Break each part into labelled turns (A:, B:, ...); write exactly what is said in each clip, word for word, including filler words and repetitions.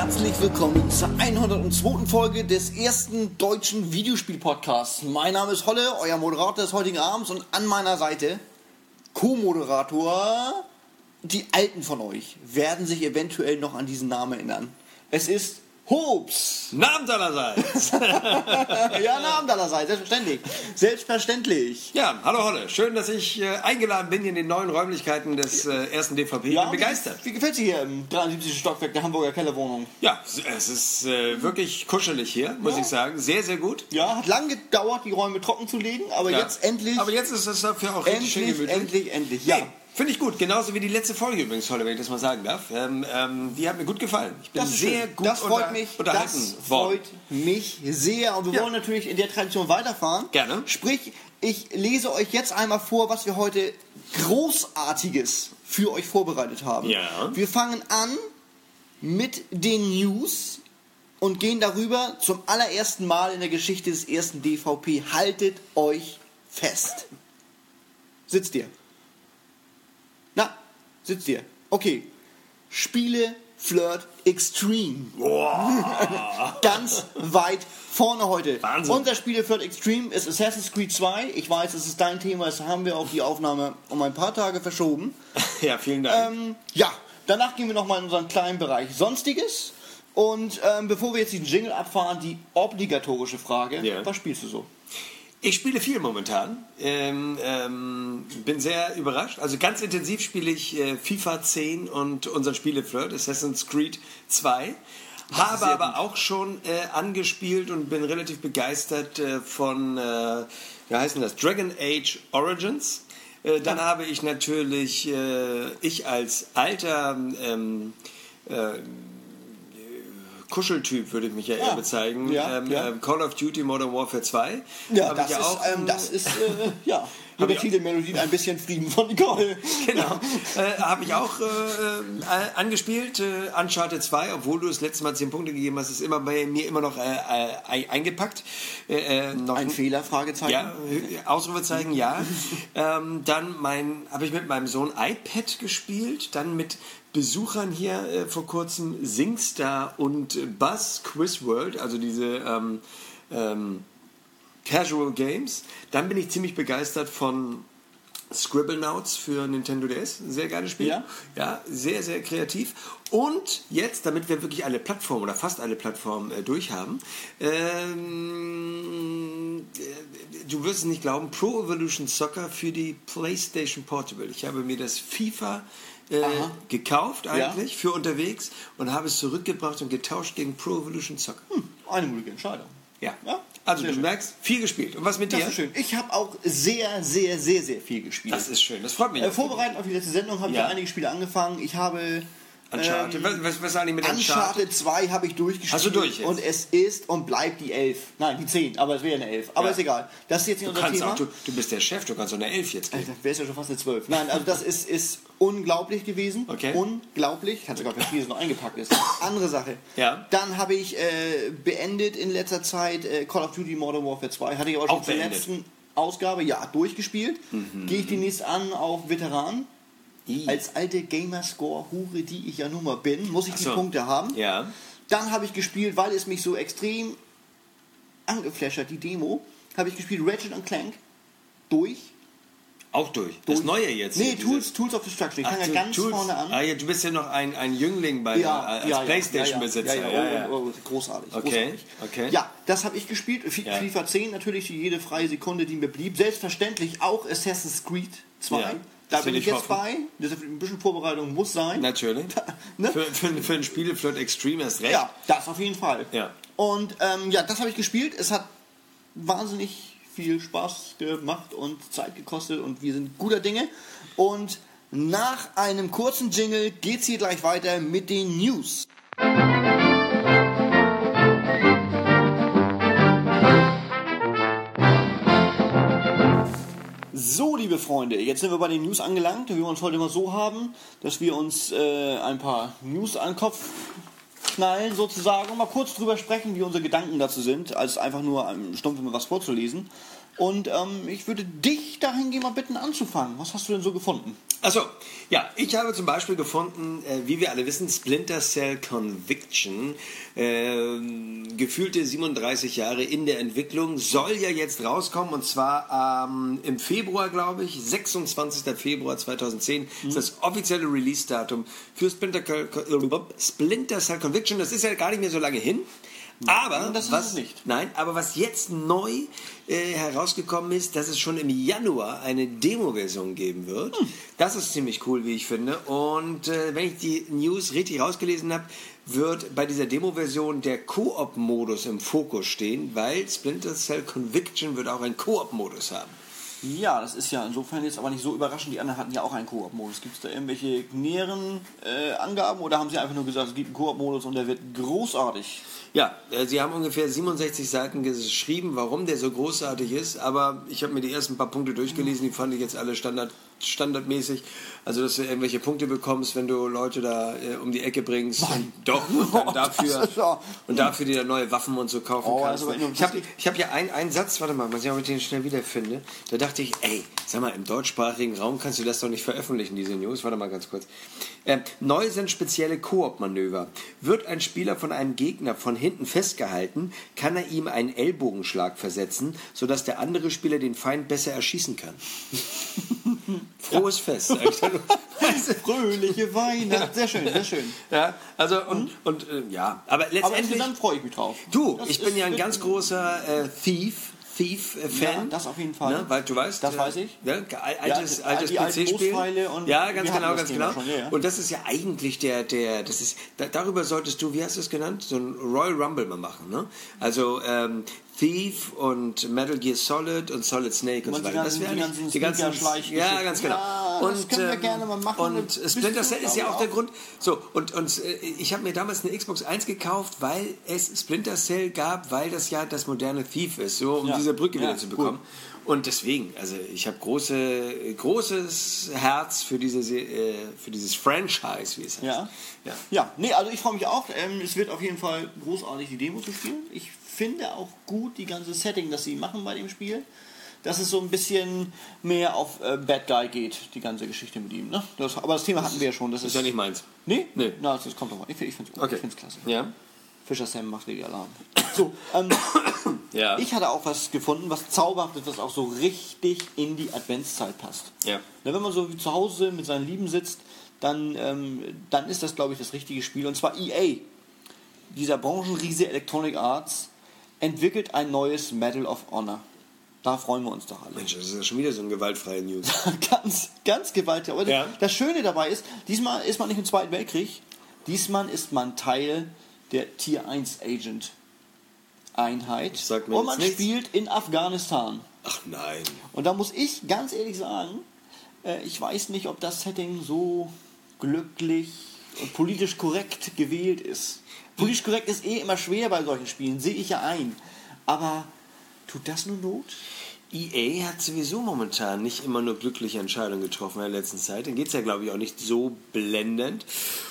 A: herzlich willkommen zur hundertzweiten Folge des ersten deutschen Videospiel-Podcasts. Mein Name ist Holle, euer Moderator des heutigen Abends, und an meiner Seite Co-Moderator. Die Alten von euch werden sich eventuell noch an diesen Namen erinnern. Es ist Hobbs.
B: Namen allerseits.
A: Ja, Namen allerseits, selbstverständlich. Selbstverständlich.
B: Ja, hallo Holle. Schön, dass ich äh, eingeladen bin hier in den neuen Räumlichkeiten des äh, ersten D V P.
A: Ja,
B: bin begeistert.
A: Wie, wie gefällt es dir hier im dreiundsiebzigsten Stockwerk der Hamburger Kellerwohnung?
B: Ja, es ist äh, wirklich kuschelig hier, muss
A: Ja.
B: ich sagen. Sehr, sehr gut.
A: Ja, hat lange gedauert, die Räume trocken zu legen, aber
B: Ja.
A: jetzt endlich.
B: Aber jetzt ist es dafür auch richtig schön
A: endlich,
B: gemütlich.
A: endlich, endlich, ja.
B: Nee, finde ich gut. Genauso wie die letzte Folge übrigens, Holle, wenn ich das mal sagen darf. Ähm, ähm, die hat mir gut gefallen. Ich bin
A: Das ist
B: sehr
A: schön.
B: gut
A: Das freut
B: unter,
A: mich.
B: unterhalten
A: Das
B: worden.
A: freut mich sehr. Und wir
B: Ja.
A: wollen natürlich in der Tradition weiterfahren.
B: Gerne.
A: Sprich, ich lese euch jetzt einmal vor, was wir heute Großartiges für euch vorbereitet haben.
B: Ja.
A: Wir fangen an mit den News und gehen darüber zum allerersten Mal in der Geschichte des ersten D V P. Haltet euch fest. Sitzt ihr? Na, sitzt ihr? Okay. Spiele Flirt Extreme. Ganz weit vorne heute.
B: Wahnsinn.
A: Unser Spiele Flirt Extreme ist Assassin's Creed zwei. Ich weiß, es ist dein Thema, das haben wir auf die Aufnahme um ein paar Tage verschoben.
B: Ja, vielen Dank.
A: Ähm, ja, danach gehen wir nochmal in unseren kleinen Bereich Sonstiges. Und ähm, bevor wir jetzt diesen Jingle abfahren, die obligatorische Frage:
B: Ja.
A: Was spielst du so?
B: Ich spiele viel momentan. Ähm, ähm, bin sehr überrascht. Also ganz intensiv spiele ich äh, FIFA zehn und unseren Spieleflirt, Assassin's Creed zwei. Habe
A: sehr
B: aber
A: gut.
B: auch schon äh, angespielt und bin relativ begeistert äh, von, äh, wie heißt denn das? Dragon Age Origins. Äh, dann
A: Ja.
B: habe ich natürlich, äh, ich als alter ähm, äh, Kuscheltyp würde ich mich ja eher
A: Ja.
B: bezeichnen.
A: Ja,
B: ähm,
A: ja.
B: ähm, Call of Duty Modern Warfare zwei.
A: Ja,
B: Habe
A: das,
B: ich
A: ist,
B: auch,
A: ähm, das ist, äh, ja, wie
B: Hab
A: bei
B: ich auch.
A: vielen Melodien ein bisschen Frieden von Nicole.
B: Genau. Äh, Habe ich auch äh, äh, angespielt, äh, Uncharted zwei, obwohl du das letzte Mal zehn Punkte gegeben hast, ist immer bei mir immer noch äh, äh, eingepackt. Äh, äh, noch
A: Ein Fehler, Fragezeichen.
B: Ja, äh, Ausrufezeichen, ja. ähm, dann mein, habe ich mit meinem Sohn iPad gespielt, dann mit Besuchern hier äh, vor kurzem SingStar und Buzz Quiz World, also diese ähm, ähm, Casual Games. Dann bin ich ziemlich begeistert von Scribblenauts für Nintendo D S. Ein sehr geiles Spiel.
A: Ja.
B: Ja, sehr, sehr kreativ. Und jetzt, damit wir wirklich alle Plattformen oder fast alle Plattformen äh, durchhaben, ähm, äh, du wirst es nicht glauben, Pro Evolution Soccer für die PlayStation Portable. Ich habe mir das FIFA äh,
A: Aha.
B: gekauft eigentlich
A: Ja.
B: für unterwegs und habe es zurückgebracht und getauscht gegen Pro Evolution Soccer.
A: Hm, eine mutige Entscheidung.
B: Ja.
A: Ja,
B: Also
A: sehr
B: du
A: schön.
B: merkst, viel gespielt. Und was mit
A: Das
B: dir?
A: ist schön. Ich habe auch sehr, sehr, sehr, sehr viel gespielt.
B: Das ist schön, das freut mich.
A: äh, vorbereitend auf die letzte Sendung habe ich
B: Ja.
A: ja einige Spiele angefangen. Ich habe
B: Uncharted.
A: ähm,
B: was, was, was sagen die mit Uncharted?
A: Uncharted zwei habe ich durchgespielt.
B: Hast du durch jetzt?
A: Und es ist und bleibt die elf. Nein, die zehn, aber es wäre eine elf. Aber
B: Ja.
A: ist egal. Das ist jetzt nicht
B: Du,
A: unser
B: kannst
A: Thema.
B: auch, du, du bist der Chef, du kannst auch eine Elf jetzt geben.
A: Alter, wäre es ja schon fast eine zwölf. Nein, also das ist, ist unglaublich gewesen.
B: Okay.
A: Unglaublich. Ich kann sogar verstehen, dass es noch eingepackt ist. Andere Sache.
B: Ja.
A: Dann habe ich äh, beendet in letzter Zeit äh, Call of Duty Modern Warfare zwei. Hatte ich aber schon
B: Auch
A: zur
B: beendet.
A: letzten Ausgabe, ja, durchgespielt.
B: Mhm.
A: Gehe ich demnächst an auf Veteran.
B: I.
A: Als alte Gamerscore-Hure, die ich ja nun mal bin, muss ich
B: Ach
A: die
B: so.
A: Punkte haben.
B: Ja.
A: Dann habe ich gespielt, weil es mich so extrem angeflasht hat, die Demo, habe ich gespielt Ratchet and Clank durch.
B: Auch durch. Das
A: Durch.
B: Neue jetzt.
A: Nee,
B: Diese-
A: Tools, Tools of Destruction. Ich
B: Ach,
A: fange
B: du-
A: ja ganz
B: Tools.
A: vorne an.
B: Ah, ja, du bist ja noch ein, ein Jüngling bei
A: Ja,
B: als
A: ja, ja,
B: Playstation-Besitzer.
A: Ja, ja, ja, oh, oh, großartig.
B: Okay,
A: großartig.
B: okay.
A: Ja, das habe ich gespielt. F-
B: Ja.
A: FIFA zehn natürlich jede freie Sekunde, die mir blieb. Selbstverständlich auch Assassin's Creed zwei.
B: Ja,
A: da
B: das
A: bin
B: will
A: ich
B: ich
A: jetzt
B: hoffen.
A: bei. Deshalb ein bisschen Vorbereitung muss sein.
B: Natürlich.
A: Ne?
B: Für, für, für ein Spieleflirt Extreme erst recht.
A: Ja, das auf jeden Fall.
B: Ja.
A: Und ähm, ja, das habe ich gespielt. Es hat wahnsinnig viel Spaß gemacht und Zeit gekostet und wir sind guter Dinge. Und nach einem kurzen Jingle geht's hier gleich weiter mit den News. So, liebe Freunde, jetzt sind wir bei den News angelangt. Wir uns heute mal so haben, dass wir uns äh, ein paar News an den Kopf knallen, sozusagen, und mal kurz drüber sprechen, wie unsere Gedanken dazu sind, als einfach nur um, stumpf immer was vorzulesen. Und ähm, ich würde dich dahingehend mal bitten anzufangen. Was hast du denn so gefunden?
B: Achso, ja, ich habe zum Beispiel gefunden, äh, wie wir alle wissen, Splinter Cell Conviction, äh, gefühlte siebenunddreißig Jahre in der Entwicklung, soll ja jetzt rauskommen und zwar ähm, im Februar, glaube ich, sechsundzwanzigster Februar zweitausendzehn mhm. ist das offizielle Release-Datum für Splinter, Splinter Cell Conviction. Das ist ja gar nicht mehr so lange hin. Aber
A: das ist
B: was,
A: es nicht.
B: Nein, aber was jetzt neu äh, herausgekommen ist, dass es schon im Januar eine Demo-Version geben wird. Hm. Das ist ziemlich cool, wie ich finde. Und äh, wenn ich die News richtig rausgelesen habe, wird bei dieser Demo-Version der Koop-Modus im Fokus stehen, weil Splinter Cell Conviction wird auch einen Koop-Modus haben.
A: Ja, das ist ja insofern jetzt aber nicht so überraschend. Die anderen hatten ja auch einen Koop-Modus. Gibt es da irgendwelche näheren äh, Angaben oder haben sie einfach nur gesagt, es gibt einen Koop-Modus und der wird großartig?
B: Ja, äh, sie haben ungefähr siebenundsechzig Seiten geschrieben, warum der so großartig ist, aber ich habe mir die ersten paar Punkte durchgelesen, die fand ich jetzt alle Standard, standardmäßig. Also, dass du irgendwelche Punkte bekommst, wenn du Leute da äh, um die Ecke bringst und doch und dann dafür und dafür dir neue Waffen und so kaufen
A: oh,
B: kannst.
A: Also
B: ich habe ich hab ja einen, einen Satz, warte mal, mal sehen, ob ich den schnell wiederfinde. Da dachte ich, ey, sag mal, im deutschsprachigen Raum kannst du das doch nicht veröffentlichen, diese News. Warte mal ganz kurz. Äh, neu sind spezielle Koop-Manöver. Wird ein Spieler von einem Gegner von hinten festgehalten, kann er ihm einen Ellbogenschlag versetzen, sodass der andere Spieler den Feind besser erschießen kann. Frohes ja. Fest.
A: Fröhliche Weihnachten. Sehr schön, sehr schön.
B: Ja, also und, mhm. und äh, ja, aber letztendlich...
A: Aber dann freue ich mich drauf.
B: Du, das ich bin ja ein ganz großer äh, Thief. Thief-Fan.
A: Ja, das auf jeden Fall.
B: Ne, weil du weißt,
A: das
B: äh,
A: weiß ich.
B: Ne, altes
A: ja,
B: altes P C-Spiel. Ja, ganz genau, ganz genau.
A: Schon, ja, ja.
B: Und das ist ja eigentlich der, der, das ist, da, darüber solltest du, wie hast du es genannt, so ein Royal Rumble mal machen, ne? Also ähm, Thief und Metal Gear Solid und Solid Snake und, und so weiter. Das wäre
A: die,
B: die ganzen
A: Schleichen.
B: Ja, ganz genau.
A: Ja,
B: und
A: das können wir
B: ähm, gerne
A: mal machen.
B: Und Splinter Cell ist ja auch, auch der Grund. So, und, und äh, ich habe mir damals eine Xbox eins gekauft, weil es Splinter Cell gab, weil das ja das moderne Thief ist, so um ja. diese Brücke wieder ja, zu bekommen. Cool. Und deswegen, also ich habe große, großes Herz für, diese, äh, für dieses Franchise, wie es heißt.
A: Ja, ja. ja. Nee, also ich freue mich auch. Ähm, es wird auf jeden Fall großartig, die Demo zu spielen. Ich finde auch gut die ganze Setting, das sie machen bei dem Spiel. Dass es so ein bisschen mehr auf äh, Bad Guy geht, die ganze Geschichte mit ihm. Ne? Das, aber das Thema hatten wir ja schon. Das
B: ist, ist ja nicht meins.
A: Nee? Nee. Na, das kommt doch mal. Ich, ich finde es
B: okay.
A: klasse.
B: Ja.
A: Fischer Sam macht die Alarm. So, ähm, ja. Ich hatte auch was gefunden, was zauberhaft ist, was auch so richtig in die Adventszeit passt.
B: Ja.
A: Na, wenn man so wie zu Hause mit seinen Lieben sitzt, dann, ähm, dann ist das, glaube ich, das richtige Spiel. Und zwar E A, dieser Branchenriese Electronic Arts, entwickelt ein neues Medal of Honor. Da freuen wir uns doch alle.
B: Mensch, das ist ja schon wieder so eine gewaltfreie News.
A: ganz, ganz gewaltig. Aber
B: ja.
A: das Schöne dabei ist, diesmal ist man nicht im Zweiten Weltkrieg, diesmal ist man Teil der Tier eins Agent Einheit. Und man
B: nichts.
A: spielt in Afghanistan.
B: Ach nein.
A: Und da muss ich ganz ehrlich sagen, äh, ich weiß nicht, ob das Setting so glücklich und politisch korrekt gewählt ist. Politisch korrekt ist eh immer schwer bei solchen Spielen, sehe ich ja ein. Aber tut das nur Not?
B: E A hat sowieso momentan nicht immer nur glückliche Entscheidungen getroffen in der letzten Zeit. Dann geht es ja, glaube ich, auch nicht so blendend.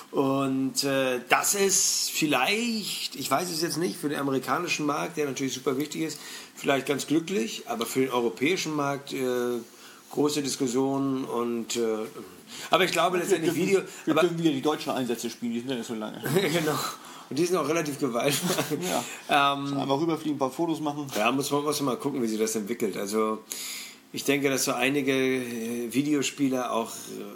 B: Und äh, das ist vielleicht, ich weiß es jetzt nicht, für den amerikanischen Markt, der natürlich super wichtig ist, vielleicht ganz glücklich, aber für den europäischen Markt äh, große Diskussionen und äh, aber ich glaube letztendlich
A: wir dürfen,
B: Video...
A: Wir
B: aber,
A: dürfen wieder die deutschen Einsätze spielen, die sind ja nicht so lange.
B: Genau. Und die sind auch relativ gewaltvoll.
A: Ja. Ähm, Einfach rüberfliegen, ein paar Fotos machen.
B: Ja, muss man, muss man mal gucken, wie sich das entwickelt. Also ich denke, dass so einige Videospieler auch,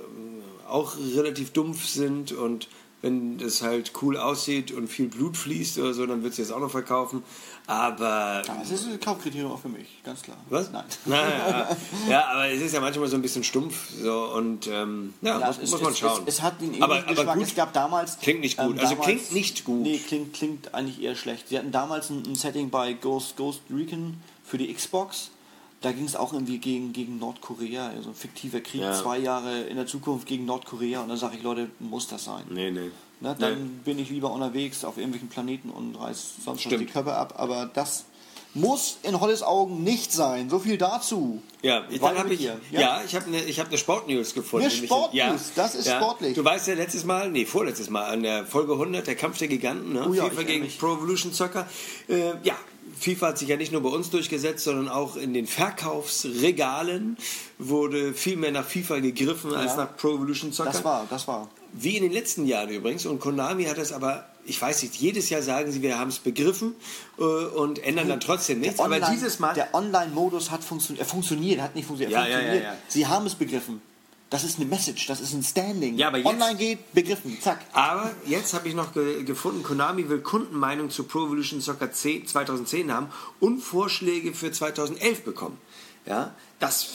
B: auch relativ dumpf sind und wenn das halt cool aussieht und viel Blut fließt oder so, dann wird es jetzt auch noch verkaufen. Aber...
A: Ja, das ist ein Kaufkriterium auch für mich, ganz klar.
B: Was?
A: Nein.
B: Naja, ja, aber es ist ja manchmal so ein bisschen stumpf so und ähm, ja, ja, muss,
A: es,
B: muss man
A: es,
B: schauen.
A: Es, es hat den
B: aber,
A: Geschmack.
B: aber gut,
A: es gab damals...
B: Klingt nicht gut,
A: ähm,
B: also
A: damals,
B: klingt nicht gut.
A: Nee, klingt, klingt eigentlich eher schlecht. Sie hatten damals ein, ein Setting bei Ghost, Ghost Recon für die Xbox. Da ging es auch irgendwie gegen, gegen Nordkorea, also ein fiktiver Krieg, ja. zwei Jahre in der Zukunft gegen Nordkorea und dann sage ich, Leute, muss das sein?
B: Nee, nee.
A: Na, dann nee. bin ich lieber unterwegs auf irgendwelchen Planeten und reiß sonst schon die Köpfe ab, aber das muss in Holles Augen nicht sein. So viel dazu.
B: Ja, dann habe ich hier. Ja, ja ich habe eine ich habe eine Sportnews gefunden.
A: Eine Sportnews, ja, das ist ja. sportlich.
B: Du weißt ja letztes Mal, nee, vorletztes Mal an der Folge hundert, der Kampf der Giganten, ne?
A: Oh ja,
B: FIFA gegen Pro Evolution Soccer. Äh, ja, FIFA hat sich ja nicht nur bei uns durchgesetzt, sondern auch in den Verkaufsregalen wurde viel mehr nach FIFA gegriffen ja. als nach Pro Evolution Soccer.
A: Das war, das war.
B: Wie in den letzten Jahren übrigens. Und Konami hat es aber, ich weiß nicht, jedes Jahr sagen sie, wir haben es begriffen äh, und ändern dann trotzdem nichts.
A: Online,
B: aber dieses Mal...
A: Der Online-Modus hat funktio- er funktioniert, hat nicht funktioniert.
B: Ja,
A: er
B: ja,
A: funktioniert.
B: ja, ja.
A: Sie haben es begriffen. Das ist eine Message, das ist ein Standing.
B: Ja, aber jetzt,
A: Online geht, begriffen, zack.
B: Aber jetzt habe ich noch ge- gefunden, Konami will Kundenmeinung zu Pro Evolution Soccer zwanzig zehn haben und Vorschläge für zwanzig elf bekommen. Ja, das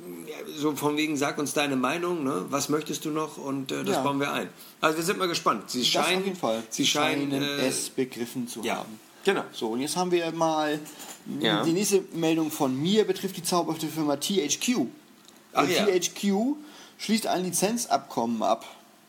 B: so von wegen, sag uns deine Meinung, ne? Was möchtest du noch und äh, das
A: Ja.
B: bauen wir ein. Also wir sind mal gespannt. Sie
A: Das
B: scheinen,
A: auf jeden Fall.
B: Sie scheinen,
A: scheinen
B: äh,
A: es begriffen zu
B: ja.
A: haben.
B: Genau.
A: So, und jetzt haben wir mal
B: Ja.
A: die nächste Meldung von mir, betrifft die zauberhafte Firma T H Q.
B: Ach
A: Und
B: ja.
A: T H Q schließt ein Lizenzabkommen ab.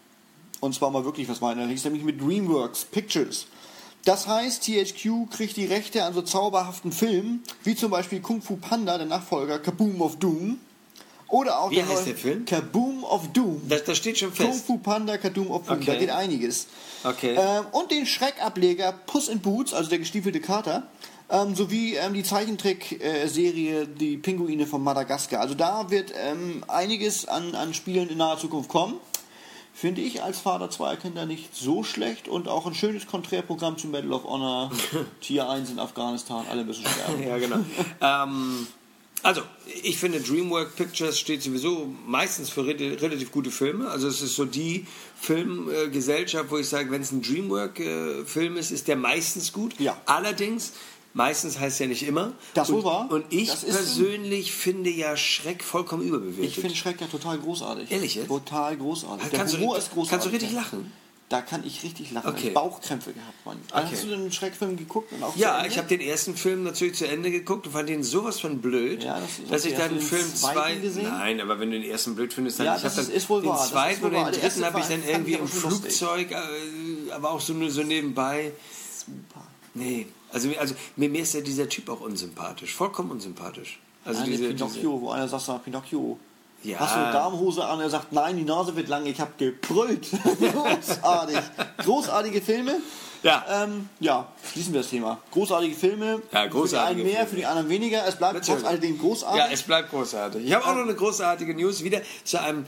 A: Und zwar mal wirklich was meiner, nämlich mit DreamWorks Pictures. Das heißt, T H Q kriegt die Rechte an so zauberhaften Filmen, wie zum Beispiel Kung Fu Panda, der Nachfolger Kaboom of Doom. Oder auch
B: Wie
A: der
B: heißt
A: neue
B: der Film?
A: Kaboom of Doom.
B: Das, das steht schon
A: Kung
B: fest.
A: Fu Panda, Kaboom of Doom,
B: Okay.
A: da geht einiges.
B: Okay.
A: Ähm, und den Schreckableger Puss in Boots, also der gestiefelte Kater, ähm, sowie ähm, die Zeichentrickserie Die Pinguine von Madagaskar. Also da wird ähm, einiges an, an Spielen in naher Zukunft kommen. Finde ich als Vater zweier Kinder nicht so schlecht und auch ein schönes Konträrprogramm zu Medal of Honor, Tier eins in Afghanistan, alle müssen sterben.
B: Ja, genau. ähm, also, ich finde, DreamWorks Pictures steht sowieso meistens für re- relativ gute Filme. Also es ist so die Filmgesellschaft, wo ich sage, wenn es ein DreamWorks-Film ist, ist der meistens gut.
A: Ja.
B: Allerdings, meistens heißt ja nicht immer.
A: Das wohl
B: und,
A: wahr.
B: Und ich
A: Das ist-
B: persönlich finde ja Schreck vollkommen überbewertet.
A: Ich finde Schreck ja total großartig.
B: Ehrlich jetzt?
A: Total großartig. Der
B: kannst, du,
A: Humor ist großartig.
B: kannst du richtig lachen?
A: Da kann ich richtig lachen.
B: Okay.
A: Ich hab Bauchkrämpfe gehabt, Mann.
B: Okay.
A: Hast du den Schreckfilm geguckt? Und auch zu
B: Ja,
A: Ende?
B: ich habe den ersten Film natürlich zu Ende geguckt und fand den sowas von blöd,
A: Ja, das ist
B: dass
A: okay.
B: ich
A: Hast
B: dann
A: du
B: den
A: den
B: Film
A: zweiten
B: zwei...
A: gesehen?
B: Nein, aber wenn du den ersten blöd findest, dann...
A: Ja,
B: ich
A: das
B: hab dann
A: ist wohl
B: den
A: wahr, das ist
B: zweiten
A: wohl
B: oder
A: wahr.
B: den
A: Der
B: dritten
A: erste
B: habe ich
A: war-
B: dann
A: fand ich
B: irgendwie
A: aber
B: im
A: schon lustig.
B: Flugzeug, äh, aber auch so nur so nebenbei.
A: Super.
B: Nee, also, also mir, mir ist ja dieser Typ auch unsympathisch, vollkommen unsympathisch. Also
A: Nein,
B: diese,
A: der Pinocchio, wo einer sagt, nach Pinocchio.
B: Ja.
A: Hast du eine Damenhose an? Er sagt, nein, die Nase wird lang. Ich habe gebrüllt. Großartig. Großartige Filme.
B: Ja.
A: Ähm, ja, schließen wir das Thema. Großartige Filme.
B: Ja, großartige
A: Für die einen mehr,
B: Filme.
A: für die anderen weniger. Es bleibt
B: Natürlich.
A: trotz alledem großartig.
B: Ja, es bleibt großartig. Ich habe auch noch eine großartige News wieder zu einem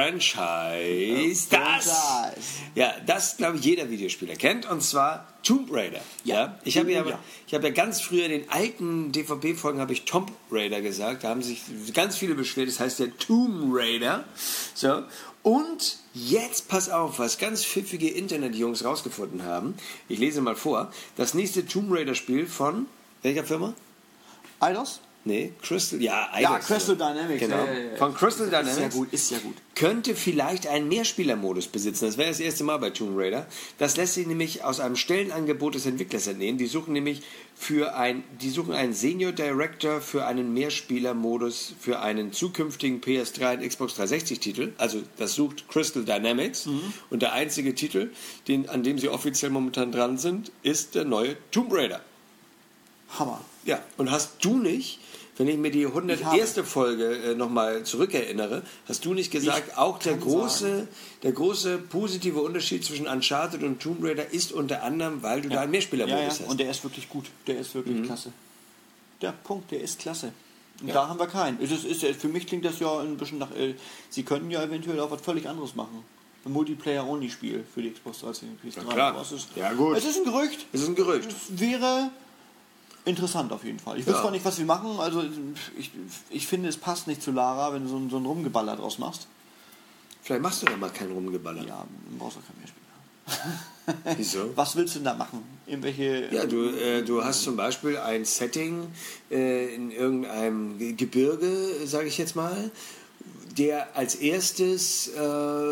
B: Franchise, das,
A: Franchise.
B: ja, das glaube ich jeder Videospieler kennt, und zwar Tomb Raider. Ja, ich habe ja,
A: Ja.
B: ich habe ja ganz früher in den alten D V B-Folgen habe ich Tomb Raider gesagt. Da haben sich ganz viele beschwert. Das heißt ja Tomb Raider. So. Und jetzt pass auf, was ganz pfiffige Internetjungs rausgefunden haben. Ich lese mal vor. Das nächste Tomb Raider-Spiel von welcher Firma?
A: Eidos?
B: Nee, Crystal, ja,
A: Ja,
B: Eidos.
A: Crystal Dynamics.
B: Genau.
A: Ja, ja, ja.
B: Von Crystal
A: Ist
B: Dynamics.
A: sehr gut, ist sehr gut.
B: Könnte vielleicht einen Mehrspielermodus besitzen. Das wäre das erste Mal bei Tomb Raider. Das lässt sich nämlich aus einem Stellenangebot des Entwicklers entnehmen. Die suchen nämlich für ein, die suchen einen Senior Director für einen Mehrspielermodus für einen zukünftigen P S drei und Xbox dreihundertsechzig Titel. Also das sucht Crystal Dynamics.
A: Mhm.
B: Und der einzige Titel, den, an dem sie offiziell momentan dran sind, ist der neue Tomb Raider.
A: Hammer.
B: Ja, und hast du nicht, wenn ich mir die
A: Ich
B: hunderterste Folge äh, nochmal zurückerinnere, hast du nicht gesagt,
A: Ich
B: auch der
A: kann
B: große,
A: sagen.
B: der große positive Unterschied zwischen Uncharted und Tomb Raider ist unter anderem, weil du da einen
A: Ja,
B: Mehrspielermodus
A: ja.
B: hast.
A: Und der ist wirklich gut. Der ist wirklich klasse. Der Punkt, der ist klasse. Und
B: Ja.
A: da haben wir keinen. Es ist, ist, für mich klingt das ja ein bisschen nach. Äh, Sie können ja eventuell auch was völlig anderes machen. Ein Multiplayer-Only-Spiel für die Xbox dreihundertzehn und P S drei.
B: Na klar.
A: Aber es ist,
B: Ja, gut.
A: Es ist ein Gerücht.
B: Das ist ein Gerücht.
A: Es wäre interessant auf jeden Fall. Ich weiß
B: Ja.
A: zwar nicht, was wir machen. Also ich, ich finde, es passt nicht zu Lara, wenn du so ein, so ein Rumgeballer draus machst.
B: Vielleicht machst du ja mal keinen Rumgeballer.
A: Ja, dann brauchst du kein Mehrspieler.
B: Wieso?
A: Was willst du denn da machen? Irgendwelche.
B: Ja, du, äh, du hast zum Beispiel ein Setting äh, in irgendeinem Ge- Gebirge, sage ich jetzt mal, der als erstes äh,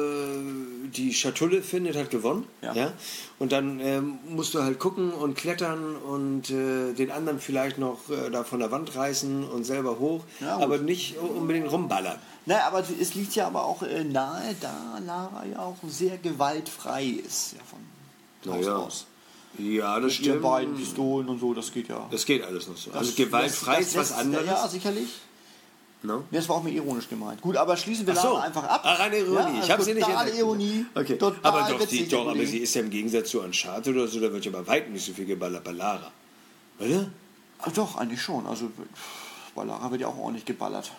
B: die Schatulle findet, hat gewonnen.
A: Ja.
B: Und dann ähm, musst du halt gucken und klettern und äh, den anderen vielleicht noch äh, da von der Wand reißen und selber hoch,
A: Ja, gut.
B: aber nicht unbedingt rumballern.
A: Naja, aber es liegt ja aber auch äh, nahe, da Lara ja auch sehr gewaltfrei ist. Ja, von Haus
B: Naja.
A: aus.
B: Ja, das
A: Mit ihren
B: stimmt.
A: beiden Pistolen und so, das geht ja.
B: Das geht alles noch so. Also
A: Das-
B: gewaltfrei
A: das-
B: ist
A: das
B: was
A: lässt-
B: anderes.
A: Ja, sicherlich.
B: No?
A: Das war auch mir ironisch gemeint. Gut, aber schließen wir
B: Ach so.
A: Lara einfach ab.
B: Ah, reine Ironie.
A: Ja,
B: ich
A: also
B: habe sie nicht
A: totale
B: entdeckt.
A: Ironie.
B: Okay.
A: Total
B: Aber doch,
A: witzig,
B: die, doch, aber
A: Ironie.
B: sie ist ja im Gegensatz zu Uncharted oder so, da wird ja bei weitem nicht so viel geballert bei Lara. Oder?
A: Ach doch, eigentlich schon. Also bei Lara wird ja auch ordentlich geballert.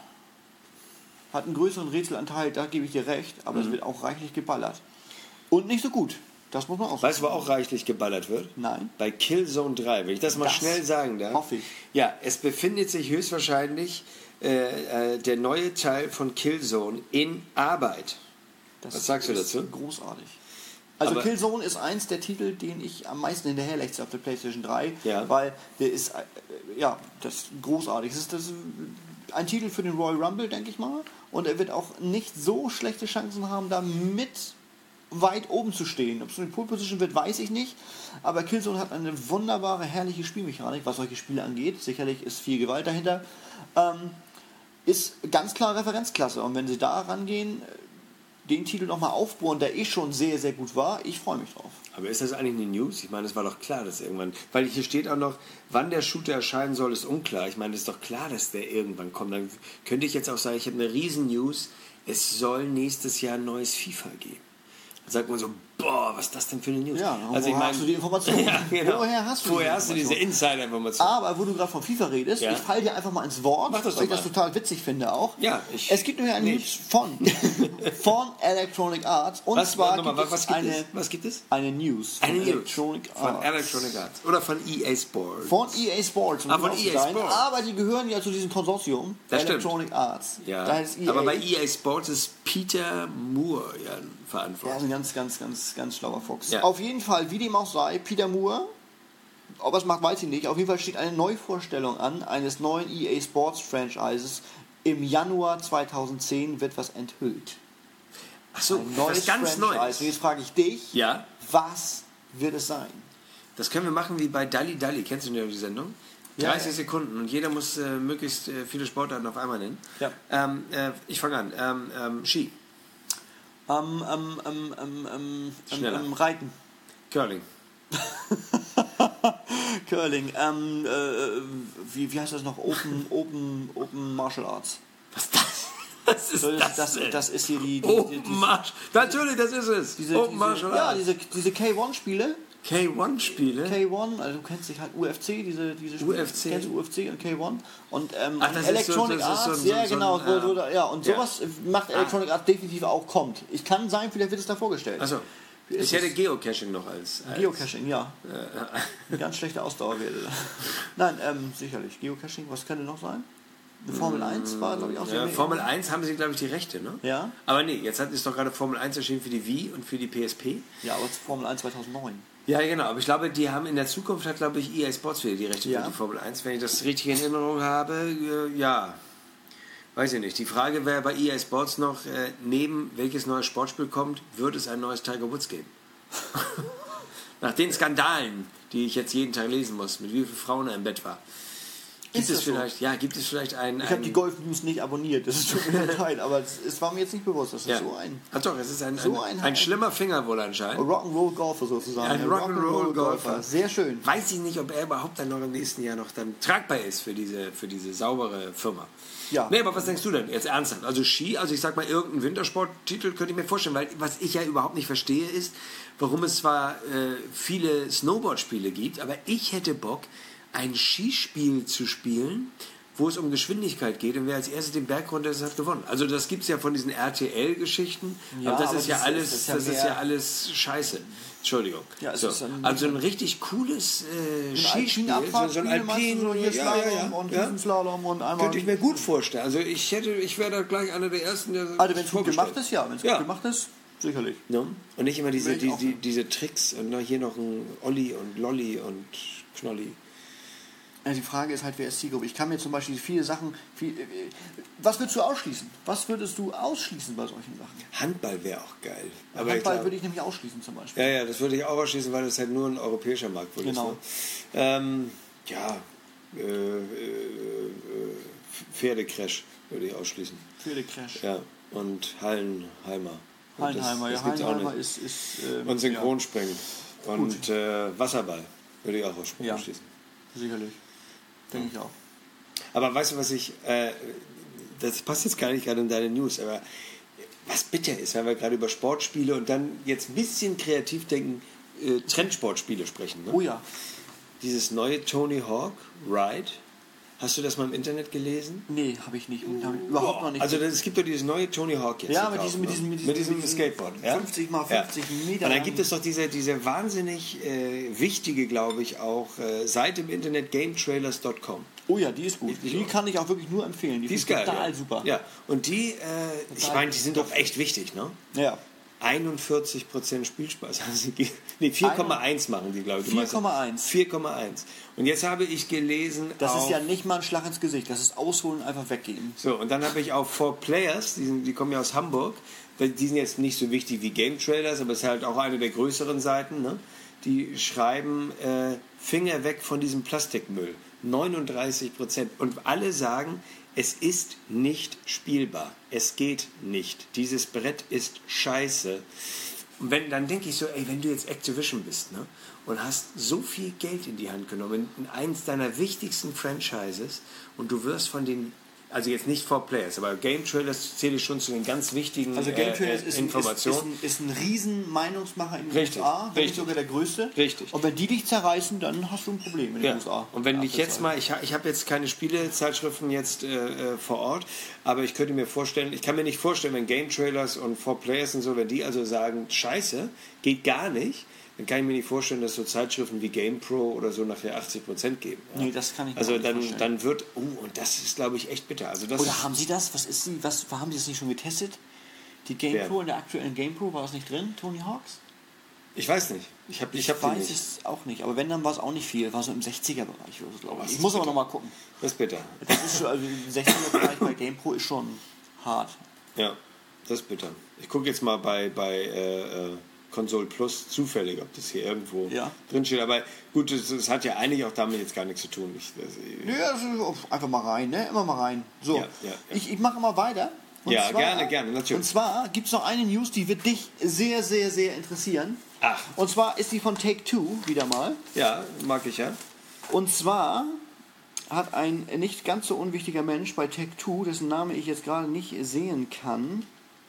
A: Hat einen größeren Rätselanteil, da gebe ich dir recht, aber
B: Mhm.
A: es wird auch reichlich geballert. Und nicht so gut. Das muss man auch
B: Weißt du, wo
A: sagen.
B: auch reichlich geballert wird?
A: Nein.
B: Bei Killzone drei, wenn ich das mal
A: Das
B: schnell sagen darf.
A: hoffe ich.
B: Ja, es befindet sich höchstwahrscheinlich äh, äh, der neue Teil von Killzone in Arbeit.
A: Das
B: Was sagst du
A: ist
B: dazu?
A: Großartig. Also
B: Aber-
A: Killzone ist eins der Titel, den ich am meisten hinterherlechze auf der PlayStation drei,
B: Ja.
A: weil der ist, äh, ja, das ist großartig. Das ist das ein Titel für den Royal Rumble, denke ich mal, und er wird auch nicht so schlechte Chancen haben, da mit weit oben zu stehen. Ob es eine Pole Position wird, weiß ich nicht, aber Killzone hat eine wunderbare, herrliche Spielmechanik, was solche Spiele angeht. Sicherlich ist viel Gewalt dahinter. Ähm, ist ganz klar Referenzklasse, und wenn sie da rangehen, den Titel nochmal aufbohren, der eh schon sehr, sehr gut war, ich freue mich drauf.
B: Aber ist das eigentlich eine News? Ich meine, es war doch klar, dass irgendwann... Weil hier steht auch noch, wann der Shooter erscheinen soll, ist unklar. Ich meine, es ist doch klar, dass der irgendwann kommt. Dann könnte ich jetzt auch sagen, ich habe eine riesen News. Es soll nächstes Jahr ein neues FIFA geben. Dann sagt man so, boah, was ist das denn für eine News?
A: Ja,
B: also ich
A: woher
B: meine,
A: hast du die Information?
B: ja, genau.
A: Woher hast du
B: Woher
A: die
B: hast du diese
A: Information?
B: Insider-Information?
A: Aber wo du gerade von FIFA redest,
B: Ja.
A: ich falle dir einfach mal ins Wort,
B: Mach das doch
A: weil ich das
B: mal.
A: total witzig finde auch.
B: Ja, ich
A: es gibt nämlich eine News
B: nicht.
A: von, von Electronic Arts, und
B: was,
A: zwar
B: nochmal,
A: gibt es
B: was, gibt
A: eine,
B: es? was gibt es?
A: eine News von
B: Eine News
A: Electronic
B: von
A: Arts.
B: Electronic Arts. Oder von E A Sports.
A: Von E A Sports. um
B: Ah, von
A: genau zu
B: E A
A: sein.
B: Sports.
A: Aber die gehören ja zu diesem Konsortium,
B: Das stimmt.
A: Electronic Arts.
B: Ja,
A: Da ist E A,
B: aber bei E A Sports ist Peter Moore ja
A: der ist
B: verantwortlich.
A: ein ganz, ganz, ganz, ganz schlauer Fuchs.
B: Ja.
A: Auf jeden Fall, wie dem auch sei, Peter Moore, ob er es macht, weiß ich nicht. Auf jeden Fall steht eine Neuvorstellung an eines neuen E A Sports Franchises. Im Januar zweitausendzehn wird was enthüllt.
B: Ach so,
A: Ein neues
B: was ganz
A: Franchise.
B: Neues.
A: Und jetzt frage ich dich,
B: Ja,
A: was wird es sein?
B: das können wir machen wie bei Dalli Dalli. Kennst du die Sendung?
A: Ja,
B: dreißig
A: ja.
B: Sekunden und jeder muss äh, möglichst äh, viele Sportarten auf einmal nennen.
A: Ja.
B: Ähm, äh, ich fange an. Ähm, ähm, Ski,
A: Ähm, ähm, ähm, ähm, ähm,
B: Schneller.
A: ähm, Reiten.
B: Curling,
A: Curling. Ähm, äh, wie, wie heißt das noch? Open, Open, Open Martial Arts.
B: was das? Was ist
A: Das,
B: das?
A: das,
B: denn?
A: das ist hier die... die, die,
B: Open
A: die
B: Martial. Natürlich, das ist es.
A: diese,
B: Open
A: diese,
B: Martial
A: ja,
B: Arts.
A: diese, diese K eins Spiele.
B: K eins Spiele.
A: K eins, also du kennst dich halt U F C, diese, diese
B: U F C?
A: Kennst du U F C und K eins? Und ähm,
B: Ach, das ist
A: Electronic
B: so- das ist so
A: Arts,
B: ein-
A: ja
B: so ein-
A: genau, wo, wo,
B: äh,
A: da- ja, und
B: ja.
A: sowas macht Electronic Arts definitiv auch, kommt. Ich kann sein, vielleicht wird es da vorgestellt.
B: Also,
A: Wie ist
B: ich hätte
A: es?
B: Geocaching noch als. als
A: Geocaching, ja. Eine ganz schlechte Ausdauerwerte. Nein, ähm, sicherlich. Geocaching, was könnte noch sein? Eine Formel eins war, glaube ich, auch sehr
B: Ja,
A: mega.
B: Formel eins haben sie, glaube ich, die Rechte, ne?
A: Ja.
B: Aber nee, jetzt hat, ist doch gerade Formel eins erschienen für die Wii und für die P S P.
A: Ja, aber Formel eins zweitausendneun.
B: Ja, genau. Aber ich glaube, die haben in der Zukunft, hat, glaube ich, E A Sports wieder die Rechte
A: Ja.
B: für die Formel eins. Wenn ich das richtig in Erinnerung habe, äh, ja. Weiß ich nicht. Die Frage wäre bei E A Sports noch, äh, neben welches neues Sportspiel kommt, wird es ein neues Tiger Woods geben? Nach den Skandalen, die ich jetzt jeden Tag lesen muss, mit wie vielen Frauen er im Bett war. Gibt
A: Ist
B: es
A: das so?
B: vielleicht, ja, gibt es vielleicht ein...
A: Ich habe
B: ein
A: die Golf News nicht abonniert, das ist tut mir leid, aber es, es war mir jetzt nicht bewusst, dass das
B: ja.
A: so ein
B: Ach doch, es ist ein,
A: so
B: ein,
A: ein-
B: ein schlimmer Finger wohl anscheinend.
A: Rock'n'Roll Golfer sozusagen.
B: Ein Rock'n'Roll Golfer.
A: Sehr schön.
B: Weiß ich nicht, ob er überhaupt dann noch im nächsten Jahr noch dann tragbar ist für diese, für diese saubere Firma.
A: Ja.
B: Nee, aber was denkst du denn jetzt ernsthaft? Also Ski, also ich sag mal, irgendein Wintersporttitel könnte ich mir vorstellen, weil was ich ja überhaupt nicht verstehe ist, warum es zwar äh, viele Snowboard-Spiele gibt, aber ich hätte Bock, ein Skispiel zu spielen, wo es um Geschwindigkeit geht und wer als erstes den Berg runter ist, hat gewonnen. Also das gibt es ja von diesen R T L-Geschichten,
A: Ja,
B: aber das
A: aber
B: ist ja
A: das-
B: alles,
A: das ist
B: das
A: ja
B: ist ja
A: mehr-
B: alles Scheiße. Entschuldigung.
A: Ja, es
B: so.
A: ist ein-
B: also ein richtig cooles äh, Skispiel,
A: Alpin-Abfahrt,
B: so ein
A: Spiele, meinst du,
B: Alpin,
A: so hier
B: ja, ja, ja,
A: und
B: ja.
A: Riesenslalom und einmal...
B: Könnte ich mir gut vorstellen. Also ich hätte, ich wäre da gleich einer der ersten, der
A: Also wenn es gut
B: vorgestellt.
A: gemacht ist, ja. Wenn es
B: Ja.
A: gut gemacht ist, sicherlich.
B: Ne? Und nicht immer diese,
A: Will ich
B: die,
A: auch.
B: die, diese Tricks und noch hier noch ein Olli und Lolli und Knolli.
A: Ja, die Frage ist halt, wer ist Zielgruppe? Ich kann mir zum Beispiel viele Sachen... Viel, äh, was würdest du ausschließen? Was würdest du ausschließen bei solchen Sachen?
B: Handball wäre auch geil. Aber
A: Handball
B: ich glaub,
A: würde ich nämlich ausschließen zum Beispiel.
B: ja, ja, das würde ich auch ausschließen, weil das halt nur ein europäischer Markt wohl
A: Genau.
B: ist. Ne? Ähm, ja, äh, äh, äh, Pferdecrash würde ich ausschließen.
A: Pferdecrash.
B: Ja, und Hallenheimer. Und
A: Hallenheimer,
B: das,
A: ja,
B: das gibt's auch
A: Hallenheimer
B: nicht.
A: ist... ist ähm,
B: Und Synchronspringen. Und äh, Wasserball würde ich auch aussch-
A: Ja.
B: ausschließen.
A: Ja, sicherlich. Denke ich auch.
B: Aber weißt du, was ich, äh, das passt jetzt gar nicht gerade in deine News, aber was bitter ist, wenn wir gerade über Sportspiele und dann jetzt ein bisschen kreativ denken, äh, Trendsportspiele sprechen. Ne?
A: Oh ja.
B: dieses neue Tony Hawk Ride. Hast du das mal im Internet gelesen?
A: Nee, habe ich nicht. Hab ich überhaupt noch nicht.
B: Also das, es gibt doch dieses neue Tony Hawk jetzt.
A: Ja,
B: zu
A: mit diesem,
B: kaufen,
A: mit
B: ne?
A: diesem, mit diesem,
B: mit diesem
A: mit diesem
B: Skateboard. Ja?
A: fünfzig mal fünfzig
B: ja.
A: Meter.
B: Und dann gibt es doch diese, diese wahnsinnig äh, wichtige, glaube ich, auch äh, Seite im Internet gametrailers Punkt com.
A: Oh ja, die ist gut. Die kann ich auch wirklich nur empfehlen. Die,
B: Die ist
A: finde ich
B: geil.
A: total
B: ja.
A: super.
B: Ja, und die, äh, ich meine, die sind doch echt wichtig, ne?
A: Ja.
B: einundvierzig Prozent Spielspaß. Also, nee, vier Komma eins machen die, glaube ich.
A: vier Komma eins.
B: vier Komma eins. Und jetzt habe ich gelesen...
A: Das
B: auf,
A: ist ja nicht mal ein Schlag ins Gesicht. Das ist ausholen, einfach weggeben.
B: So, und dann habe ich auch Four Players, die, sind, die kommen ja aus Hamburg. Die sind jetzt nicht so wichtig wie Game Trailers, aber es ist halt auch eine der größeren Seiten. Ne? Die schreiben, äh, Finger weg von diesem Plastikmüll. neununddreißig Prozent. Und alle sagen, es ist nicht spielbar. Es geht nicht. Dieses Brett ist scheiße. Und wenn, dann denke ich so, ey, wenn du jetzt Activision bist, ne, und hast so viel Geld in die Hand genommen, in eins deiner wichtigsten Franchises, und du wirst von den, also jetzt nicht Four Players, aber Game Trailers zähle ich schon zu den ganz wichtigen
A: Also Game Trailers
B: äh,
A: ist,
B: Informationen.
A: ist, ist, ein, ist ein riesen Meinungsmacher in den
B: Richtig,
A: U S A, wenn nicht
B: richtig.
A: sogar der größte.
B: Richtig.
A: Und wenn die dich zerreißen, dann hast du ein Problem in den
B: Ja.
A: U S A.
B: Und wenn
A: Ja,
B: ich
A: das
B: jetzt
A: ist-
B: mal, ich, ha- ich habe jetzt keine Spielezeitschriften jetzt äh, äh, vor Ort, aber ich könnte mir vorstellen, ich kann mir nicht vorstellen, wenn Game Trailers und Four Players und so, wenn die also sagen, scheiße, geht gar nicht, dann kann ich mir nicht vorstellen, dass so Zeitschriften wie GamePro oder so nachher achtzig Prozent geben. Ja?
A: Nee, das kann ich mir
B: Also
A: auch nicht
B: dann,
A: vorstellen.
B: dann wird, oh, und das ist, glaube ich, echt bitter. Also das
A: Oder haben sie das? Was ist sie? Was haben sie das nicht schon getestet? Die GamePro,
B: Wer?
A: in der aktuellen GamePro, war das nicht drin? Tony Hawks?
B: ich weiß nicht. Ich habe ich hab die
A: weiß
B: nicht.
A: es auch nicht. Aber wenn, dann war es auch nicht viel. War so im sechziger-Bereich oder so, glaube
B: Was
A: ich. Ich
B: ist
A: muss aber
B: bitter?
A: noch mal gucken.
B: Das ist bitter.
A: Das ist schon, also im sechziger-Bereich bei GamePro ist schon hart.
B: Ja, das ist bitter. Ich gucke jetzt mal bei, bei äh, äh, Console Plus zufällig, ob das hier irgendwo
A: Ja.
B: drin steht. Aber gut, das, das hat ja eigentlich auch damit jetzt gar nichts zu tun. Ich, das,
A: Ja, das ist einfach mal rein, ne? Immer mal rein. So,
B: Ja, ja, ja.
A: ich, ich mache mal weiter. Und
B: Ja, gerne, gerne, natürlich.
A: Und zwar gibt es noch eine News, die wird dich sehr, sehr, sehr interessieren.
B: Ach.
A: Und zwar ist die von Take-Two, wieder mal.
B: ja, mag ich ja.
A: Und zwar hat ein nicht ganz so unwichtiger Mensch bei Take-Two, dessen Name ich jetzt gerade nicht sehen kann,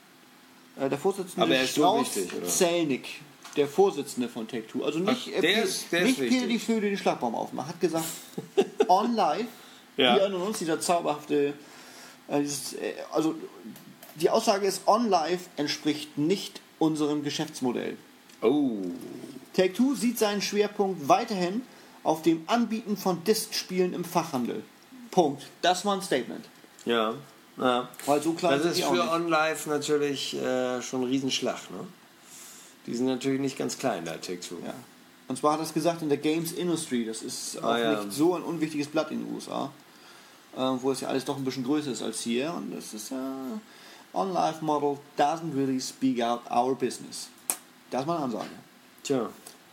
A: äh, der Vorsitzende
B: Aber er ist so
A: Strauß
B: wichtig, oder?
A: Zelnick, der Vorsitzende von Take-Two, also nicht,
B: Ach, der
A: äh,
B: ist- der ist
A: nicht
B: wichtig.
A: Peter die Flöte den Schlagbaum aufmacht, hat gesagt, on live,
B: Ja.
A: wir erinnern uns, dieser zauberhafte, äh, dieses, äh, also die Aussage ist, on live entspricht nicht unserem Geschäftsmodell.
B: Oh.
A: Take-Two sieht seinen Schwerpunkt weiterhin auf dem Anbieten von Disk-Spielen im Fachhandel. Punkt. Das war ein Statement.
B: Ja. ja.
A: Weil so klar
B: Das
A: sind
B: ist
A: die auch
B: für
A: nicht.
B: OnLive natürlich äh, schon ein Riesenschlag. Ne? Die sind natürlich nicht ganz klein, da Take-Two.
A: Ja. Und zwar hat er es gesagt in der Games Industry. Das ist auch
B: Ah, ja.
A: nicht so ein unwichtiges Blatt in den U S A. Äh, wo es ja alles doch ein bisschen größer ist als hier. Und das ist äh, On-Live Model doesn't really speak out our business. Das ist meine Ansage.
B: Tja.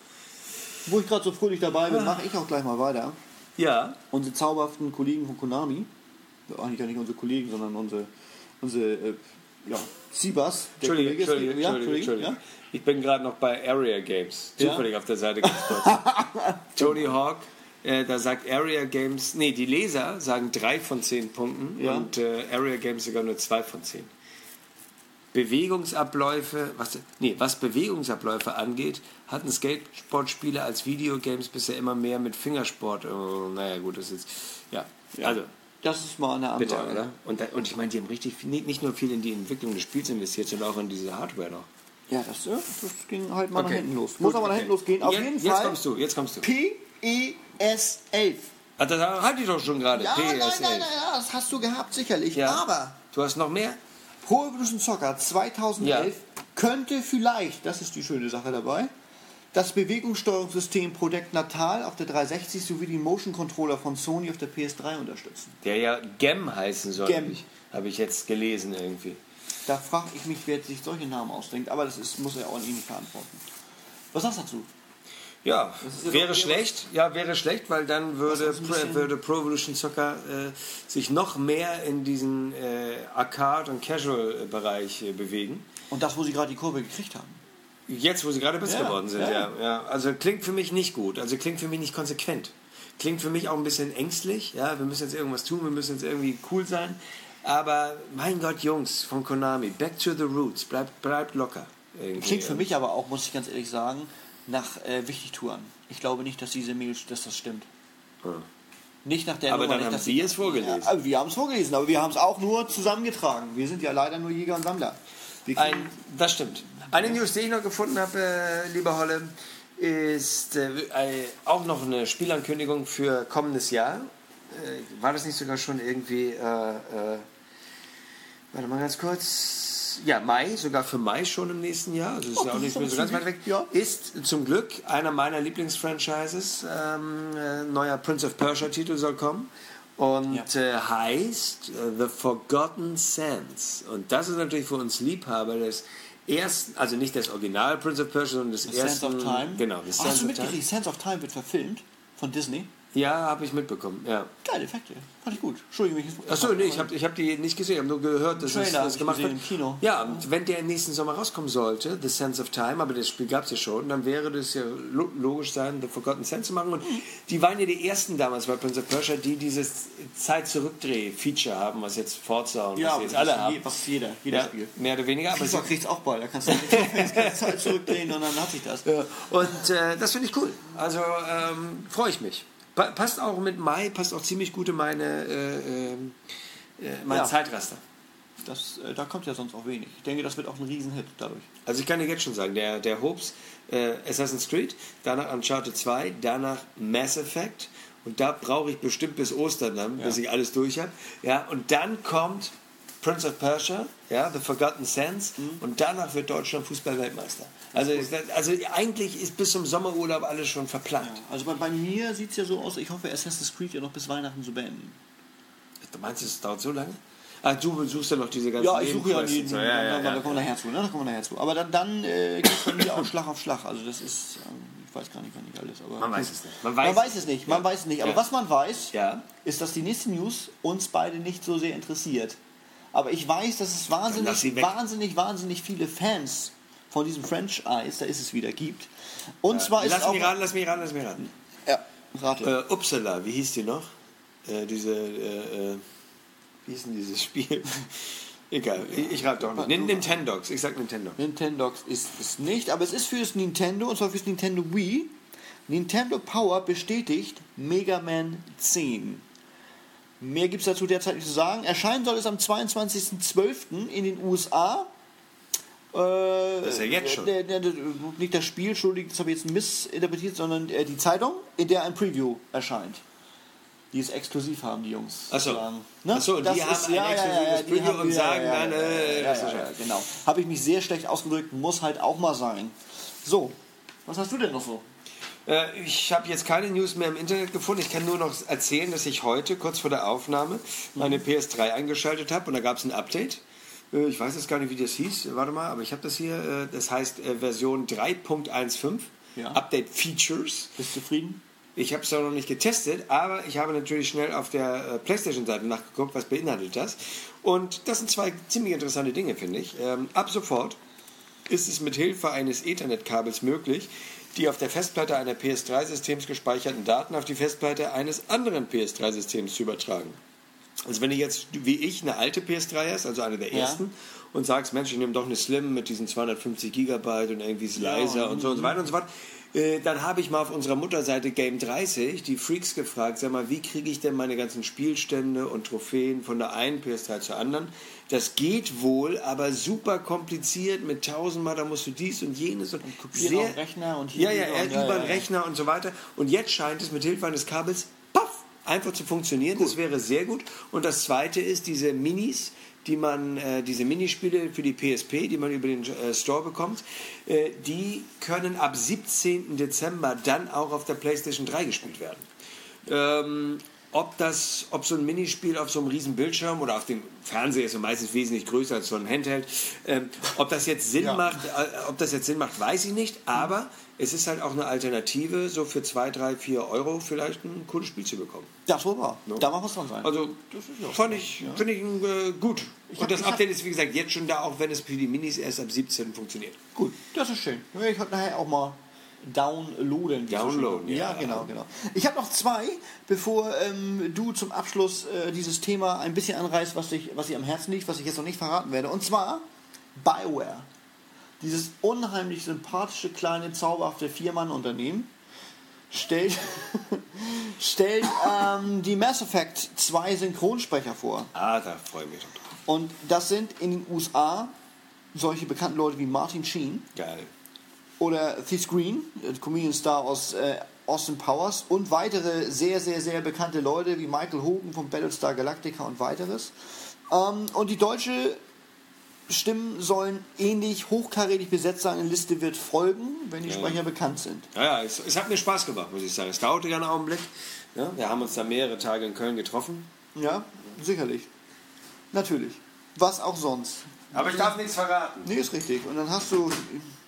A: Wo ich gerade so fröhlich dabei bin, mache ich auch gleich mal weiter.
B: Ja.
A: Unsere zauberhaften Kollegen von Konami, eigentlich gar nicht unsere Kollegen, sondern unsere, unsere äh, ja, Sibas, der
B: Entschuldige,
A: Kollege ist-
B: Entschuldige,
A: ja,
B: Entschuldige, Entschuldige.
A: ja?
B: Ich bin gerade noch bei Area Games.
A: Ja?
B: Zufällig auf der Seite ganz kurz. Tony Hawk, äh, da sagt Area Games, nee, die Leser sagen drei von zehn Punkten
A: Ja.
B: und äh, Area Games sogar nur zwei von zehn. Bewegungsabläufe, was, nee, was Bewegungsabläufe angeht, hatten Skateboardspiele als Videogames bisher immer mehr mit Fingersport. Oh, naja, gut, das ist ja,
A: Ja.
B: also
A: Das ist mal eine
B: bitte,
A: Ansage.
B: oder? Und, da, und ich meine, die haben richtig viel, nicht nicht nur viel in die Entwicklung des Spiels investiert, sondern auch in diese Hardware noch.
A: Ja, das, äh, das ging halt mal
B: Okay.
A: nach hinten los.
B: Gut,
A: Muss aber nach
B: okay.
A: hinten losgehen. Auf
B: Jetzt-
A: jeden
B: Jetzt
A: Fall
B: kommst du, jetzt kommst du.
A: P E S elf.
B: Ah, das hatte ich doch schon gerade.
A: Ja,
B: P
A: nein,
B: S
A: nein,
B: elf.
A: nein, ja, das hast du gehabt, sicherlich.
B: Ja.
A: Aber
B: Du hast noch mehr?
A: Pro Evolution Soccer zweitausendelf könnte vielleicht, das ist die schöne Sache dabei, das Bewegungssteuerungssystem Project Natal auf der dreihundertsechzig sowie die Motion Controller von Sony auf der P S drei unterstützen.
B: Der ja Gem heißen soll.
A: Gem.
B: Habe ich, hab ich jetzt gelesen irgendwie.
A: Da frage ich mich, wer sich solche Namen ausdenkt, aber das ist, muss er auch an ihn nicht verantworten. Was sagst du dazu?
B: Ja,
A: ist ja
B: wäre
A: doch
B: schlecht. Ja, wäre schlecht, weil dann würde,
A: Das ist ein bisschen-
B: Pro, würde Pro Evolution Soccer äh, sich noch mehr in diesen äh, Arcade- und Casual-Bereich äh, bewegen.
A: Und das, wo sie gerade die Kurve gekriegt haben.
B: Jetzt, wo sie gerade besser
A: Ja,
B: geworden sind,
A: ja.
B: ja. ja. Also klingt für mich nicht gut. Also klingt für mich nicht konsequent. Klingt für mich auch ein bisschen ängstlich. Ja, wir müssen jetzt irgendwas tun, wir müssen jetzt irgendwie cool sein. Aber mein Gott, Jungs von Konami, back to the roots, bleibt, bleibt locker. Irgendwie,
A: Klingt für
B: ja.
A: mich aber auch, muss ich ganz ehrlich sagen, nach äh, Wichtigtouren. Ich glaube nicht, dass diese Mail, dass das stimmt.
B: Ja.
A: Nicht nach der
B: Aber
A: Nummer.
B: dann
A: nicht,
B: haben
A: dass
B: Sie es vorgelesen.
A: Ja, wir haben es vorgelesen, aber wir haben es auch nur zusammengetragen. Wir sind ja leider nur Jäger und Sammler. Wir kriegen-
B: Ein, das stimmt. Eine News, die ich noch gefunden habe, äh, lieber Holle, ist äh, äh, auch noch eine Spielankündigung für kommendes Jahr. Äh, war das nicht sogar schon irgendwie, äh, äh, warte mal ganz kurz, ja, Mai, sogar für Mai schon im nächsten Jahr, also ist
A: Oh,
B: ja auch
A: das
B: nicht
A: ist
B: mehr so
A: aber
B: ganz weit weg,
A: ja.
B: ist zum Glück einer meiner Lieblingsfranchises. Ähm, äh, neuer Prince of Persia Titel soll kommen. Und
A: Ja.
B: äh, heißt äh, The Forgotten Sands. Und das ist natürlich für uns Liebhaber des ersten, also nicht das Original Prince of Persia, sondern des
A: The
B: ersten.
A: Sands of Time.
B: Genau, The
A: Ach,
B: Sands
A: hast du
B: of Time.
A: mitgekriegt? Sands of Time wird verfilmt von Disney.
B: Ja, habe ich mitbekommen, ja.
A: Geile Effekte. Fand ich gut. Entschuldige mich.
B: Achso, nee, ich habe ich hab die nicht gesehen, ich habe nur gehört, dass es
A: Trailer hab
B: das
A: ich
B: gemacht
A: gesehen
B: wird.
A: im Kino.
B: Ja, und wenn der nächsten Sommer rauskommen sollte, The Sands of Time, aber das Spiel gab es ja schon, dann wäre das ja lo- logisch sein, The Forgotten Sands zu machen. Und die waren ja die ersten damals bei Prince of Persia, die dieses Zeit-Zurückdreh-Feature haben, was jetzt Forza und
A: Ja,
B: was jetzt
A: was
B: alle haben.
A: je- was jeder, jeder
B: Ja,
A: spielt.
B: mehr oder weniger. Aber
A: FIFA
B: es-
A: kriegt es auch bald. Da kannst du nicht Zeit zurückdrehen und dann hat sich das.
B: Ja. Und äh, das finde ich cool. Also ähm, freue ich mich. Pa passt auch mit Mai, passt auch ziemlich gut in meine, äh, äh, mein
A: Ja.
B: Zeitraster.
A: Das, äh, da kommt ja sonst auch wenig. Ich denke, das wird auch ein Riesenhit dadurch.
B: Also ich kann dir jetzt schon sagen, der, der Hopes, äh, Assassin's Creed, danach Uncharted zwei, danach Mass Effect und da brauche ich bestimmt bis Ostern dann, bis
A: Ja.
B: ich alles durch habe. Ja, und dann kommt Prince of Persia, ja, The Forgotten Sands und danach wird Deutschland Fußball-Weltmeister. Also, ist das- also eigentlich ist bis zum Sommerurlaub alles schon verplant.
A: Ja, also bei, bei mir sieht es ja so aus, ich hoffe Assassin's Creed ja noch bis Weihnachten zu beenden.
B: Du meinst, es dauert so lange? Ach, du suchst ja noch diese ganzen
A: Ja, ich suche ja
B: Nebenquests
A: jeden,
B: und so. Ja, ja,
A: da, da
B: ja.
A: kommen wir nachher zu, ne? Da kommen wir nachher zu. Aber dann, dann äh, geht es bei mir auch Schlag auf Schlag. Also das ist, ähm, ich weiß gar nicht, wann nicht alles. Aber
B: Man weiß es nicht. Man
A: Man
B: weiß,
A: weiß es nicht, man
B: Ja.
A: weiß es nicht. Aber
B: Ja.
A: was man weiß,
B: Ja.
A: ist, dass die nächste News uns beide nicht so sehr interessiert. Aber ich weiß, dass es
B: Dann lass sie
A: wahnsinnig,
B: weg.
A: wahnsinnig, wahnsinnig viele Fans von diesem Franchise, da ist es wieder, gibt. Und zwar ist
B: Lass
A: auch...
B: mich raten, lass mich raten, lass mich raten.
A: Ja, rate.
B: Äh, Uppsala, wie hieß die noch? Äh, diese, äh, äh, wie hieß denn dieses Spiel? Egal, ich, ich rate doch nicht. Nin- Nintendogs, ich sag Nintendo.
A: Nintendogs ist es nicht, aber es ist für das Nintendo, und zwar für das Nintendo Wii. Nintendo Power bestätigt Mega Man zehn. Mehr gibt es dazu derzeit nicht zu sagen. Erscheinen soll es am zweiundzwanzigsten zwölften in den U S A. Äh,
B: Das ist ja jetzt schon.
A: Der, der, der, nicht das Spiel, Entschuldigung, das habe ich jetzt missinterpretiert, sondern äh, die Zeitung, in der ein Preview erscheint. Die es exklusiv haben, die Jungs.
B: Ach so.
A: sozusagen. Ne?
B: Ach so, und
A: Das
B: die
A: ist-
B: haben ein
A: ja, ja, ja,
B: exklusives
A: ja, die
B: Preview
A: haben-
B: und
A: ja,
B: sagen
A: ja,
B: dann,
A: ja,
B: äh,
A: ja,
B: das ist
A: ja,
B: ja
A: ja, genau. Habe ich mich sehr schlecht ausgedrückt, muss halt auch mal sein. So, was hast du denn noch so?
B: Äh, ich habe jetzt keine News mehr im Internet gefunden. Ich kann nur noch erzählen, dass ich heute, kurz vor der Aufnahme, meine P S drei eingeschaltet habe und da gab es ein Update. Äh, ich weiß jetzt gar nicht, wie das hieß. Warte mal, aber ich habe das hier. Äh, das heißt äh, Version drei Punkt fünfzehn.
A: Ja.
B: Update Features.
A: Bist du zufrieden?
B: Ich habe es noch nicht getestet, aber ich habe natürlich schnell auf der äh, PlayStation-Seite nachgeguckt, was beinhaltet das. Und das sind zwei ziemlich interessante Dinge, finde ich. Ähm, ab sofort ist es mit Hilfe eines Ethernet-Kabels möglich, die auf der Festplatte einer P S drei Systems gespeicherten Daten auf die Festplatte eines anderen P S drei Systems zu übertragen. Also wenn du jetzt, wie ich, eine alte P S drei hast, also eine der
A: Ja.
B: ersten, und sagst, Mensch, ich nehme doch eine Slim mit diesen zweihundertfünfzig Gigabyte und irgendwie ist leiser
A: Ja,
B: und so und so weiter und so fort, äh, dann habe ich mal auf unserer Mutterseite Game dreißig die Freaks gefragt, sag mal, wie kriege ich denn meine ganzen Spielstände und Trophäen von der einen P S drei zur anderen? Das geht wohl, aber super kompliziert mit tausendmal, da musst du dies und jenes und, und
A: kopieren auf den Rechner und hier
B: ja, ja,
A: wieder
B: er
A: und- ja,
B: über
A: ja,
B: den
A: ja.
B: Rechner und so weiter. Und jetzt scheint es mit Hilfe eines Kabels, paff, einfach zu funktionieren. Das wäre sehr gut. Und das zweite ist diese Minis, die man, äh, diese Minispiele für die P S P, die man über den äh, Store bekommt, äh, die können ab siebzehnten Dezember dann auch auf der PlayStation drei gespielt werden. Ähm, ob das, ob so ein Minispiel auf so einem riesen Bildschirm oder auf dem Fernseher ist ja meistens wesentlich größer als so ein Handheld, ähm, ob das jetzt Sinn
A: Ja.
B: macht, äh, ob das jetzt Sinn macht, weiß ich nicht, aber es ist halt auch eine Alternative, so für zwei, drei, vier Euro vielleicht ein cooles Spiel zu bekommen.
A: Das wohl wahr.
B: No.
A: Da mag was dran sein.
B: Also
A: Das ist ja
B: fand ich,
A: ja.
B: finde ich äh, gut.
A: Ich
B: Und
A: hab-
B: das
A: ich hab-
B: Update ist wie gesagt jetzt schon da, auch wenn es für die Minis erst ab siebzehn funktioniert.
A: Gut, das ist schön. Ja, ich habe nachher auch mal downloaden. wie es so schön
B: Downloaden,
A: heißt.
B: ja.
A: Ja, genau, genau. Ich habe noch zwei, bevor ähm, du zum Abschluss äh, dieses Thema ein bisschen anreißt, was, dich, was dir am Herzen liegt, was ich jetzt noch nicht verraten werde. Und zwar BioWare. dieses unheimlich sympathische, kleine, zauberhafte Vier-Mann-Unternehmen, stellt, stellt ähm, die Mass Effect zwei Synchronsprecher vor.
B: Ah, da freue ich mich schon drauf.
A: Und das sind in den U S A solche bekannten Leute wie Martin Sheen.
B: Geil.
A: Oder Thys Green, Comedian Star aus äh, Austin Powers. Und weitere sehr, sehr, sehr bekannte Leute wie Michael Hogan von Battlestar Galactica und weiteres. Ähm, und die deutsche Stimmen sollen ähnlich hochkarätig besetzt sein. Eine Liste wird folgen, wenn die
B: Ja.
A: Sprecher bekannt sind.
B: Ja, ja, es, es hat mir Spaß gemacht, muss ich sagen. Es dauerte ja einen Augenblick. Ja, wir haben uns da mehrere Tage in Köln getroffen.
A: Ja, sicherlich. Natürlich. Was auch sonst.
B: Aber ich darf nichts verraten.
A: Nee, ist richtig. Und dann hast du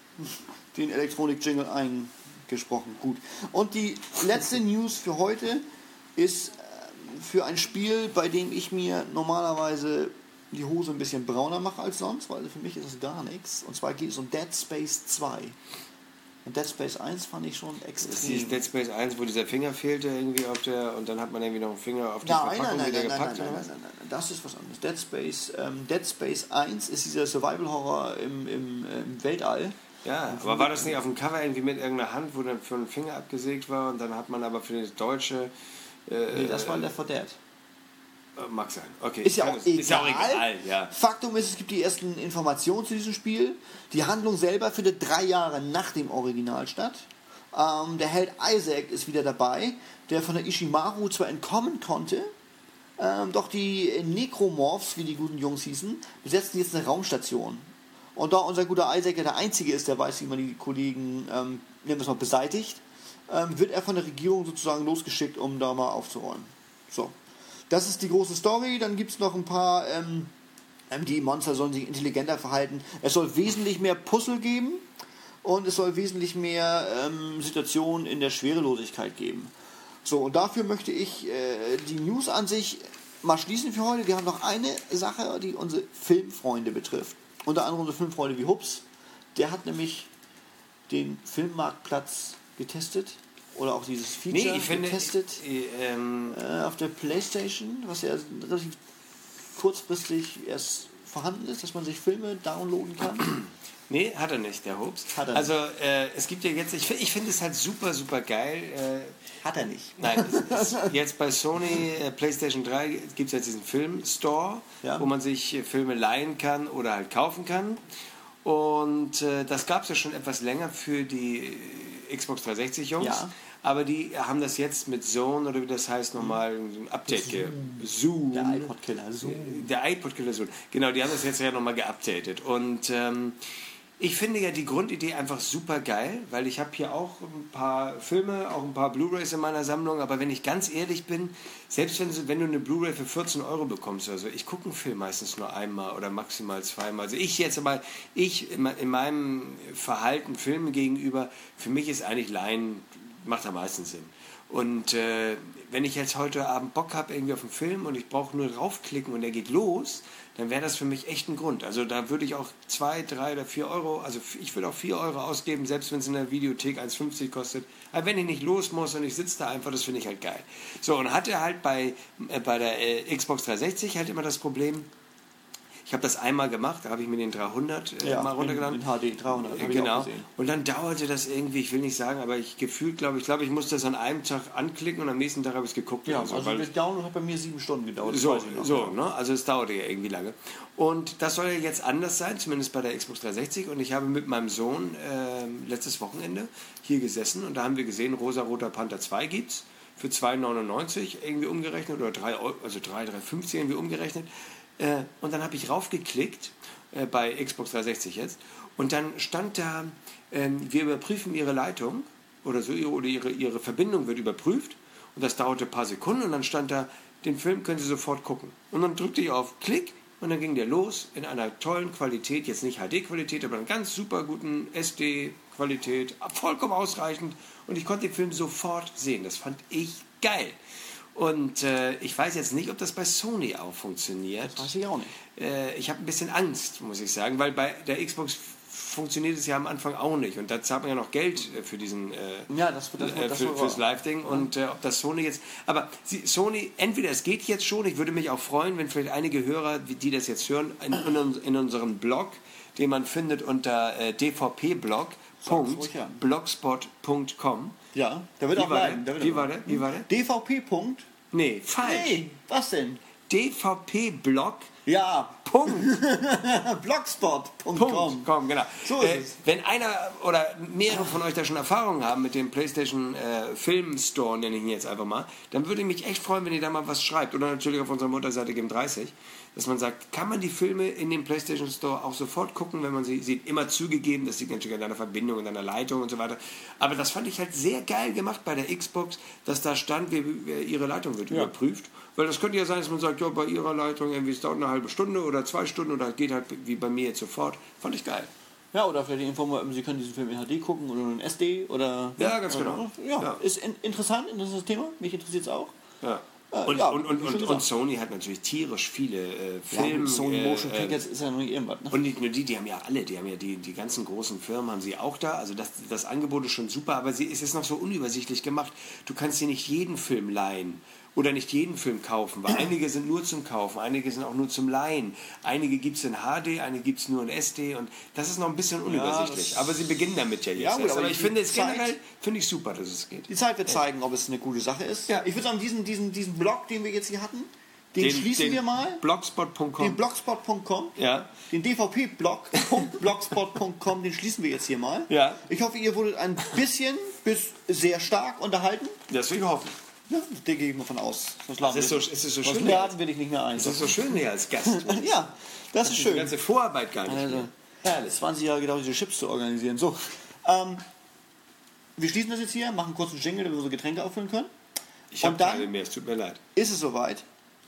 A: den Elektronik-Jingle eingesprochen. Gut. Und die letzte News für heute ist äh, für ein Spiel, bei dem ich mir normalerweise die Hose ein bisschen brauner mache als sonst, weil für mich ist es gar nichts. Und zwar geht es um Dead Space zwei. Und Dead Space eins fand ich schon extrem.
B: Das ist Dead Space eins, wo dieser Finger fehlte irgendwie auf der und dann hat man irgendwie noch einen Finger auf die
A: Nein, nein,
B: Verpackung
A: nein,
B: wieder
A: nein, nein,
B: gepackt.
A: nein,
B: oder
A: nein,
B: was?
A: nein, nein, nein, das ist was anderes. Dead Space, ähm, Dead Space eins ist dieser Survival-Horror im, im, im Weltall.
B: Ja, aber war das nicht auf dem Cover irgendwie mit irgendeiner Hand, wo dann für einen Finger abgesägt war und dann hat man aber für das Deutsche... Äh,
A: Nee, das war Left four Dead.
B: Mag sein, okay.
A: Ist ja
B: Kann
A: auch
B: es-
A: egal.
B: Ist ja auch egal, ja.
A: Faktum ist, es gibt die ersten Informationen zu diesem Spiel. Die Handlung selber findet drei Jahre nach dem Original statt. Ähm, der Held Isaac ist wieder dabei, der von der Ishimaru zwar entkommen konnte, ähm, doch die Necromorphs, wie die guten Jungs hießen, besetzen jetzt eine Raumstation. Und da unser guter Isaac ja der Einzige ist, der weiß, wie man die Kollegen, ähm, nennen wir es mal, beseitigt, ähm, wird er von der Regierung sozusagen losgeschickt, um da mal aufzuräumen. So. Das ist die große Story. Dann gibt es noch ein paar, ähm, ähm, die Monster sollen sich intelligenter verhalten. Es soll wesentlich mehr Puzzle geben und es soll wesentlich mehr ähm, Situationen in der Schwerelosigkeit geben. So, und dafür möchte ich äh, die News an sich mal schließen für heute. Wir haben noch eine Sache, die unsere Filmfreunde betrifft. Unter anderem unsere Filmfreunde wie Hups. Der hat nämlich den Filmmarktplatz getestet. Oder auch dieses Feature
B: Nee, ich finde...
A: getestet.
B: äh, Ähm,
A: Äh, auf der Playstation, was ja relativ kurzfristig erst vorhanden ist, dass man sich Filme downloaden kann.
B: nee, hat er nicht, der Hobbs.
A: Hat er
B: also, äh, es gibt ja jetzt... Ich, find- ich finde es halt super, super geil. Äh,
A: Hat er nicht.
B: Nein, es ist jetzt bei Sony äh, PlayStation drei gibt es jetzt diesen Film-Store,
A: Ja.
B: wo man sich äh, Filme leihen kann oder halt kaufen kann. Und äh, das gab es ja schon etwas länger für die äh, Xbox dreihundertsechzig-Jungs.
A: Ja.
B: Aber die haben das jetzt mit Zone oder wie das heißt nochmal ein Update ge Zoom.
A: Der iPod-Killer. So.
B: Der iPod-Killer Zoom. Genau, die haben das jetzt ja nochmal geupdatet. Und ähm, ich finde ja die Grundidee einfach super geil, weil ich habe hier auch ein paar Filme, auch ein paar Blu-rays in meiner Sammlung, aber wenn ich ganz ehrlich bin, selbst wenn, du- wenn du eine Blu-ray für vierzehn Euro bekommst, also ich gucke einen Film meistens nur einmal oder maximal zweimal. Also ich jetzt aber, ich in me- in meinem Verhalten Filmen gegenüber, für mich ist eigentlich Leihen, macht am meisten Sinn. Und äh, wenn ich jetzt heute Abend Bock habe irgendwie auf einen Film und ich brauche nur draufklicken und der geht los, dann wäre das für mich echt ein Grund. Also da würde ich auch zwei, drei oder vier Euro, also ich würde auch vier Euro ausgeben, selbst wenn es in der Videothek eins fünfzig kostet. Aber wenn ich nicht los muss und ich sitze da einfach, das finde ich halt geil. So, und hatte halt bei, äh, bei der äh, Xbox dreihundertsechzig halt immer das Problem, ich habe das einmal gemacht, da habe ich mir den dreihundert äh,
A: Ja,
B: mal runtergeladen.
A: in, in H D dreihundert, habe ich
B: Genau.
A: auch gesehen.
B: Und dann dauerte das irgendwie, ich will nicht sagen, aber ich gefühlt, glaube ich, glaube ich musste das an einem Tag anklicken und am nächsten Tag habe ich es geguckt.
A: Ja,
B: oder so,
A: also
B: weil
A: der Download hat bei mir sieben Stunden gedauert. das
B: so,
A: weiß ich noch.
B: so ne? Also es dauerte ja irgendwie lange. Und das soll ja jetzt anders sein, zumindest bei der Xbox dreihundertsechzig. Und ich habe mit meinem Sohn ähm, letztes Wochenende hier gesessen und da haben wir gesehen, Rosa-Roter Panther zwei gibt's für zwei neunundneunzig irgendwie umgerechnet oder drei Euro, also drei, drei fünfzig irgendwie umgerechnet. Äh, und dann habe ich raufgeklickt äh, bei Xbox dreihundertsechzig jetzt und dann stand da, ähm, wir überprüfen Ihre Leitung oder so oder ihre, ihre Verbindung wird überprüft und das dauerte ein paar Sekunden und dann stand da, den Film können Sie sofort gucken. Und dann drückte ich auf Klick und dann ging der los in einer tollen Qualität, jetzt nicht H D-Qualität, aber in ganz super guten S D-Qualität, vollkommen ausreichend und ich konnte den Film sofort sehen. Das fand ich geil. Und äh, ich weiß jetzt nicht, ob das bei Sony auch funktioniert.
A: Das weiß ich auch nicht.
B: Äh, ich habe ein bisschen Angst, muss ich sagen, weil bei der Xbox funktioniert es ja am Anfang auch nicht. Und da zahlt man ja noch Geld für diesen äh,
A: Ja, das, das,
B: äh,
A: das
B: für,
A: war-
B: fürs Live-Ding. Und äh, ob das Sony jetzt... Aber sie, Sony, entweder es geht jetzt schon, ich würde mich auch freuen, wenn vielleicht einige Hörer, die das jetzt hören, in, in, uns- in unserem Blog, den man findet unter äh, d v p blog punkt blogspot punkt com.
A: Ja, der wird
B: Wie
A: auch
B: war
A: bleiben.
B: der?
A: Der wird
B: Wie
A: auch
B: war
A: bleiben.
B: der? Wie war der?
A: D V P. Punkt.
B: Nee, falsch.
A: Hey, was denn?
B: d v p blog
A: Ja,
B: punkt
A: blogspot Punkt com.
B: Punkt. Komm, genau.
A: So ist
B: äh,
A: es.
B: Wenn einer oder mehrere von euch da schon Erfahrungen haben mit dem PlayStation äh, Film Store, nenne ich ihn jetzt einfach mal, dann würde ich mich echt freuen, wenn ihr da mal was schreibt. Oder natürlich auf unserer Unterseite Game dreißig, dass man sagt, kann man die Filme in dem PlayStation Store auch sofort gucken, wenn man sie sieht. Immer zugegeben, das liegt natürlich an deiner Verbindung, an deiner Leitung und so weiter. Aber das fand ich halt sehr geil gemacht bei der Xbox, dass da stand, wie, wie ihre Leitung wird
A: Ja.
B: überprüft. Weil das könnte ja sein, dass man sagt, ja, bei ihrer Leitung irgendwie es dauert eine halbe Stunde oder zwei Stunden oder geht halt wie bei mir jetzt sofort. Fand ich geil.
A: Ja, oder vielleicht die Info, Sie können diesen Film in H D gucken oder in S D oder...
B: Ja, ganz genau.
A: Ja,
B: Ja.
A: ist in, interessant, interessantes Thema. Mich interessiert es auch.
B: Ja.
A: Äh,
B: Und,
A: ja,
B: und, und,
A: wie schon
B: und,
A: gesagt.
B: und Sony hat natürlich tierisch viele äh, Filme.
A: Ja, Sony Motion
B: äh,
A: Pictures ist ja noch nicht irgendwas. Ne?
B: Und nicht nur die, die haben ja alle, die haben ja die, die ganzen großen Firmen haben sie auch da. Also das, das Angebot ist schon super, aber sie, es ist noch so unübersichtlich gemacht. Du kannst dir nicht jeden Film leihen oder nicht jeden Film kaufen, weil einige sind nur zum Kaufen, einige sind auch nur zum Leihen. Einige gibt es in H D, einige gibt es nur in S D und das ist noch ein bisschen unübersichtlich.
A: das-
B: aber sie beginnen damit ja jetzt.
A: Ja, gut,
B: erst.
A: aber
B: aber
A: die
B: ich finde es
A: Zeit-
B: generell finde ich super, dass es geht.
A: Die Zeit wird zeigen, ob es eine gute Sache ist.
B: Ja.
A: Ich würde sagen, diesen, diesen, diesen Blog, den wir jetzt hier hatten, den,
B: Den-
A: schließen
B: den
A: wir mal.
B: blogspot punkt com.
A: Den blogspot Punkt com.
B: Ja.
A: Den D V P-Blog, blogspot Punkt com, den schließen wir jetzt hier mal.
B: Ja.
A: Ich hoffe, ihr wurdet ein bisschen bis sehr stark unterhalten.
B: Das will ich hoffen.
A: Ja, da gehe ich mal von aus. Sonst laden
B: Es ist
A: wir-
B: so- es ist so
A: sonst
B: schön,
A: laden wir dich nicht mehr ein.
B: Das ist so schön hier als Gast.
A: Ja, das ist
B: Die
A: schön.
B: ganze Vorarbeit gar nicht.
A: Also,
B: mehr.
A: herrlich. zwanzig Jahre gedauert, diese Chips zu organisieren. So, ähm, wir schließen das jetzt hier, machen kurz einen Jingle, damit wir unsere Getränke auffüllen können.
B: Ich habe
A: Und dann-
B: keine mehr, es tut mir leid.
A: Ist es soweit?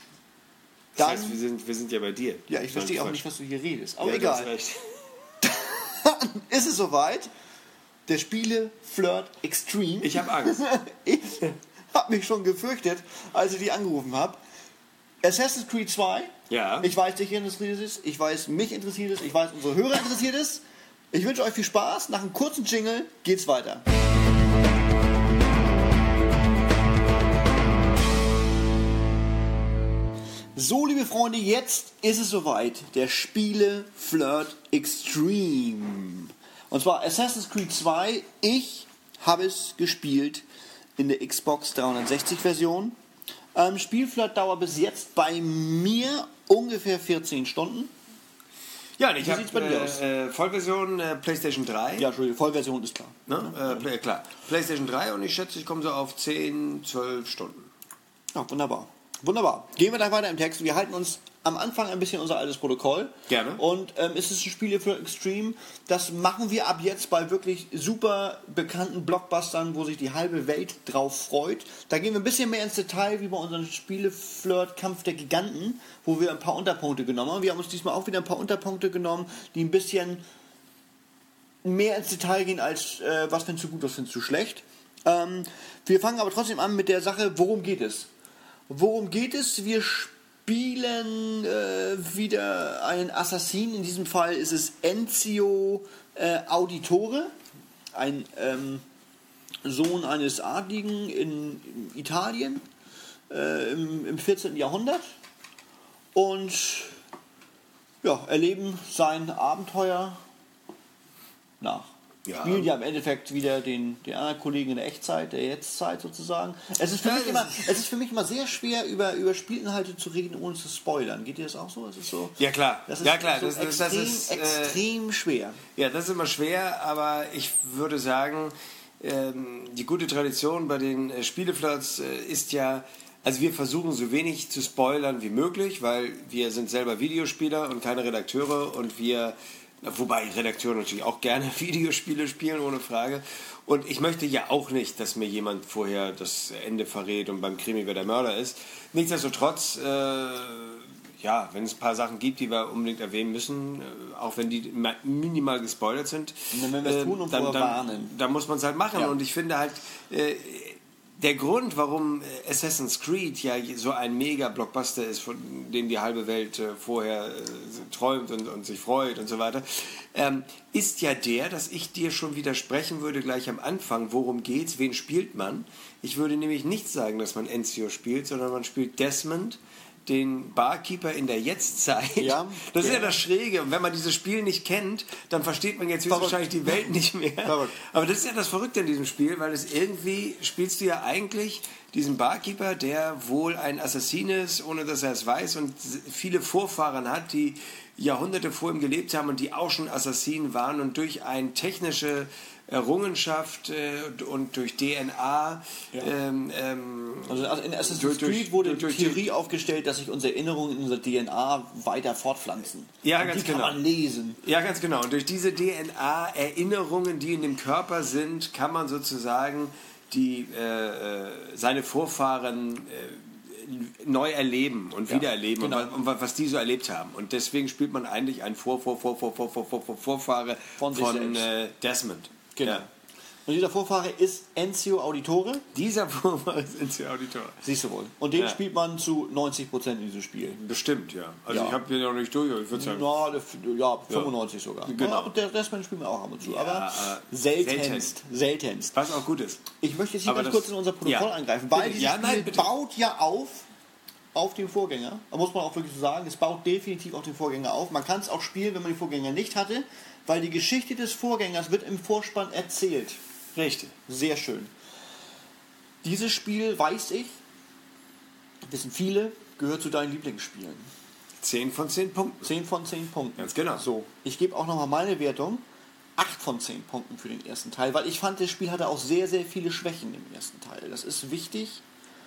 B: Das
A: Dann,
B: heißt, wir sind, wir sind ja bei dir.
A: ja, ich verstehe auch
B: Quatsch.
A: nicht, was du hier redest. Aber
B: Ja, du hast
A: egal.
B: recht.
A: Ist es soweit? Der Spiele Flirt Extreme.
B: Ich habe Angst.
A: Ich habe mich schon gefürchtet, als ich die angerufen habe. Assassin's Creed zwei.
B: Ja.
A: Ich weiß, dich interessiert es. Ich weiß, mich interessiert es. Ich weiß, unsere Hörer interessiert es. Ich wünsche euch viel Spaß. Nach einem kurzen Jingle geht's weiter. So, liebe Freunde, jetzt ist es soweit. Der Spiele Flirt Extreme. Und zwar Assassin's Creed zwei. Ich habe es gespielt in der Xbox dreihundertsechzig Version. Ähm, Spielflirt-Dauer bis jetzt bei mir ungefähr vierzehn Stunden.
B: Ja, und ich
A: Wie
B: habe
A: sieht's bei dir aus?
B: äh, äh, Vollversion äh, PlayStation drei.
A: Ja, Entschuldigung, Vollversion ist klar.
B: Ne? Äh, Play, klar. PlayStation drei und ich schätze, ich komme so auf zehn, zwölf Stunden.
A: Ja, wunderbar. Wunderbar. Gehen wir da weiter im Text. Wir halten uns am Anfang ein bisschen unser altes Protokoll.
B: Gerne.
A: Und ähm, es ist ein Spiel für Extreme. Das machen wir ab jetzt bei wirklich super bekannten Blockbustern, wo sich die halbe Welt drauf freut. Da gehen wir ein bisschen mehr ins Detail, wie bei unserem Spieleflirt Kampf der Giganten, wo wir ein paar Unterpunkte genommen haben. Wir haben uns diesmal auch wieder ein paar Unterpunkte genommen, die ein bisschen mehr ins Detail gehen als äh, was findest du gut, was findest du schlecht. Ähm, wir fangen aber trotzdem an mit der Sache, worum geht es? Worum geht es? Wir spielen äh, wieder einen Assassin. In diesem Fall ist es Enzio äh, Auditore, ein ähm, Sohn eines Adligen in, in Italien äh, im, im vierzehnten Jahrhundert. Und ja, erleben sein Abenteuer nach.
B: Ja.
A: Spielen ja im Endeffekt wieder den, den anderen Kollegen in der Echtzeit, der Jetztzeit sozusagen. Es ist für,
B: Ja,
A: mich,
B: das
A: immer, es ist für mich immer sehr schwer, über, über Spielinhalte zu reden, ohne zu spoilern. Geht dir das auch so? Es ist so
B: Ja, klar.
A: das ist
B: Ja, klar.
A: so
B: Das- das-
A: extrem,
B: das ist, äh,
A: extrem schwer.
B: Ja, das ist immer schwer, aber ich würde sagen, ähm, die gute Tradition bei den äh, Spieleflirts äh, ist ja, also wir versuchen so wenig zu spoilern wie möglich, weil wir sind selber Videospieler und keine Redakteure und wir, wobei Redakteure natürlich auch gerne Videospiele spielen, ohne Frage. Und ich möchte ja auch nicht, dass mir jemand vorher das Ende verrät und beim Krimi wer der Mörder ist. Nichtsdestotrotz, äh, ja, wenn es ein paar Sachen gibt, die wir unbedingt erwähnen müssen, äh, auch wenn die ma- minimal gespoilert sind,
A: Und wenn wir es
B: äh,
A: tun und
B: dann,
A: vorher
B: dann,
A: warnen.
B: dann muss man es halt machen.
A: Ja.
B: Und ich finde halt, äh, der Grund, warum Assassin's Creed ja so ein Mega-Blockbuster ist, von dem die halbe Welt äh, vorher äh, träumt und, und sich freut und so weiter, ähm, ist ja der, dass ich dir schon widersprechen würde gleich am Anfang, worum geht's, wen spielt man. Ich würde nämlich nicht sagen, dass man Ezio spielt, sondern man spielt Desmond, den Barkeeper in der Jetztzeit. Ja, das ist ja das Schräge. Und wenn man dieses Spiel nicht kennt, dann versteht man jetzt wahrscheinlich die Welt nicht mehr. Verrückt. Aber das ist ja das Verrückte in diesem Spiel, weil es irgendwie spielst du ja eigentlich diesen Barkeeper, der wohl ein Assassin ist, ohne dass er es weiß und viele Vorfahren hat, die Jahrhunderte vor ihm gelebt haben und die auch schon Assassinen waren und durch eine technische Errungenschaft äh, und durch D N A. Ja. Ähm, ähm,
A: also in Assassin's Creed wurde die Theorie durch, aufgestellt, dass sich unsere Erinnerungen in unserer D N A weiter fortpflanzen.
B: Ja, und ganz
A: die
B: genau.
A: kann man lesen.
B: Ja, ganz genau. Und durch diese D N A-Erinnerungen, die in dem Körper sind, kann man sozusagen die, äh, seine Vorfahren äh, neu erleben und ja, wiedererleben genau. und, was, und was die so erlebt haben. Und deswegen spielt man eigentlich einen Vor, Vor, Vor, Vor, Vor, Vor, Vor, Vor, Vorfahre von, von äh, Desmond.
A: Genau. Ja. Und dieser Vorfahre ist Ezio Auditore.
B: Dieser Vorfahre ist Ezio Auditore.
A: Siehst du wohl. Und den ja. spielt man zu neunzig Prozent in diesem Spiel.
B: Bestimmt, ja. Also ja. ich habe den noch nicht durch, ich würde sagen.
A: Na, ja, fünfundneunzig ja. sogar. Genau. Aber der Restmann spielen wir auch ab und zu. Ja, aber seltenst. Seltenst.
B: Was auch gut ist.
A: Ich möchte jetzt hier ganz kurz in unser Protokoll ja. eingreifen, weil dieses
B: ja, nein,
A: Spiel baut ja auf auf den Vorgänger. Da muss man auch wirklich so sagen, es baut definitiv auf den Vorgänger auf. Man kann es auch spielen, wenn man den Vorgänger nicht hatte, weil die Geschichte des Vorgängers wird im Vorspann erzählt.
B: Richtig.
A: Sehr schön. Dieses Spiel, weiß ich, wissen viele, gehört zu deinen Lieblingsspielen.
B: zehn von zehn Punkten.
A: zehn von zehn Punkten.
B: Ganz genau.
A: So, ich gebe auch nochmal meine Wertung. acht von zehn Punkten für den ersten Teil, weil ich fand, das Spiel hatte auch sehr, sehr viele Schwächen im ersten Teil. Das ist wichtig